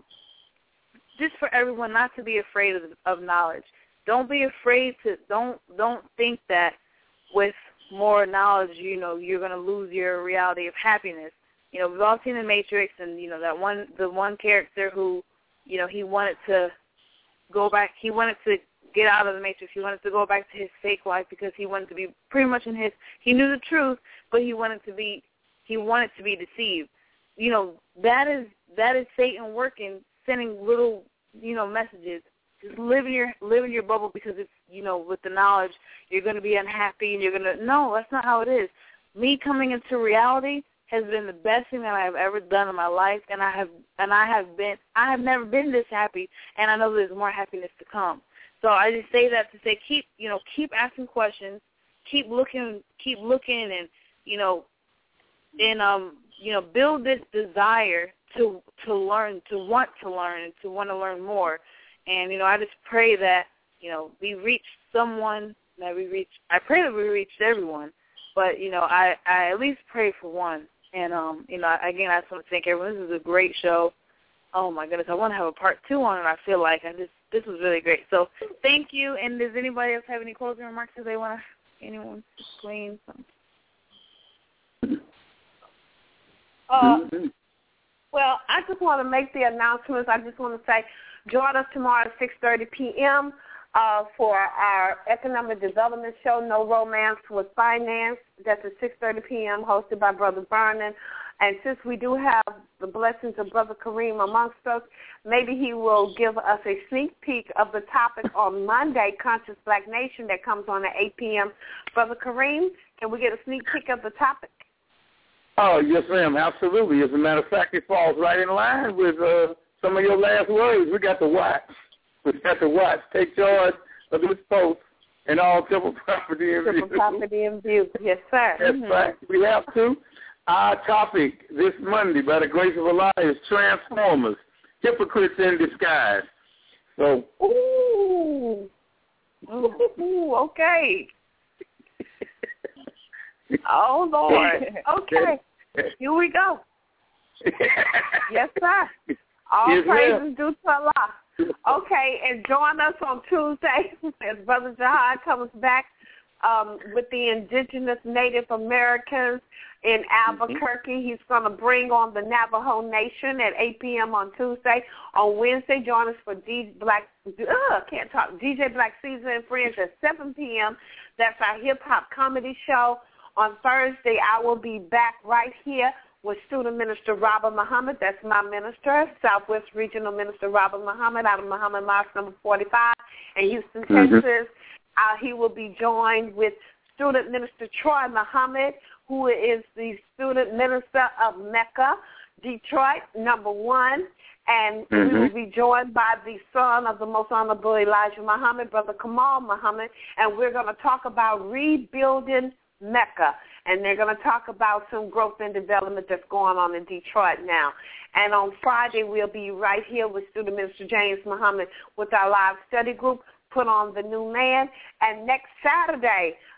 just for everyone not to be afraid of, of knowledge. Don't be afraid to, don't don't think that with more knowledge, you know, you're going to lose your reality of happiness. You know, we've all seen The Matrix, and, you know, that one, the one character who, you know, he wanted to go back, he wanted to get out of the Matrix. He wanted to go back to his fake life because he wanted to be pretty much in his, he knew the truth, but he wanted to be, he wanted to be deceived. You know, that is, that is Satan working, sending little, you know, messages. Just live in your, live in your bubble because it's, you know, with the knowledge, you're going to be unhappy and you're going to, no, that's not how it is. Me coming into reality has been the best thing that I have ever done in my life, and I have, and I have been, I have never been this happy, and I know there's more happiness to come. So I just say that to say, keep, you know, keep asking questions, keep looking, keep looking, and, you know, and um, you know, build this desire to to learn, to want to learn, and to want to learn more. And, you know, I just pray that, you know, we reach someone, that we reach, I pray that we reach everyone, but, you know, I, I at least pray for one. And, um, you know, again, I just want to thank everyone. This is a great show. Oh, my goodness, I want to have a part two on it, I feel like. I just, this was really great. So thank you. And does anybody else have any closing remarks if they want to, anyone, Queen? Uh, well, I just want to make the announcements. I just want to say, join us tomorrow at six thirty p.m. Uh, for our economic development show, No Romance with Finance. That's at six thirty p.m., hosted by Brother Vernon. And since we do have the blessings of Brother Kareem amongst us, maybe he will give us a sneak peek of the topic on Monday, Conscious Black Nation, that comes on at eight p.m. Brother Kareem, can we get a sneak peek of the topic? Oh, yes, ma'am, absolutely. As a matter of fact, it falls right in line with uh, some of your last words. We got to watch. We got to watch. Take charge of this post and all Temple property in view. Temple property in view. Yes, sir. That's mm-hmm. right. We have to. Our topic this Monday, by the grace of Allah, is Transformers, Hypocrites in Disguise. So, ooh, ooh, okay. Oh, Lord. Okay. Here we go. Yes, sir. All yes, praises ma'am. due to Allah. Okay, and join us on Tuesday as Brother Jihad comes back um, with the indigenous Native Americans in Albuquerque. Mm-hmm. He's going to bring on the Navajo Nation at eight p.m. on Tuesday. On Wednesday, join us for D Black, uh, can't talk, D J Black Caesar and Friends at seven p.m. That's our hip-hop comedy show. On Thursday, I will be back right here with Student Minister Robert Muhammad. That's my minister, Southwest Regional Minister Robert Muhammad out of Muhammad Mosque number forty-five in Houston, mm-hmm. Texas. Uh, he will be joined with Student Minister Troy Muhammad, who is the Student Minister of Mecca, Detroit, number one. And mm-hmm. we will be joined by the son of the Most Honorable Elijah Muhammad, Brother Kamal Muhammad, and we're going to talk about rebuilding Mecca, and they're going to talk about some growth and development that's going on in Detroit now. And on Friday, we'll be right here with Student Minister James Muhammad with our live study group, Put on the New Man. And next Saturday,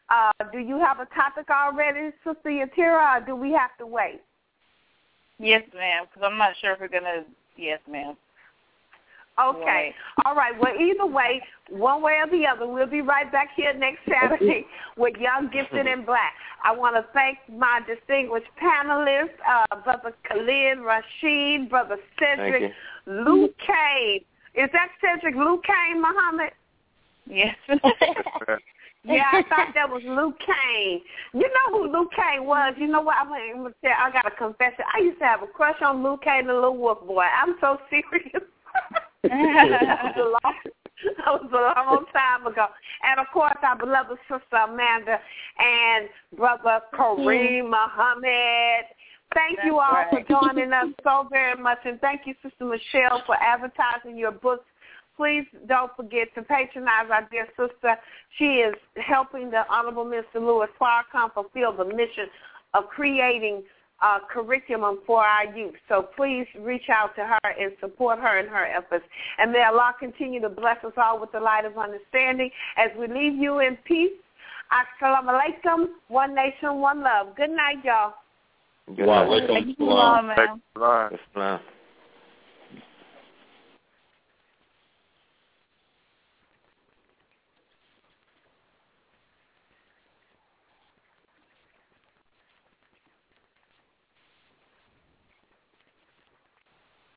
Uh, do you have a topic already, Sister Yatira, or do we have to wait? Yes, ma'am, because I'm not sure if we're going to, yes, ma'am. Okay. All right. Well, either way, one way or the other, we'll be right back here next Saturday with Young, Gifted, and Black. I want to thank my distinguished panelists, uh, Brother Khalid Rashid, Brother Cedric Luke Kane. Is that Cedric Luke Kane, Muhammad? Yes. Yeah, I thought that was Luke Kane. You know who Luke Kane was? You know what? I'm going to tell I got a confession. I used to have a crush on Luke Kane, the little wolf boy. I'm so serious. that, was a long, that was a long time ago. And, of course, our beloved sister Amanda and Brother Kareem Muhammad. Thank That's you all right. for joining us so very much. And thank you, Sister Michelle, for advertising your books. Please don't forget to patronize our dear sister. She is helping the Honorable Mister Louis Farrakhan fulfill the mission of creating a curriculum for our youth. So please reach out to her and support her in her efforts. And may Allah continue to bless us all with the light of understanding as we leave you in peace. Assalamu alaikum. One nation, one love. Good night, y'all. Good night. Wow,